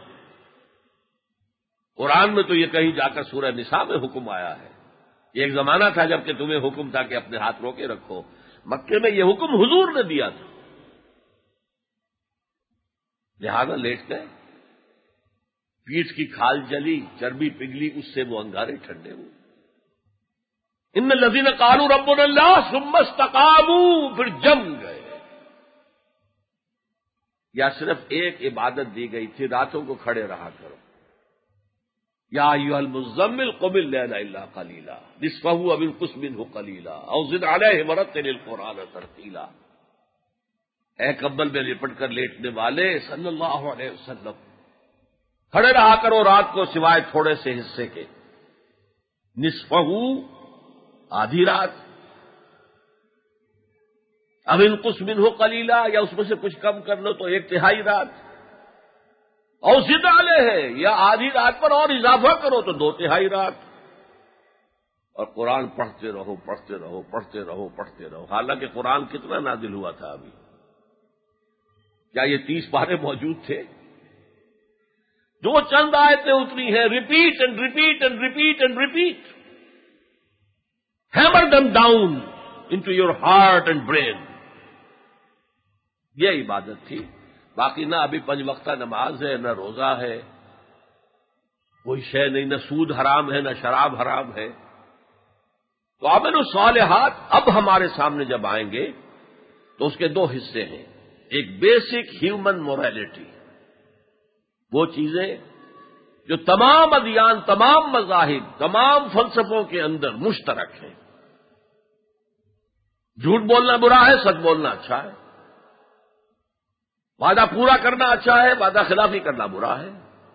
قرآن میں تو یہ کہیں جا کر سورہ نساء میں حکم آیا ہے، یہ ایک زمانہ تھا جب کہ تمہیں حکم تھا کہ اپنے ہاتھ روکے رکھو، مکے میں یہ حکم حضور نے دیا تھا، لہذا لیٹ گئے، پیٹھ کی کھال جلی، چربی پگھلی، اس سے وہ انگارے ٹھنڈے ہوئے۔ ان الذین قالوا ربنا اللہ ثم استقاموا، پھر جم گئے۔ یا صرف ایک عبادت دی گئی تھی، راتوں کو کھڑے رہا کرو، یا ایھا المزمل قم اللیل الا قلیلا نصفہ او انقص منہ قلیلا او زد علیہ ورتل القرآن ترتیلا۔ اے کمبل میں لپٹ کر لیٹنے والے صلی اللہ علیہ وسلم، کھڑے رہا کرو رات کو سوائے تھوڑے سے حصے کے، نصفہ آدھی رات، اب انقص منہ قلیلا، یا اس میں سے کچھ کم کر لو تو ایک تہائی رات، اور زد علیہ ہے، یا آدھی رات پر اور اضافہ کرو تو دو تہائی رات، اور قرآن پڑھتے رہو پڑھتے رہو پڑھتے رہو پڑھتے رہو۔ حالانکہ قرآن کتنا نازل ہوا تھا ابھی؟ کیا یہ تیس پارے موجود تھے؟ دو چند آیتیں اتری ہیں، repeat and repeat and repeat and repeat, hammer them down into your heart and brain, یہ عبادت تھی۔ باقی نہ ابھی پنج وقتہ نماز ہے، نہ روزہ ہے، کوئی شے نہیں، نہ سود حرام ہے، نہ شراب حرام ہے۔ تو عمل الصالحات اب ہمارے سامنے جب آئیں گے تو اس کے دو حصے ہیں، ایک بیسک ہیومن موریلٹی، وہ چیزیں جو تمام ادیان، تمام مذاہب، تمام فلسفوں کے اندر مشترک ہیں۔ جھوٹ بولنا برا ہے، سچ بولنا اچھا ہے، وعدہ پورا کرنا اچھا ہے، وعدہ خلافی کرنا برا ہے،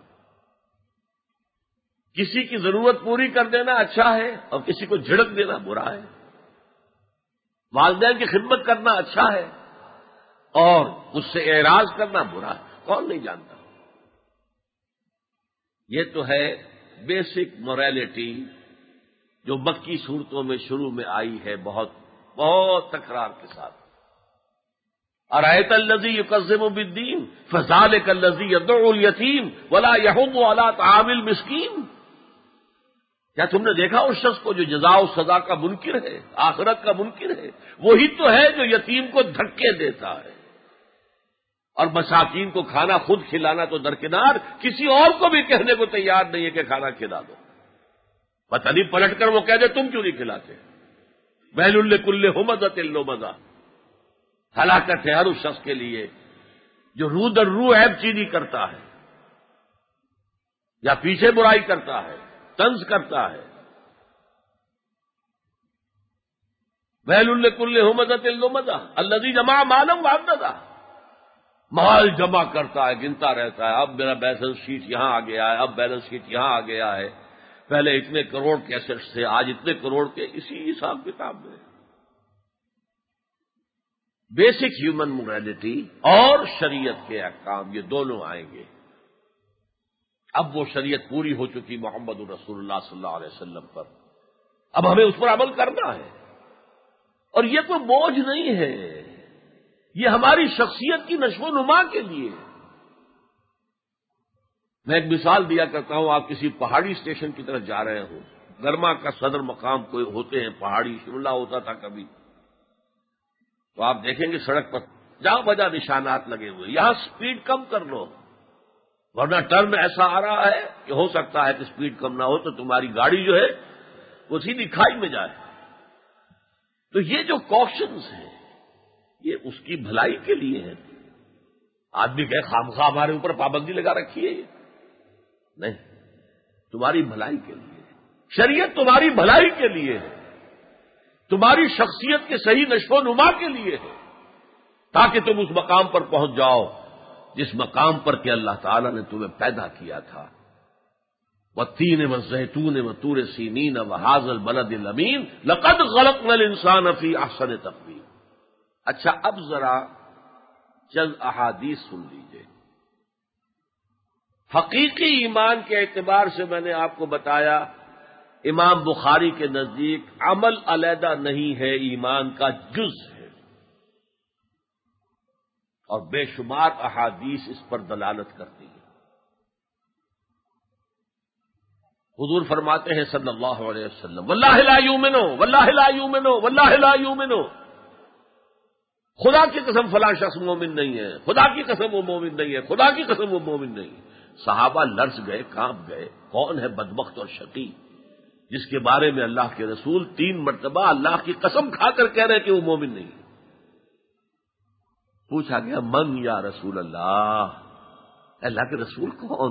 کسی کی ضرورت پوری کر دینا اچھا ہے اور کسی کو جھڑک دینا برا ہے، والدین کی خدمت کرنا اچھا ہے اور اس سے اعراض کرنا برا ہے، کون نہیں جانتا؟ یہ تو ہے بیسک موریلٹی جو مکی صورتوں میں شروع میں آئی ہے، بہت بہت تکرار کے ساتھ۔ ارأیت الذی یکذب بالدین فذلک الذی یدعو الیتیم ولا یحض علی طعام المسکین۔ کیا تم نے دیکھا اس شخص کو جو جزا و سزا کا منکر ہے، آخرت کا منکر ہے؟ وہی تو ہے جو یتیم کو دھکے دیتا ہے، اور مساکین کو کھانا خود کھلانا تو درکنار، کسی اور کو بھی کہنے کو تیار نہیں ہے کہ کھانا کھلا دو۔ پتہ نہیں پلٹ کر وہ کہہ دے تم کیوں نہیں کھلاتے۔ ویل لکل ہمزۃ لمزہ، ہلاکت ہے ہر اس شخص کے لیے جو رو در رو عیب چینی کرتا ہے یا پیچھے برائی کرتا ہے، طنز کرتا ہے۔ ویل لکل ہمزۃ لمزہ الذی جمع مالا وعددہ، مال جمع کرتا ہے، گنتا رہتا ہے، اب میرا بیلنس شیٹ یہاں آ گیا ہے، اب بیلنس شیٹ یہاں آ گیا ہے، پہلے اتنے کروڑ کے ایسٹس تھے، آج اتنے کروڑ کے، اسی حساب کتاب میں بیسک ہیومن موریلٹی اور شریعت کے احکام یہ دونوں آئیں گے۔ اب وہ شریعت پوری ہو چکی محمد رسول اللہ صلی اللہ علیہ وسلم پر، اب ہمیں اس پر عمل کرنا ہے، اور یہ کوئی بوجھ نہیں ہے، یہ ہماری شخصیت کی نشو و نما کے لیے۔ میں ایک مثال دیا کرتا ہوں، آپ کسی پہاڑی اسٹیشن کی طرف جا رہے ہوں، گرما کا صدر مقام کوئی ہوتے ہیں پہاڑی، شملہ ہوتا تھا کبھی، تو آپ دیکھیں گے سڑک پر جہاں بجا نشانات لگے ہوئے، یہاں سپیڈ کم کر لو ورنہ ٹرن ایسا آ رہا ہے کہ ہو سکتا ہے کہ سپیڈ کم نہ ہو تو تمہاری گاڑی جو ہے وہ سیدھی کھائی میں جائے۔ تو یہ جو کوشنز ہیں یہ اس کی بھلائی کے لیے ہے۔ آدمی کہ خامخواہ ہمارے اوپر پابندی لگا رکھی ہے، یہ نہیں، تمہاری بھلائی کے لیے شریعت، تمہاری بھلائی کے لیے ہے، تمہاری شخصیت کے صحیح نشو و نما کے لیے ہے، تاکہ تم اس مقام پر پہنچ جاؤ جس مقام پر کہ اللہ تعالیٰ نے تمہیں پیدا کیا تھا۔ وَالتِّينِ وَالزَّيْتُونِ وَطُورِ سِينِينَ وَهَٰذَا الْبَلَدِ الْأَمِينِ لَقَدْ خَلَقْنَا الْإِنسَانَ فِي أَحْسَنِ تَقْوِيمٍ۔ اچھا اب ذرا چند احادیث سن لیجئے۔ حقیقی ایمان کے اعتبار سے میں نے آپ کو بتایا، امام بخاری کے نزدیک عمل علیحدہ نہیں ہے، ایمان کا جز ہے، اور بے شمار احادیث اس پر دلالت کرتی ہیں۔ حضور فرماتے ہیں صلی اللہ علیہ وسلم، واللہ لا یؤمنو واللہ لا یؤمنو واللہ لا یؤمنو، خدا کی قسم فلاں شخص مومن نہیں ہے، خدا کی قسم وہ مومن نہیں ہے، خدا کی قسم وہ مومن نہیں ہے۔ صحابہ لرز گئے، کانپ گئے، کون ہے بدبخت اور شقی جس کے بارے میں اللہ کے رسول تین مرتبہ اللہ کی قسم کھا کر کہہ رہے کہ وہ مومن نہیں ہے؟ پوچھا گیا من یا رسول اللہ، اللہ کے رسول کون؟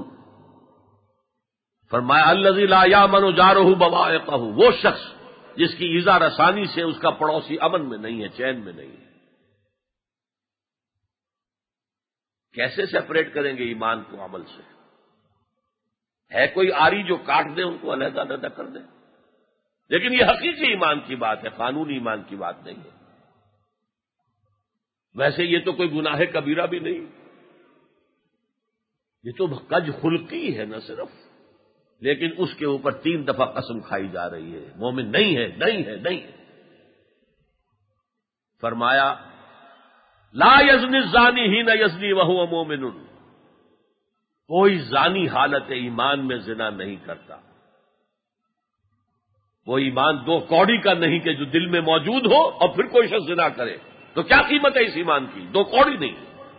فرمایا الذی لا یامن جارہ بوائقہ، وہ شخص جس کی ایذا رسانی سے اس کا پڑوسی امن میں نہیں ہے، چین میں نہیں ہے۔ کیسے سیپریٹ کریں گے ایمان کو عمل سے؟ ہے کوئی آری جو کاٹ دے ان کو علیحدہ علیحدہ کر دے؟ لیکن یہ حقیقی ایمان کی بات ہے، قانونی ایمان کی بات نہیں ہے۔ ویسے یہ تو کوئی گناہ کبیرہ بھی نہیں، یہ تو کج خلقی ہے نہ صرف، لیکن اس کے اوپر تین دفعہ قسم کھائی جا رہی ہے، مومن نہیں ہے، نہیں ہے، نہیں ہے۔ فرمایا لا یزنی الزانی حین یزنی وہو مومن، کوئی زانی حالت ایمان میں زنا نہیں کرتا۔ وہ ایمان دو کوڑی کا نہیں کہ جو دل میں موجود ہو اور پھر کوئی شخص زنا کرے، تو کیا قیمت ہے اس ایمان کی؟ دو کوڑی نہیں۔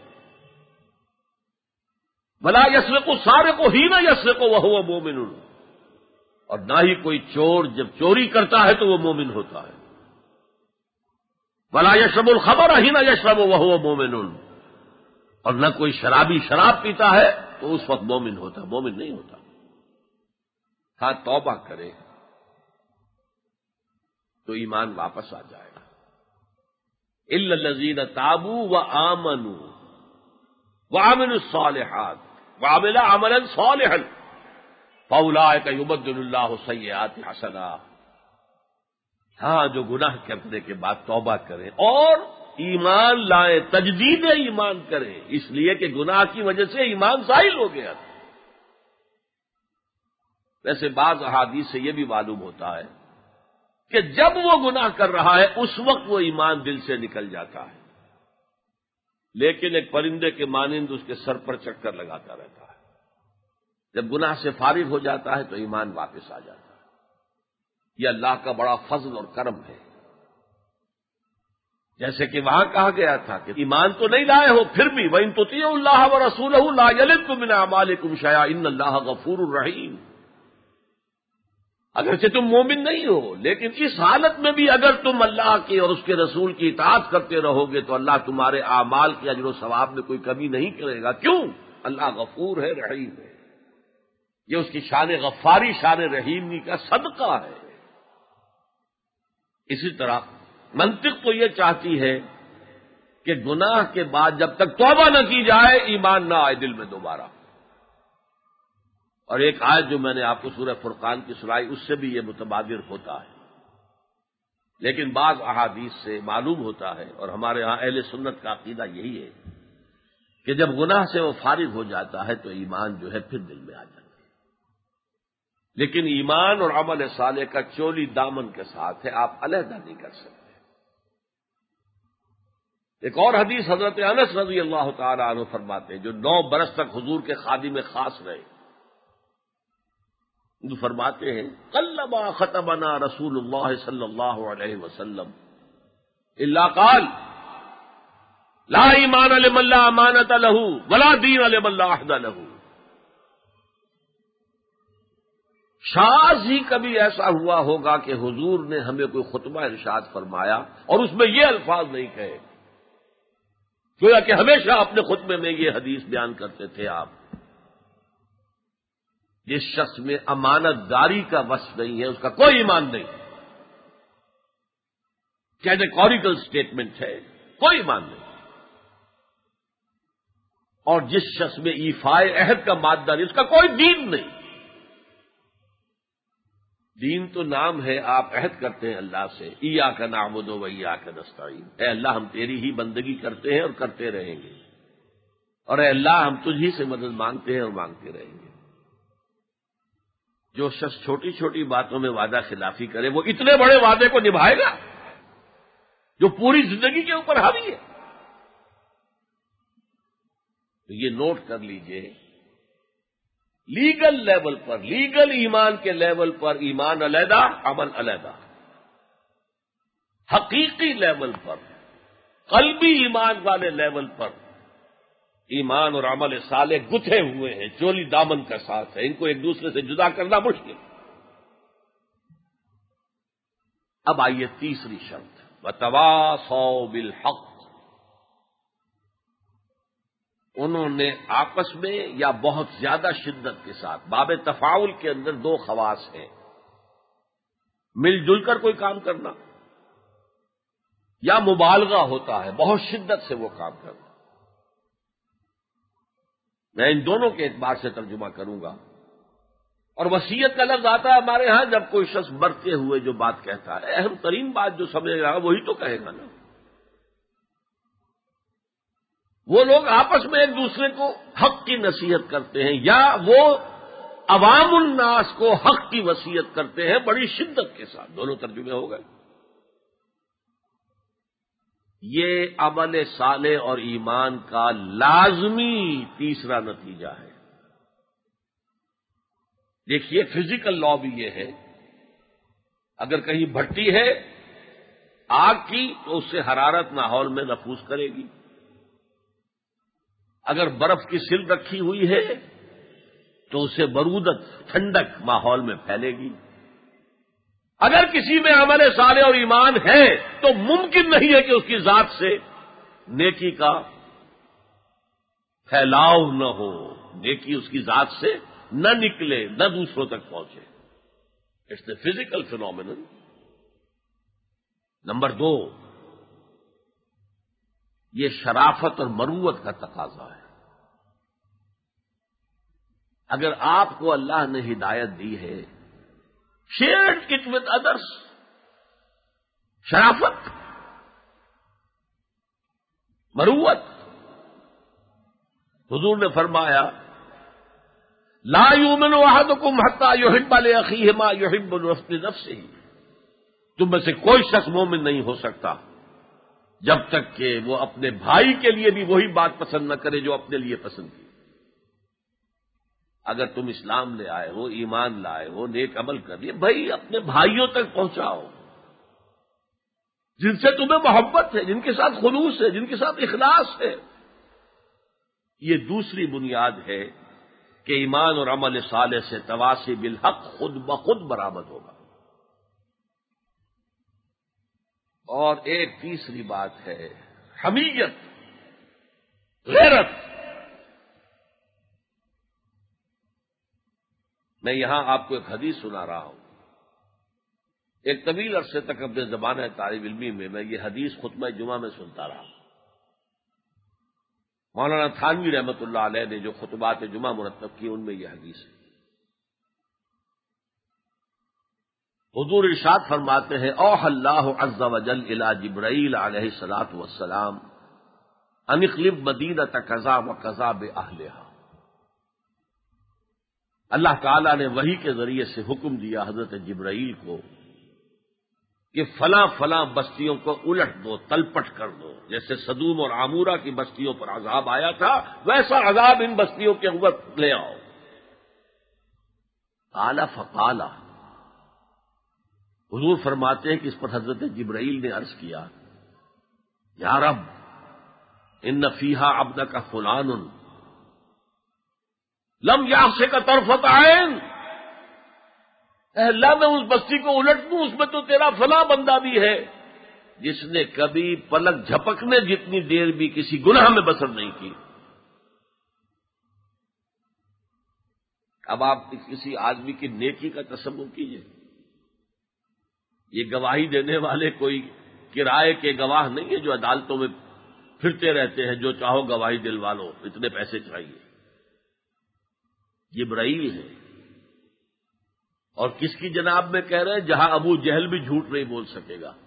ولا یسرق السارق حین یسرق وہو مومن، اور نہ ہی کوئی چور جب چوری کرتا ہے تو وہ مومن ہوتا ہے۔ ولا یشرب الخمر حین یشرب وہو مومن، اور نہ کوئی شرابی شراب پیتا ہے تو اس وقت مومن ہوتا، مومن نہیں ہوتا۔ ہاں توبہ کرے تو ایمان واپس آ جائے گا۔ الا الذین تابوا وآمنوا وعملوا الصالحات وعملوا عملا صالحا فاولئک یبدل اللہ سیئات حسنات، ہاں جو گناہ کرنے کے بعد توبہ کریں اور ایمان لائیں، تجدید ایمان کریں، اس لیے کہ گناہ کی وجہ سے ایمان زائل ہو گیا تھا۔ ویسے بعض احادیث سے یہ بھی معلوم ہوتا ہے کہ جب وہ گناہ کر رہا ہے اس وقت وہ ایمان دل سے نکل جاتا ہے، لیکن ایک پرندے کے مانند اس کے سر پر چکر لگاتا رہتا ہے۔ جب گناہ سے فارغ ہو جاتا ہے تو ایمان واپس آ جاتا ہے۔ یہ اللہ کا بڑا فضل اور کرم ہے۔ جیسے کہ وہاں کہا گیا تھا کہ ایمان تو نہیں لائے ہو پھر بھی وَإِن تُطِيعُوا اللَّهَ وَرَسُولَهُ لَا يَلِدْكُم مِّنْ أَعْمَالِكُمْ شَيْئًا إِنَّ اللَّهَ غَفُورٌ رَّحِيمٌ۔ اگرچہ تم مومن نہیں ہو لیکن اس حالت میں بھی اگر تم اللہ کی اور اس کے رسول کی اطاعت کرتے رہو گے تو اللہ تمہارے اعمال کے اجر و ثواب میں کوئی کمی نہیں کرے گا۔ کیوں؟ اللہ غفور ہے، رحیم ہے۔ یہ اس کی شان غفاری، شان رحیمی کا صدقہ ہے۔ اسی طرح منطق تو یہ چاہتی ہے کہ گناہ کے بعد جب تک توبہ نہ کی جائے ایمان نہ آئے دل میں دوبارہ۔ اور ایک آیت جو میں نے آپ کو سورہ فرقان کی سنائی اس سے بھی یہ متبادر ہوتا ہے، لیکن بعض احادیث سے معلوم ہوتا ہے اور ہمارے ہاں اہل سنت کا عقیدہ یہی ہے کہ جب گناہ سے وہ فارغ ہو جاتا ہے تو ایمان جو ہے پھر دل میں آ جاتا ہے۔ لیکن ایمان اور عمل صالح کا چولی دامن کے ساتھ ہے، آپ علیحدہ نہیں کر سکتے۔ ایک اور حدیث حضرت انس رضی اللہ تعالی عنہ فرماتے ہیں، جو نو برس تک حضور کے خادم خاص رہے، جو فرماتے ہیں قلما خطبنا رسول اللہ صلی اللہ علیہ وسلم الا قال لا ایمان لمن لا امانۃ له ولا دین لمن لا عہد له۔ شاذ ہی کبھی ایسا ہوا ہوگا کہ حضور نے ہمیں کوئی خطبہ ارشاد فرمایا اور اس میں یہ الفاظ نہیں کہے، گویا کہ ہمیشہ اپنے خطبے میں یہ حدیث بیان کرتے تھے آپ، جس شخص میں امانت داری کا وصف نہیں ہے اس کا کوئی ایمان نہیں، کیٹیگوریکل اسٹیٹمنٹ ہے، کوئی ایمان نہیں۔ اور جس شخص میں ایفائے عہد کا مادہ نہیں اس کا کوئی دین نہیں۔ دین تو نام ہے، آپ عہد کرتے ہیں اللہ سے، ایاک نعبد و ایاک نستعین، اے اللہ ہم تیری ہی بندگی کرتے ہیں اور کرتے رہیں گے، اور اے اللہ ہم تجھی سے مدد مانگتے ہیں اور مانگتے رہیں گے۔ جو شخص چھوٹی چھوٹی باتوں میں وعدہ خلافی کرے وہ اتنے بڑے وعدے کو نبھائے گا جو پوری زندگی کے اوپر حاوی ہے؟ تو یہ نوٹ کر لیجئے، لیگل لیول پر، لیگل ایمان کے لیول پر ایمان علیحدہ، عمل علیحدہ، حقیقی لیول پر، قلبی ایمان والے لیول پر ایمان اور عمل صالح گتھے ہوئے ہیں، چولی دامن کا ساتھ ہے، ان کو ایک دوسرے سے جدا کرنا مشکل۔ اب آئیے تیسری شرط، وتواصوا بالحق۔ انہوں نے آپس میں یا بہت زیادہ شدت کے ساتھ، باب تفاعل کے اندر دو خواص ہیں، مل جل کر کوئی کام کرنا یا مبالغہ ہوتا ہے، بہت شدت سے وہ کام کرنا۔ میں ان دونوں کے اعتبار سے ترجمہ کروں گا، اور وصیت کا لفظ آتا ہے ہمارے ہاں جب کوئی شخص مرتے ہوئے جو بات کہتا ہے، اہم ترین بات جو سمجھ رہا وہی تو کہے گا نا۔ وہ لوگ آپس میں ایک دوسرے کو حق کی نصیحت کرتے ہیں یا وہ عوام الناس کو حق کی وصیت کرتے ہیں بڑی شدت کے ساتھ، دونوں ترجمے ہو گئے۔ یہ عمل صالح اور ایمان کا لازمی تیسرا نتیجہ ہے۔ دیکھیے فزیکل لا بھی یہ ہے، اگر کہیں بھٹی ہے آگ کی تو اس سے حرارت ماحول میں نفوذ کرے گی، اگر برف کی سل رکھی ہوئی ہے تو اسے برودت، ٹھنڈک ماحول میں پھیلے گی۔ اگر کسی میں عمل صالح اور ایمان ہے تو ممکن نہیں ہے کہ اس کی ذات سے نیکی کا پھیلاؤ نہ ہو، نیکی اس کی ذات سے نہ نکلے، نہ دوسروں تک پہنچے۔ It's a physical phenomenon. Number دو، یہ شرافت اور مروت کا تقاضا ہے۔ اگر آپ کو اللہ نے ہدایت دی ہے، شیئر اٹ ود ادرس۔ شرافت، مروت۔ حضور نے فرمایا لا یؤمن احدکم حتی یحب لاخیہ ما یحب لنفسہ۔ تم میں سے کوئی شخص مومن نہیں ہو سکتا جب تک کہ وہ اپنے بھائی کے لیے بھی وہی بات پسند نہ کرے جو اپنے لیے پسند کی۔ اگر تم اسلام لے آئے ہو، ایمان لائے ہو، نیک عمل کر لیے، بھائی اپنے بھائیوں تک پہنچاؤ۔ جن سے تمہیں محبت ہے، جن کے ساتھ خلوص ہے، جن کے ساتھ اخلاص ہے. یہ دوسری بنیاد ہے کہ ایمان اور عمل صالح سے تواصی بالحق خود بخود برآمد ہوگا. اور ایک تیسری بات ہے حمیت، غیرت. میں یہاں آپ کو ایک حدیث سنا رہا ہوں. ایک طویل عرصے تک اپنے زمانہ طالب علمی میں میں یہ حدیث خطبہ جمعہ میں سنتا رہا. مولانا تھانوی رحمۃ اللہ علیہ نے جو خطبات جمعہ مرتب کی ان میں یہ حدیث ہے. حضور ارشاد فرماتے ہیں اوحى اللہ عز وجل الی جبرائیل علیہ الصلوۃ والسلام ان اقلب مدینۃ کذا وکذا باہلھا. اللہ تعالیٰ نے وحی کے ذریعے سے حکم دیا حضرت جبرائیل کو کہ فلاں فلاں بستیوں کو الٹ دو، تلپٹ کر دو. جیسے سدوم اور عامورہ کی بستیوں پر عذاب آیا تھا ویسا عذاب ان بستیوں کے اوپر لے آؤ. قال فقال، حضور فرماتے ہیں کہ اس پر حضرت جبرائیل نے عرض کیا یا رب ان فیہا عبدک فلان لم یعصک طرفۃ عین. اے اللہ میں اس بستی کو الٹ دوں، اس میں تو تیرا فلاں بندہ بھی ہے جس نے کبھی پلک جھپکنے جتنی دیر بھی کسی گناہ میں بسر نہیں کی. اب آپ کسی آدمی کی نیکی کا تصور کیجئے. یہ گواہی دینے والے کوئی کرائے کے گواہ نہیں ہے جو عدالتوں میں پھرتے رہتے ہیں جو چاہو گواہی دلوا لو، اتنے پیسے چاہیے. جبرائیل ہے. اور کس کی جناب میں کہہ رہے ہیں؟ جہاں ابو جہل بھی جھوٹ نہیں بول سکے گا.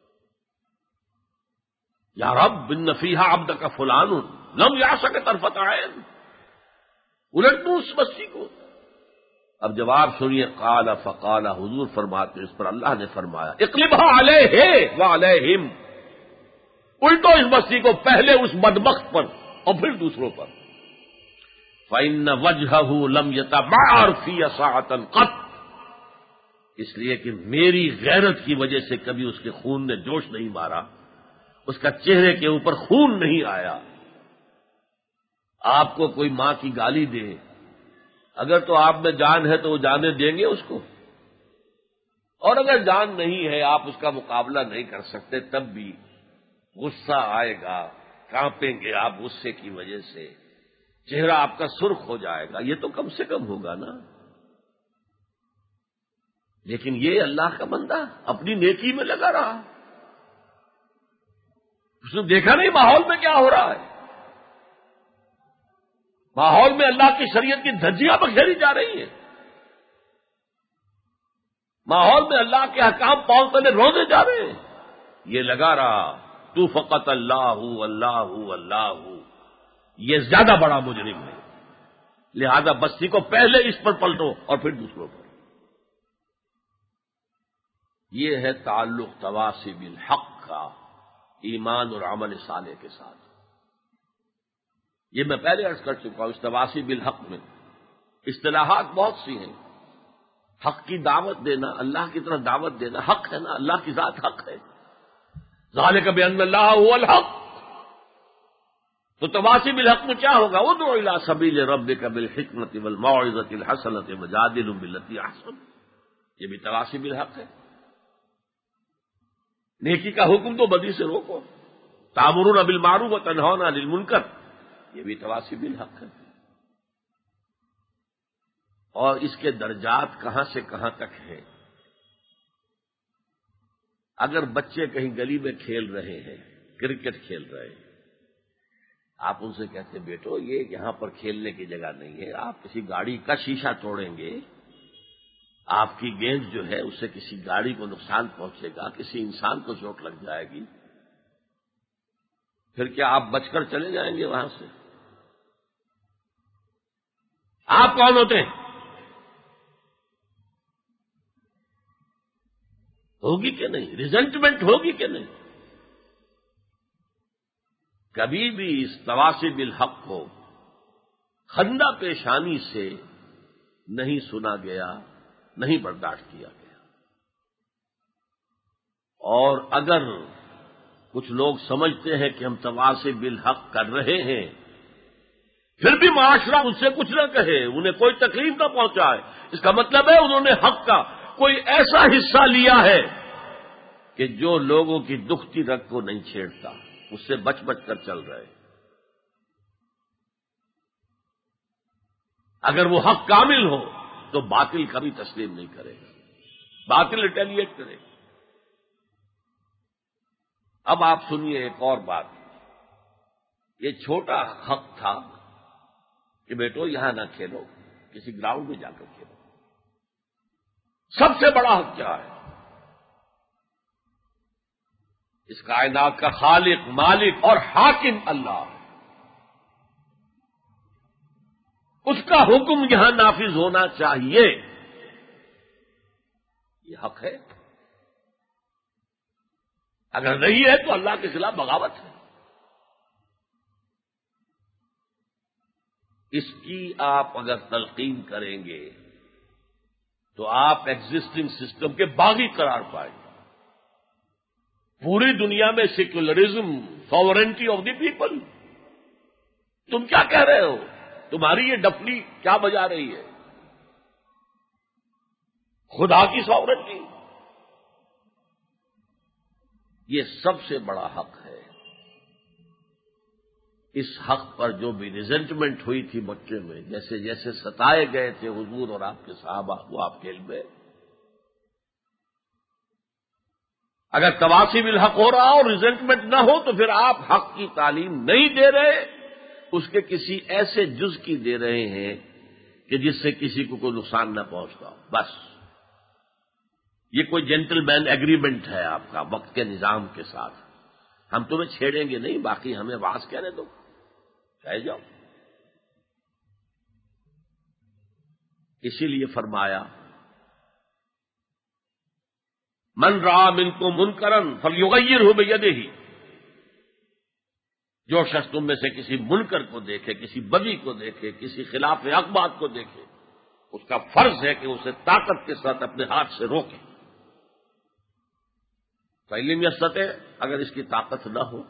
یا رب ان فیہا عبدک فلان لم یعصک طرفۃ عین، الٹ دوں اس بستی کو. اب جواب سنیے. قال فقال، حضور فرماتے اس پر اللہ نے فرمایا اقلبھا علیہ وعلیہم، الٹو اس بستی کو پہلے اس بدبخت پر اور پھر دوسروں پر. فإن وجہہ لم یتبعر فی ساعۃ قط، اس لیے کہ میری غیرت کی وجہ سے کبھی اس کے خون نے جوش نہیں مارا، اس کا چہرے کے اوپر خون نہیں آیا. آپ کو کوئی ماں کی گالی دے، اگر تو آپ میں جان ہے تو وہ جانے دیں گے اس کو، اور اگر جان نہیں ہے آپ اس کا مقابلہ نہیں کر سکتے تب بھی غصہ آئے گا، کانپیں گے آپ غصے کی وجہ سے، چہرہ آپ کا سرخ ہو جائے گا. یہ تو کم سے کم ہوگا نا. لیکن یہ اللہ کا بندہ اپنی نیکی میں لگا رہا. اس نے دیکھا نہیں ماحول میں کیا ہو رہا ہے. ماحول میں اللہ کی شریعت کی دھجیاں بکھیری جا رہی ہیں. ماحول میں اللہ کے احکام پاؤں تلے روزے جا رہے ہیں. یہ لگا رہا تو فقط اللہ اللہ اللہ، یہ زیادہ بڑا مجرم ہے. لہذا بستی کو پہلے اس پر پلٹو اور پھر دوسروں پر. یہ ہے تعلق تواصی بالحق کا ایمان اور عمل صالح کے ساتھ. یہ میں پہلے عرض کر چکا ہوں. اس تواصی بالحق میں اصطلاحات بہت سی ہیں. حق کی دعوت دینا، اللہ کی طرف دعوت دینا حق ہے نا، اللہ کی ذات حق ہے. ذالک بان اللہ هو الحق. تو تواصی بالحق میں کیا ہوگا؟ ادع الی سبیل ربک بالحکمۃ والموعظۃ الحسنۃ وجادلهم بالتی احسن. یہ بھی تواصی بالحق ہے. نیکی کا حکم تو بدی سے روکو. تأمرون بالمعروف وتنہون عن المنکر، یہ بھی تواصی بالحق ہے. اور اس کے درجات کہاں سے کہاں تک ہیں. اگر بچے کہیں گلی میں کھیل رہے ہیں، کرکٹ کھیل رہے ہیں، آپ ان سے کہتے ہیں بیٹو یہ یہاں پر کھیلنے کی جگہ نہیں ہے، آپ کسی گاڑی کا شیشہ توڑیں گے، آپ کی گیند جو ہے اس سے کسی گاڑی کو نقصان پہنچے گا، کسی انسان کو چوٹ لگ جائے گی، پھر کیا آپ بچ کر چلے جائیں گے وہاں سے؟ آپ کون ہوتے ہیں؟ ہوگی کہ نہیں؟ ریزنٹمنٹ ہوگی کہ نہیں؟ کبھی بھی اس تواصی بالحق کو خندہ پیشانی سے نہیں سنا گیا، نہیں برداشت کیا گیا. اور اگر کچھ لوگ سمجھتے ہیں کہ ہم تواصی بالحق کر رہے ہیں، پھر بھی معاشرہ ان سے کچھ نہ کہے، انہیں کوئی تکلیف نہ پہنچائے، اس کا مطلب ہے انہوں نے حق کا کوئی ایسا حصہ لیا ہے کہ جو لوگوں کی دکھتی رگ کو نہیں چھیڑتا، اس سے بچ بچ کر چل رہے۔ اگر وہ حق کامل ہو تو باطل کبھی تسلیم نہیں کرے گا، باطل ریٹیلیٹ کرے گا۔ اب آپ سنیے ایک اور بات، یہ چھوٹا حق تھا کہ بیٹو یہاں نہ کھیلو، کسی گراؤنڈ میں جا کر کھیلو۔ سب سے بڑا حق کیا ہے؟ اس کائنات کا خالق، مالک اور حاکم اللہ ہے، اس کا حکم یہاں نافذ ہونا چاہیے، یہ حق ہے۔ اگر نہیں ہے تو اللہ کے خلاف بغاوت ہے۔ اس کی آپ اگر تلقین کریں گے تو آپ ایگزسٹنگ سسٹم کے باغی قرار پائیں گے۔ پوری دنیا میں secularism, sovereignty of the people, تم کیا کہہ رہے ہو؟ تمہاری یہ ڈفلی کیا بجا رہی ہے؟ خدا کی ساورنٹی، یہ سب سے بڑا حق ہے۔ اس حق پر جو بھی ریزنٹمنٹ ہوئی تھی مکے میں، جیسے جیسے ستائے گئے تھے حضور اور آپ کے صحابہ، وہ آپ کے علم میں۔ اگر تواصی بالحق ہو رہا اور ریزنٹمنٹ نہ ہو تو پھر آپ حق کی تعلیم نہیں دے رہے، اس کے کسی ایسے جز کی دے رہے ہیں کہ جس سے کسی کو کوئی نقصان نہ پہنچتا ہو، بس۔ یہ کوئی جینٹل مین ایگریمنٹ ہے آپ کا وقت کے نظام کے ساتھ، ہم تمہیں چھیڑیں گے نہیں، باقی ہمیں واز کہنے دو، کہہ جاؤ۔ اسی لیے فرمایا من رأى منکم منکرا فلیغیرہ بیدہ، جو شخص تم میں سے کسی منکر کو دیکھے، کسی بدی کو دیکھے، کسی خلاف حق بات کو دیکھے، اس کا فرض ہے کہ اسے طاقت کے ساتھ اپنے ہاتھ سے روکے۔ فَإِن لَّمْ يَسْتَطِعْ، اگر اس کی طاقت نہ ہو،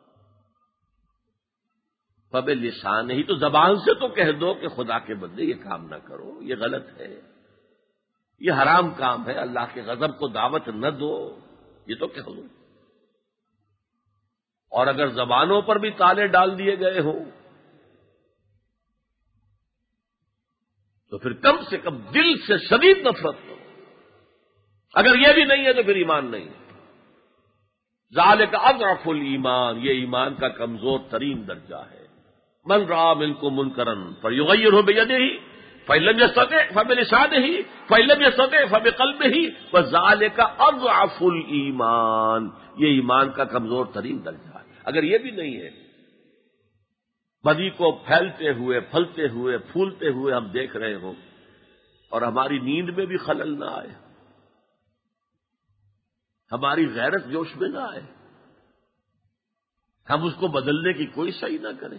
فَبِلِسَانِهِ، ہی تو زبان سے تو کہہ دو کہ خدا کے بندے یہ کام نہ کرو، یہ غلط ہے، یہ حرام کام ہے، اللہ کے غضب کو دعوت نہ دو، یہ تو کہہ دو۔ اور اگر زبانوں پر بھی تالے ڈال دیے گئے ہوں تو پھر کم سے کم دل سے شدید نفرت کرو۔ اگر یہ بھی نہیں ہے تو پھر ایمان نہیں ہے۔ ذالک اضعف الایمان، یہ ایمان کا کمزور ترین درجہ ہے۔ من رأى منکم منکرا فلیغیرہ بیدہ، فإن لم يستطع فبلسانہ، فإن لم يستطع فبقلبہ، وذالک اضعف الایمان، یہ ایمان کا کمزور ترین درجہ ہے۔ اگر یہ بھی نہیں ہے، بدی کو پھیلتے ہوئے، پھلتے ہوئے، پھولتے ہوئے ہم دیکھ رہے ہوں اور ہماری نیند میں بھی خلل نہ آئے، ہماری غیرت جوش میں نہ آئے، ہم اس کو بدلنے کی کوئی صحیح نہ کریں،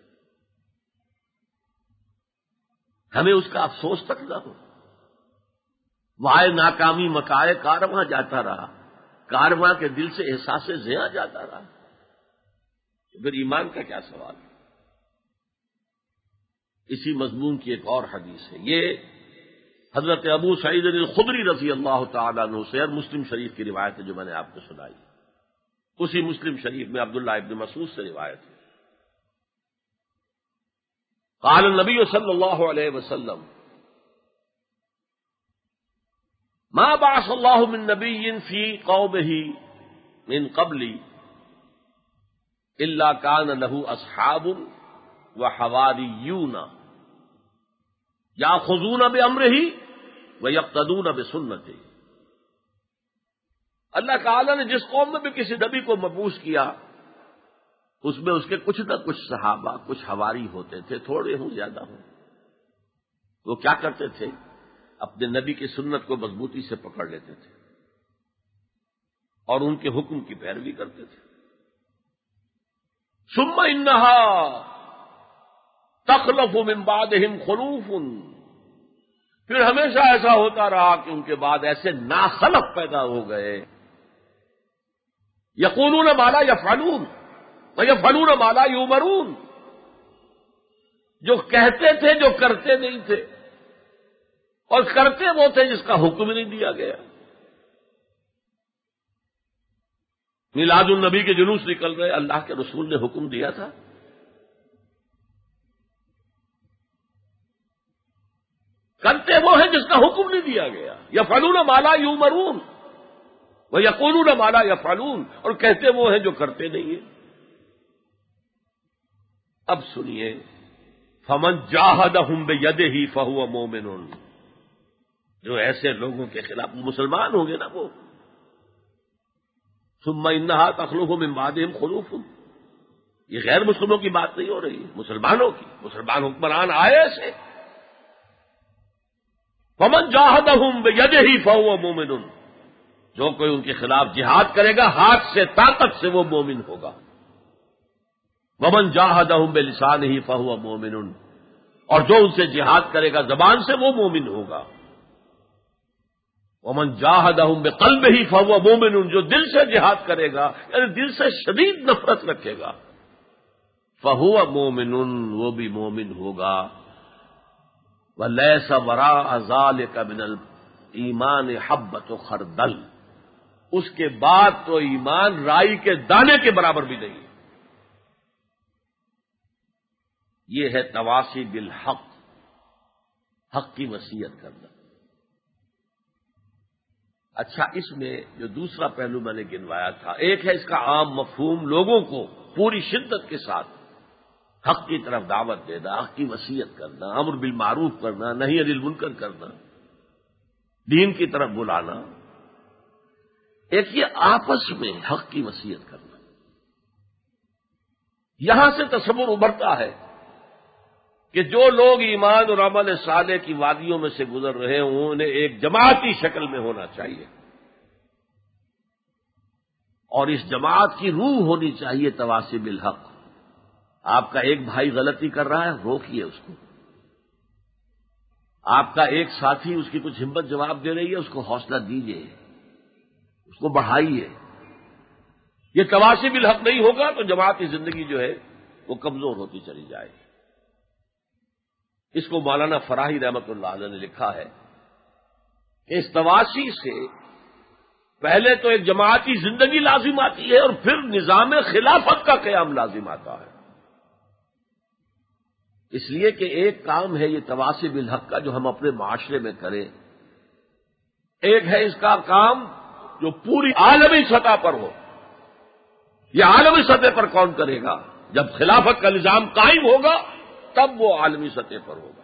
ہمیں اس کا افسوس تک نہ ہو، وائے ناکامی مکائے کارواں جاتا رہا، کارواں کے دل سے احساس زیاں جاتا رہا، تو پھر ایمان کا کیا سوال ہے؟ اسی مضمون کی ایک اور حدیث ہے، یہ حضرت ابو سعید الخدری رضی اللہ تعالیٰ عنہ سے، اور مسلم شریف کی روایت ہے جو میں نے آپ کو سنائی، اسی مسلم شریف میں عبداللہ ابن مسعود سے روایت ہے۔ قال النبی صلی اللہ علیہ وسلم ما بعث اللہ من نبی فی قومہ من قبلی الا کان لہ اصحاب وحواریون یاخذون بامرہ ویقتدون بسنتہ۔ اللہ تعالی نے جس قوم میں بھی کسی نبی کو مبعوث کیا، اس میں اس کے کچھ نہ کچھ صحابہ، کچھ حواری ہوتے تھے، تھوڑے ہوں زیادہ ہوں۔ وہ کیا کرتے تھے؟ اپنے نبی کی سنت کو مضبوطی سے پکڑ لیتے تھے اور ان کے حکم کی پیروی کرتے تھے۔ ثم انہا تخلف من بعدہم خلوف، پھر ہمیشہ ایسا ہوتا رہا کہ ان کے بعد ایسے ناخلف پیدا ہو گئے یقولون ما لا یفعلون ویفعلون ما لا یؤمرون، جو کہتے تھے جو کرتے نہیں تھے، اور کرتے وہ تھے جس کا حکم ہی نہیں دیا گیا۔ میلاد النبی کے جلوس نکل رہے، اللہ کے رسول نے حکم دیا تھا؟ کرتے وہ ہیں جس کا حکم نہیں دیا گیا۔ یفعلون ما لا یؤمرون ویقولون ما لا یفعلون، اور کہتے وہ ہیں جو کرتے نہیں ہیں۔ اب سنیے، فمن جاہدہم بیدہ فہو مومن، جو ایسے لوگوں کے خلاف مسلمان ہوں گے نا وہ، ثم انہا تخلف من بعدہم خلوف، یہ غیر مسلموں کی بات نہیں ہو رہی، مسلمانوں کی، مسلمان حکمران آئے ایسے۔ فمن جاہدہم بیدہ فہو مومن، جو کوئی ان کے خلاف جہاد کرے گا ہاتھ سے، طاقت سے، وہ مومن ہوگا۔ ومن جاہدہم بلسانہ فہو مومن، اور جو ان سے جہاد کرے گا زبان سے، وہ مومن ہوگا۔ ومن جاہدہم بقلبہ فہو مومن، جو دل سے جہاد کرے گا، یعنی دل سے شدید نفرت رکھے گا، فہو مومن، وہ بھی مومن ہوگا۔ وَلَيْسَ وَرَاءَ ذَلِكَ مِنَ الْإِيمَانِ حَبَّةُ خَرْدَلٍ، اس کے بعد تو ایمان رائی کے دانے کے برابر بھی نہیں۔ یہ ہے تواصی بالحق، حق کی وصیت کرنا۔ اچھا، اس میں جو دوسرا پہلو میں نے گنوایا تھا، ایک ہے اس کا عام مفہوم، لوگوں کو پوری شدت کے ساتھ حق کی طرف دعوت دینا، حق کی وصیت کرنا، امر بالمعروف کرنا، نہی عن المنکر کرنا، دین کی طرف بلانا۔ ایک یہ آپس میں حق کی وصیت کرنا۔ یہاں سے تصور ابھرتا ہے کہ جو لوگ ایمان اور عمل صالح کی وادیوں میں سے گزر رہے ہوں، انہیں ایک جماعتی شکل میں ہونا چاہیے، اور اس جماعت کی روح ہونی چاہیے تواصی بالحق۔ آپ کا ایک بھائی غلطی کر رہا ہے، روکیے اس کو۔ آپ کا ایک ساتھی اس کی کچھ ہمت جواب دے رہی ہے، اس کو حوصلہ دیجیے، اس کو بڑھائیے۔ یہ تواصی بالحق نہیں ہوگا تو جماعتی زندگی جو ہے وہ کمزور ہوتی چلی جائے گی۔ اس کو مولانا فراہی رحمۃ اللہ علیہ نے لکھا ہے کہ اس تواصی سے پہلے تو ایک جماعتی زندگی لازم آتی ہے، اور پھر نظام خلافت کا قیام لازم آتا ہے۔ اس لیے کہ ایک کام ہے یہ تواصی بالحق کا جو ہم اپنے معاشرے میں کریں، ایک ہے اس کا کام جو پوری عالمی سطح پر ہو۔ یہ عالمی سطح پر کون کرے گا؟ جب خلافت کا نظام قائم ہوگا تب وہ عالمی سطح پر ہوگا۔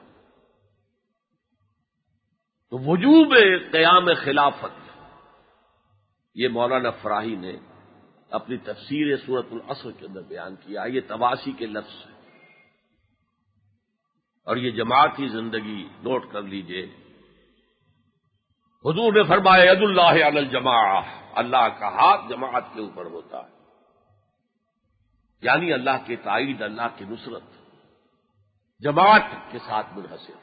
تو وجوب قیام خلافت، یہ مولانا فراہی نے اپنی تفسیر سورۃ العصر کے اندر بیان کیا۔ یہ تواصی کے لفظ ہے، اور یہ جماعتی زندگی نوٹ کر لیجئے۔ حضور نے فرمایا ید اللہ علی الجماعہ، اللہ کا ہاتھ جماعت کے اوپر ہوتا ہے، یعنی اللہ کی تائید، اللہ کی نصرت جماعت کے ساتھ منحصر۔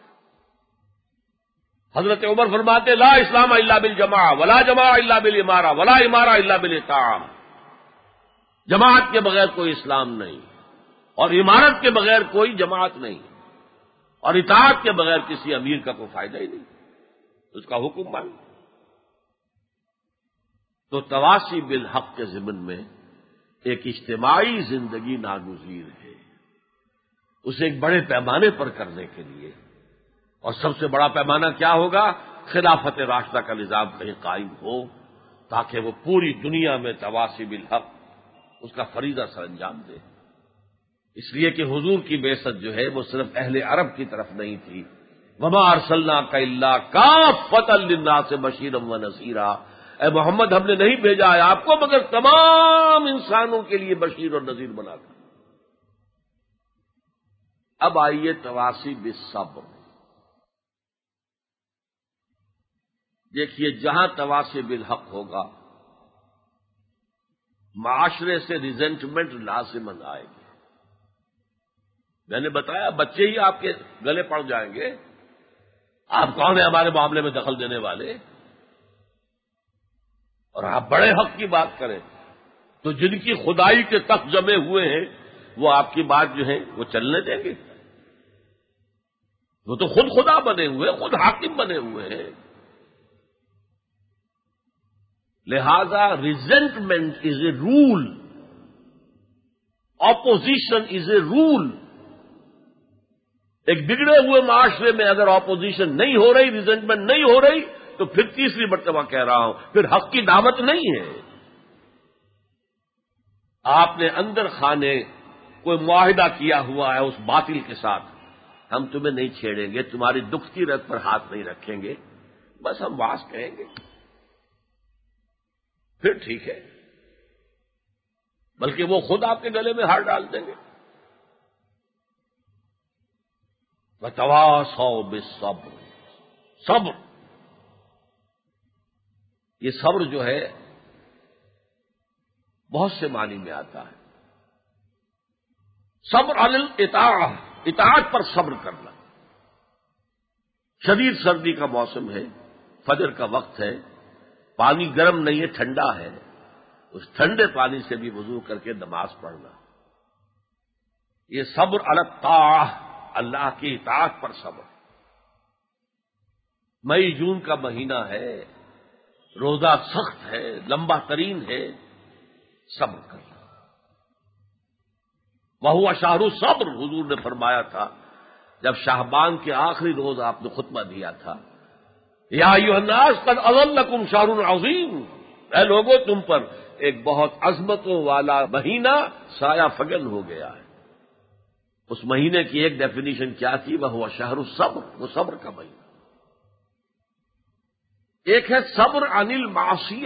حضرت عمر فرماتے لا اسلام الا بالجماعہ ولا جماعہ الا بالامارہ ولا امارہ الا بالاطاعہ، جماعت کے بغیر کوئی اسلام نہیں، اور امارت کے بغیر کوئی جماعت نہیں، اور اطاعت کے بغیر کسی امیر کا کوئی فائدہ ہی نہیں، اس کا حکم مان۔ تو تواصی بالحق کے ضمن میں ایک اجتماعی زندگی ناگزیر ہے، اسے ایک بڑے پیمانے پر کرنے کے لیے، اور سب سے بڑا پیمانہ کیا ہوگا؟ خلافت راشدہ کا نظام کہیں قائم ہو، تاکہ وہ پوری دنیا میں تواصی بالحق اس کا فریضہ سر انجام دے۔ اس لیے کہ حضور کی بعثت جو ہے وہ صرف اہل عرب کی طرف نہیں تھی، وما ارسلناک الا کافۃ للناس بشیرا ونذیرا، اے محمد ہم نے نہیں بھیجا ہے آپ کو مگر تمام انسانوں کے لیے بشیر اور نذیر بنا کر۔ اب آئیے تواصی بالصبر۔ دیکھیے، جہاں تواصی بالحق ہوگا معاشرے سے ریزنٹمنٹ لازماً آئے گی۔ میں نے بتایا بچے ہی آپ کے گلے پڑ جائیں گے، آپ کون ہیں ہمارے معاملے میں دخل دینے والے، اور آپ بڑے حق کی بات کریں تو جن کی خدائی کے تخت جمے ہوئے ہیں وہ آپ کی بات جو ہے وہ چلنے دیں گے؟ وہ تو خود خدا بنے ہوئے، خود حاکم بنے ہوئے ہیں۔ لہذا resentment is a rule, opposition is a rule. ایک بگڑے ہوئے معاشرے میں اگر اپوزیشن نہیں ہو رہی، ریزنٹمنٹ نہیں ہو رہی، تو پھر تیسری مرتبہ کہہ رہا ہوں، پھر حق کی دعوت نہیں ہے۔ آپ نے اندر خانے کوئی معاہدہ کیا ہوا ہے اس باطل کے ساتھ، ہم تمہیں نہیں چھیڑیں گے، تمہاری دکھتی رگ پر ہاتھ نہیں رکھیں گے، بس ہم واس کہیں گے، پھر ٹھیک ہے، بلکہ وہ خود آپ کے گلے میں ہار ڈال دیں گے۔ وَتَوَاصَوْا بِالصَّبْرِ، صبر، یہ صبر جو ہے بہت سے معنی میں آتا ہے۔ صبر علی الاطاعہ، اطاعت پر صبر کرنا۔ شدید سردی کا موسم ہے، فجر کا وقت ہے، پانی گرم نہیں ہے، ٹھنڈا ہے، اس ٹھنڈے پانی سے بھی وضو کر کے نماز پڑھنا، یہ صبر علی الطاعہ، اللہ کی اطاعت پر صبر۔ مئی جون کا مہینہ ہے، روزہ سخت ہے، لمبا ترین ہے، صبر کرنا۔ وہو شہر الصبر، حضور نے فرمایا تھا جب شعبان کے آخری روز آپ نے خطبہ دیا تھا، یا ایھا الناس قد اظلکم شہر عظیم، اے لوگوں تم پر ایک بہت عظمتوں والا مہینہ سایہ فگن ہو گیا ہے۔ اس مہینے کی ایک ڈیفینیشن کیا تھی؟ وہو شہر الصبر، وہ صبر کا مہینہ۔ ایک ہے صبر عن المعصیہ،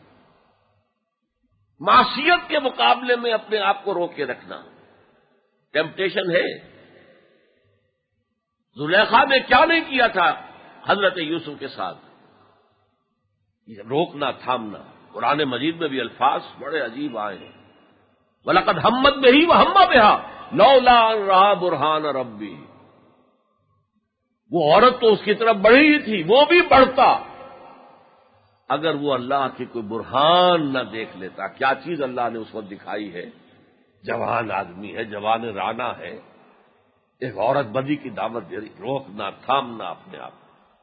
معصیت کے مقابلے میں اپنے آپ کو روک کے رکھنا۔ ٹیمپٹیشن ہے، زلیخا نے کیا نہیں کیا تھا حضرت یوسف کے ساتھ، یہ روکنا تھامنا۔ قرآن مجید میں بھی الفاظ بڑے عجیب آئے ہیں، وَلَقَدْ ہَمَّتْ بِهِ وَهَمَّ بِهَا لَوْلَا أَن رَأَىٰ بُرْهَانَ رَبِّهِ، وہ عورت تو اس کی طرف بڑھی ہی تھی، وہ بھی بڑھتا اگر وہ اللہ کی کوئی برہان نہ دیکھ لیتا۔ کیا چیز اللہ نے اس وقت دکھائی ہے؟ جوان آدمی ہے، جوان رانا ہے، ایک عورت بدی کی دعوت دے رہی، روکنا تھامنا اپنے آپ۔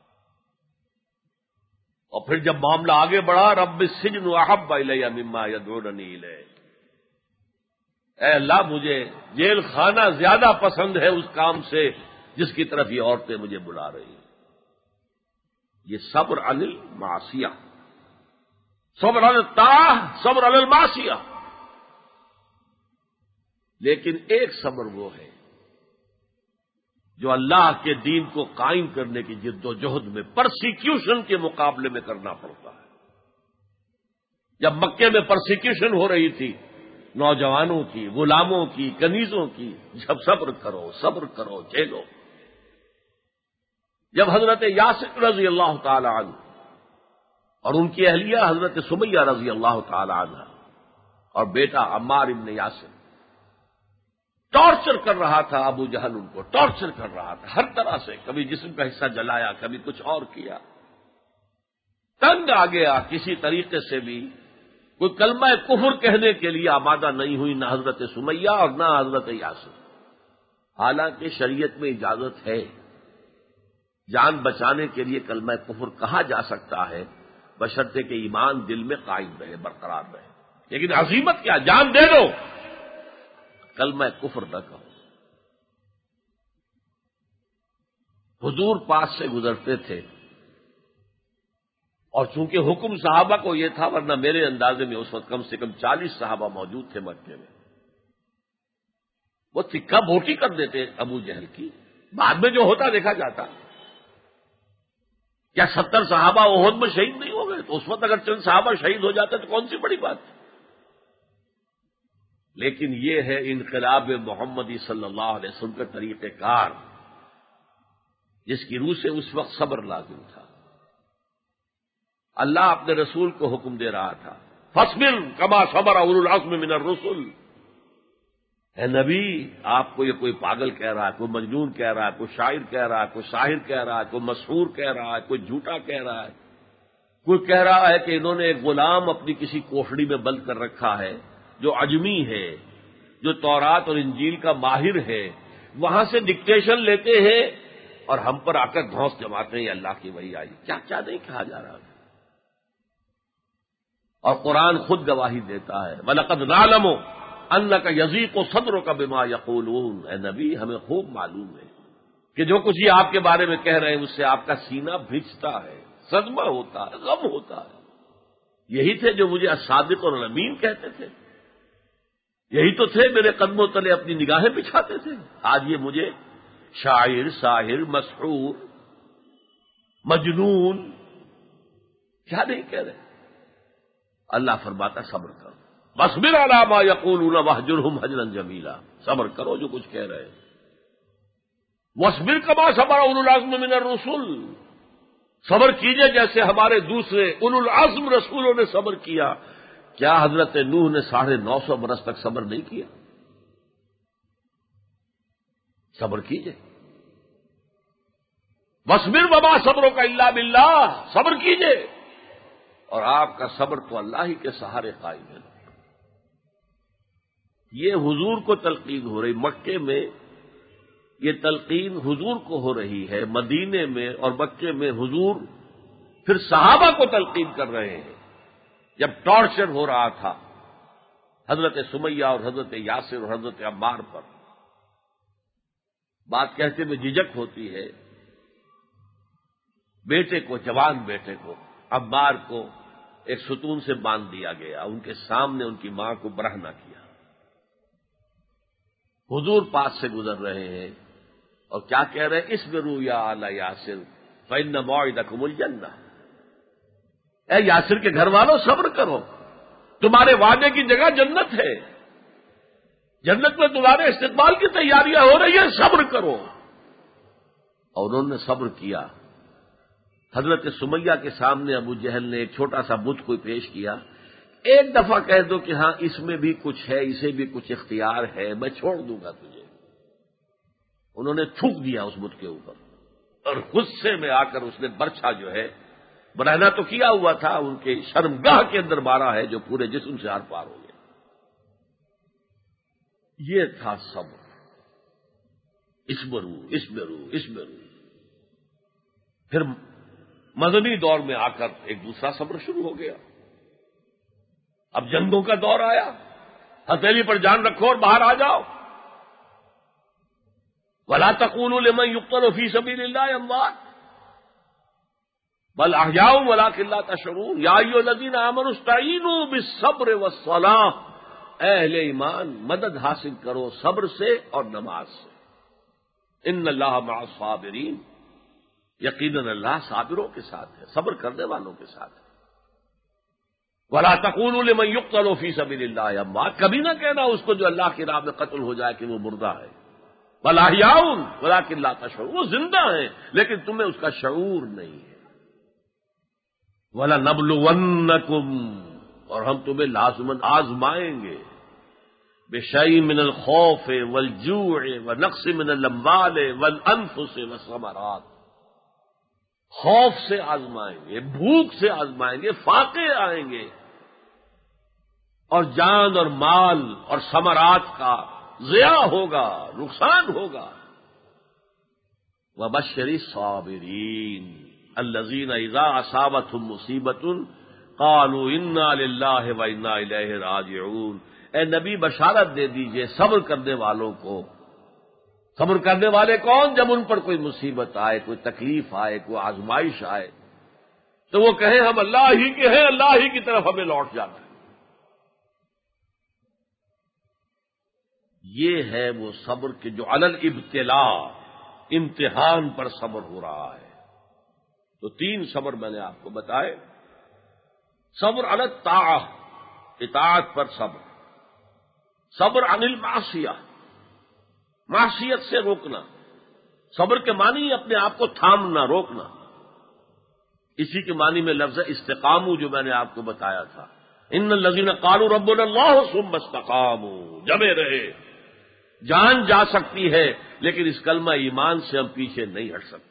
اور پھر جب معاملہ آگے بڑھا، رب السجن احب الی مما یدعوننی الیہ، اے اللہ مجھے جیل خانہ زیادہ پسند ہے اس کام سے جس کی طرف یہ عورتیں مجھے بلا رہی ہیں۔ یہ صبر علی المعصیہ، صبر علی الطاعہ، صبر علی المعصیہ۔ لیکن ایک صبر وہ ہے جو اللہ کے دین کو قائم کرنے کی جد و جہد میں پرسیکیوشن کے مقابلے میں کرنا پڑتا ہے۔ جب مکے میں پرسیکیوشن ہو رہی تھی نوجوانوں کی، غلاموں کی، کنیزوں کی، جب صبر کرو صبر کرو جھیلو۔ جب حضرت یاسر رضی اللہ تعالی عنہ اور ان کی اہلیہ حضرت سمیہ رضی اللہ تعالی عنہ اور بیٹا عمار ابن یاسر ٹارچر کر رہا تھا، ابو جہل ان کو ٹارچر کر رہا تھا ہر طرح سے، کبھی جسم کا حصہ جلایا، کبھی کچھ اور کیا، تنگ آ گیا، کسی طریقے سے بھی کوئی کلمہ کفر کہنے کے لیے آمادہ نہیں ہوئی، نہ حضرت سمیہ اور نہ حضرت یاسر۔ حالانکہ شریعت میں اجازت ہے، جان بچانے کے لیے کلمہ کفر کہا جا سکتا ہے، بشرطے کہ ایمان دل میں قائم رہے، برقرار رہے۔ لیکن عظیمت کیا، جان دے دو، کلمہ کفر نہ کہو۔ حضور پاس سے گزرتے تھے، اور چونکہ حکم صحابہ کو یہ تھا، ورنہ میرے اندازے میں اس وقت کم سے کم چالیس صحابہ موجود تھے مکے میں، وہ تکہ بھوٹی کر دیتے ابو جہل کی۔ بعد میں جو ہوتا دیکھا جاتا، کیا ستر صحابہ احد میں شہید نہیں ہو گئے؟ تو اس وقت اگر چند صحابہ شہید ہو جاتے تو کون سی بڑی بات ہے؟ لیکن یہ ہے انقلاب محمدی صلی اللہ علیہ وسلم کا طریقہ کار، جس کی روح سے اس وقت صبر لازم تھا۔ اللہ اپنے رسول کو حکم دے رہا تھا، فاصبر کما صبر اولو العزم من الرسل۔ اے نبی، آپ کو یہ کوئی پاگل کہہ رہا ہے، کوئی مجنون کہہ رہا ہے، کوئی شاعر کہہ رہا ہے، کوئی شاعر کہہ رہا ہے، کوئی مسحور کہہ رہا ہے، کوئی جھوٹا کہہ رہا ہے، کوئی کہہ رہا ہے کہ انہوں نے ایک غلام اپنی کسی کوٹڑی میں بند کر رکھا ہے جو عجمی ہے، جو تورات اور انجیل کا ماہر ہے، وہاں سے ڈکٹیشن لیتے ہیں اور ہم پر آ کر دھوس جماتے ہیں اللہ کی وحی آئی. کیا کیا نہیں کہا جا رہا ہے. اور قرآن خود گواہی دیتا ہے وَلَقَدْ نَعْلَمُ أَنَّكَ يَضِيقُ صَدْرُكَ بِمَا يَقُولُونَ. اے نبی ہمیں خوب معلوم ہے کہ جو کچھ یہ آپ کے بارے میں کہہ رہے ہیں اس سے آپ کا سینہ بھیجتا ہے، صدمہ ہوتا ہے، غم ہوتا ہے. یہی تھے جو مجھے الصادق اور الامین کہتے تھے، یہی تو تھے میرے قدموں تلے اپنی نگاہیں بچھاتے تھے. آج یہ مجھے شاعر، ساحر، مسحور، مجنون کیا نہیں کہہ رہے. اللہ فرماتا صبر کرو، وَاصْبِرْ عَلَىٰ مَا يَقُولُونَ وَاهْجُرْهُمْ هَجْرًا جَمِيلًا. صبر کرو جو کچھ کہہ رہے ہیں. وَاصْبِرْ كَمَا صَبَرَ أُولُو الْعَزْمِ مِنَ الرُّسُلِ. صبر کیجئے جیسے ہمارے دوسرے اولو العزم رسولوں نے صبر کیا. کیا حضرت نوح نے ساڑھے نو سو برس تک صبر نہیں کیا؟ صبر کیجئے. وَاصْبِرْ وَمَا صَبْرُكَ إِلَّا بِاللَّهِ. صبر کیجئے اور آپ کا صبر تو اللہ ہی کے سہارے قائم ہے. یہ حضور کو تلقین ہو رہی. مکے میں یہ تلقین حضور کو ہو رہی ہے، مدینے میں اور مکے میں حضور پھر صحابہ کو تلقین کر رہے ہیں. جب ٹارچر ہو رہا تھا حضرت سمیہ اور حضرت یاسر اور حضرت عمار پر، بات کہتے میں جھجک ہوتی ہے. بیٹے کو، جوان بیٹے کو، عمار کو ایک ستون سے باندھ دیا گیا، ان کے سامنے ان کی ماں کو برہنہ کیا. حضور پاس سے گزر رہے ہیں اور کیا کہہ رہے ہیں؟ اصبروا یا آل یاسر فإن موعدکم الجنہ. اے یاسر کے گھر والوں صبر کرو، تمہارے وعدے کی جگہ جنت ہے، جنت میں تمہارے استقبال کی تیاریاں ہو رہی ہیں، صبر کرو. اور انہوں نے صبر کیا. حضرت سمیہ کے سامنے ابو جہل نے ایک چھوٹا سا بت کو پیش کیا. ایک دفعہ کہہ دو کہ ہاں اس میں بھی کچھ ہے، اسے بھی کچھ اختیار ہے، میں چھوڑ دوں گا تجھے. انہوں نے تھوک دیا اس بت کے اوپر اور غصے میں آ کر اس نے برچھا جو ہے، برہنا تو کیا ہوا تھا، ان کے شرمگاہ کے اندر مارا ہے جو پورے جسم سے آر پار ہو گیا. یہ تھا صبر. اصبروا اصبروا اصبروا. پھر مدنی دور میں آ کر ایک دوسرا صبر شروع ہو گیا. اب جنگوں کا دور آیا، ہتھیلی پر جان رکھو اور باہر آ جاؤ. وَلَا تَقُولُوا لِمَن يُقْتَلُ فِي سَبِيلِ اللَّهِ أَمْوَاتٌ بَلْ أَحْيَاءٌ وَلَٰكِن لَّا تَشْعُرُونَ. يَا أَيُّهَا الَّذِينَ آمَنُوا اسْتَعِينُوا بِالصَّبْرِ وَالصَّلَاةِ. اے اہل ایمان مدد حاصل کرو صبر سے اور نماز سے. ان اللہ مع الصابرین. یقیناً اللہ صابروں کے ساتھ ہے، صبر کرنے والوں کے ساتھ ہے. وَلَا تَقُولُوا لِمَن يُقْتَلُ فِي سَبِيلِ اللَّهِ أَمْوَاتٌ. کبھی نہ کہنا اس کو جو اللہ کی راہ میں قتل ہو جائے کہ وہ مردہ ہے. بَلْ أَحْيَاءٌ وَلَٰكِن لَّا تَشْعُرُونَ. وہ زندہ ہیں لیکن تمہیں اس کا شعور نہیں ہے. وَلَنَبْلُوَنَّكُمْ. اور ہم تمہیں لازماً آزمائیں گے. بِشَيْءٍ مِّنَ الْخَوْفِ وَالْجُوعِ وَنَقْصٍ مِّنَ الْأَمْوَالِ وَالْأَنفُسِ وَالثَّمَرَاتِ. خوف سے آزمائیں گے، بھوک سے آزمائیں گے، فاقے آئیں گے اور جان اور مال اور ثمرات کا ضیاع ہوگا، نقصان ہوگا. وَبَشِّرِ الصَّابِرِينَ الَّذِينَ إِذَا أَصَابَتْهُم مُّصِيبَةٌ قَالُوا إِنَّا لِلَّهِ وَإِنَّا إِلَيْهِ رَاجِعُونَ. اے نبی بشارت دے دیجئے صبر کرنے والوں کو. صبر کرنے والے کون؟ جب ان پر کوئی مصیبت آئے، کوئی تکلیف آئے، کوئی آزمائش آئے تو وہ کہیں ہم اللہ ہی کے ہیں، اللہ ہی کی طرف ہمیں لوٹ جانا ہے. یہ ہے وہ صبر کہ جو علی الابتلاء، امتحان پر صبر ہو رہا ہے. تو تین صبر میں نے آپ کو بتائے. صبر علی الطاعہ، اطاعت پر صبر. صبر عن المعصیہ، معصیت سے روکنا. صبر کے معنی اپنے آپ کو تھامنا، روکنا. اسی کے معنی میں لفظ استقاموا جو میں نے آپ کو بتایا تھا. ان الذین قالوا ربنا اللہ ثم استقاموا. جمے رہے. جان جا سکتی ہے لیکن اس کلمہ ایمان سے ہم پیچھے نہیں ہٹ سکتے.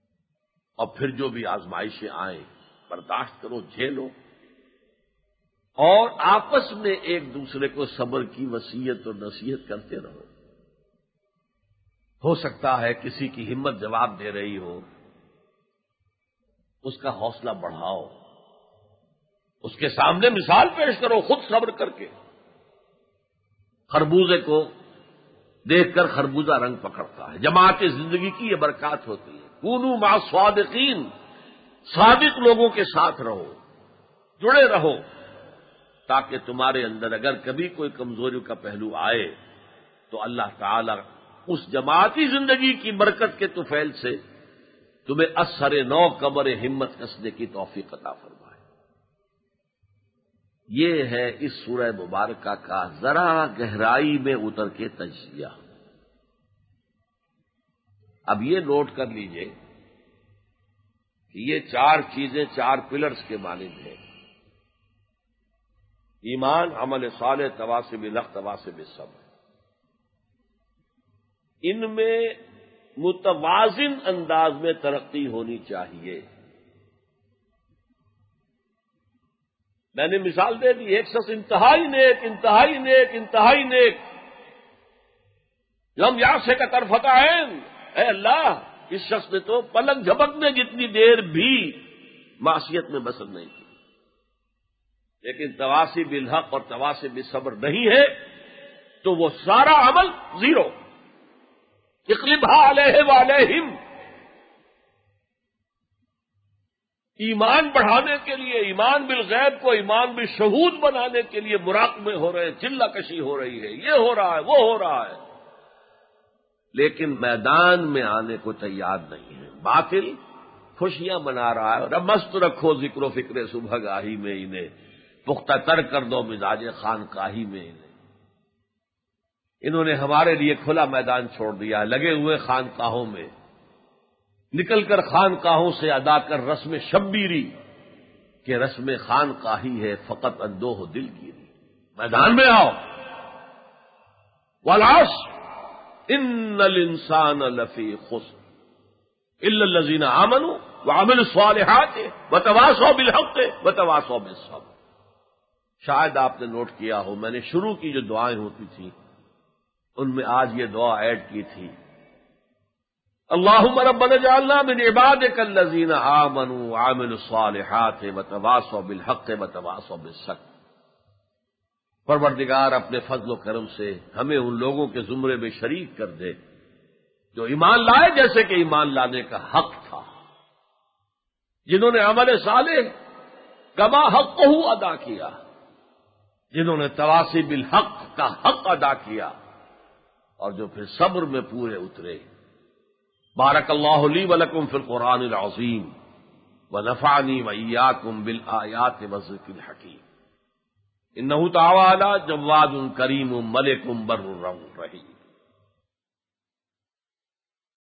اور پھر جو بھی آزمائشیں آئیں برداشت کرو، جھیلو اور آپس میں ایک دوسرے کو صبر کی وصیت اور نصیحت کرتے رہو۔ ہو سکتا ہے کسی کی ہمت جواب دے رہی ہو، اس کا حوصلہ بڑھاؤ، اس کے سامنے مثال پیش کرو خود صبر کر کے۔ خربوزے کو دیکھ کر خربوزہ رنگ پکڑتا ہے، جماعت زندگی کی یہ برکات ہوتی ہے۔ کونوا مع الصادقین، صادق لوگوں کے ساتھ رہو، جڑے رہو، تاکہ تمہارے اندر اگر کبھی کوئی کمزوری کا پہلو آئے تو اللہ تعالی اس جماعتی زندگی کی برکت کے طفیل سے تمہیں اثر نو قبر ہمت کسنے کی توفیق عطا فرمائے۔ یہ ہے اس سورہ مبارکہ کا ذرا گہرائی میں اتر کے تجزیہ۔ اب یہ نوٹ کر لیجئے کہ یہ چار چیزیں چار پلرز کے مانند ہیں: ایمان، عمل صالح، تواصی بالحق، تواصی بالصبر۔ ان میں متوازن انداز میں ترقی ہونی چاہیے۔ میں نے مثال دے دی، ایک شخص انتہائی نیک انتہائی نیک انتہائی نیک لم یاسے کا طرفۃ عین، اے اللہ اس شخص نے تو پلک جھپکنے جتنی دیر بھی معصیت میں بسر نہیں کی، لیکن تواصی بالحق اور تواصی بالصبر نہیں ہے تو وہ سارا عمل زیرو۔ اقلبھا علیہ وعلیہم، ایمان بڑھانے کے لیے، ایمان بالغیب کو ایمان بالشہود بنانے کے لیے مراقبے ہو رہے ہیں، چلہ کشی ہو رہی ہے، یہ ہو رہا ہے وہ ہو رہا ہے، لیکن میدان میں آنے کو تیار نہیں ہے۔ باطل خوشیاں منا رہا ہے، اور مست رکھو ذکر و فکر صبح گاہی میں انہیں، پختہ تر کر دو مزاج خانقاہی میں انہیں۔ انہوں نے ہمارے لیے کھلا میدان چھوڑ دیا، لگے ہوئے خانقاہوں میں، نکل کر خانقاہوں سے ادا کر رسم شبیری کہ رسم خانقاہی ہے فقط اندوہ دل گیری۔ میدان میں آؤ۔ والعصر ان الانسان لفی خسر الا الذین آمنوا وعملوا الصالحات وتواصوا بالحق وتواصوا بالصبر۔ شاید آپ نے نوٹ کیا ہو، میں نے شروع کی جو دعائیں ہوتی تھیں ان میں آج یہ دعا ایڈ کی تھی: اللہم ربنا اجعلنا من عبادک الذین آمنوا وعملوا الصالحات وتواصوا بالحق وتواصوا بالصبر۔ پروردگار اپنے فضل و کرم سے ہمیں ان لوگوں کے زمرے میں شریک کر دے جو ایمان لائے جیسے کہ ایمان لانے کا حق تھا، جنہوں نے عمل صالح کما حقہ ادا کیا، جنہوں نے تواصی بالحق کا حق ادا کیا، اور جو پھر صبر میں پورے اترے۔ بارک اللہ لی ولکم فی القرآن العظیم ونفعنی وإیاکم بالآیات والذکر الحکیم، انہ تعالی جواد کریم ملک بر رحیم۔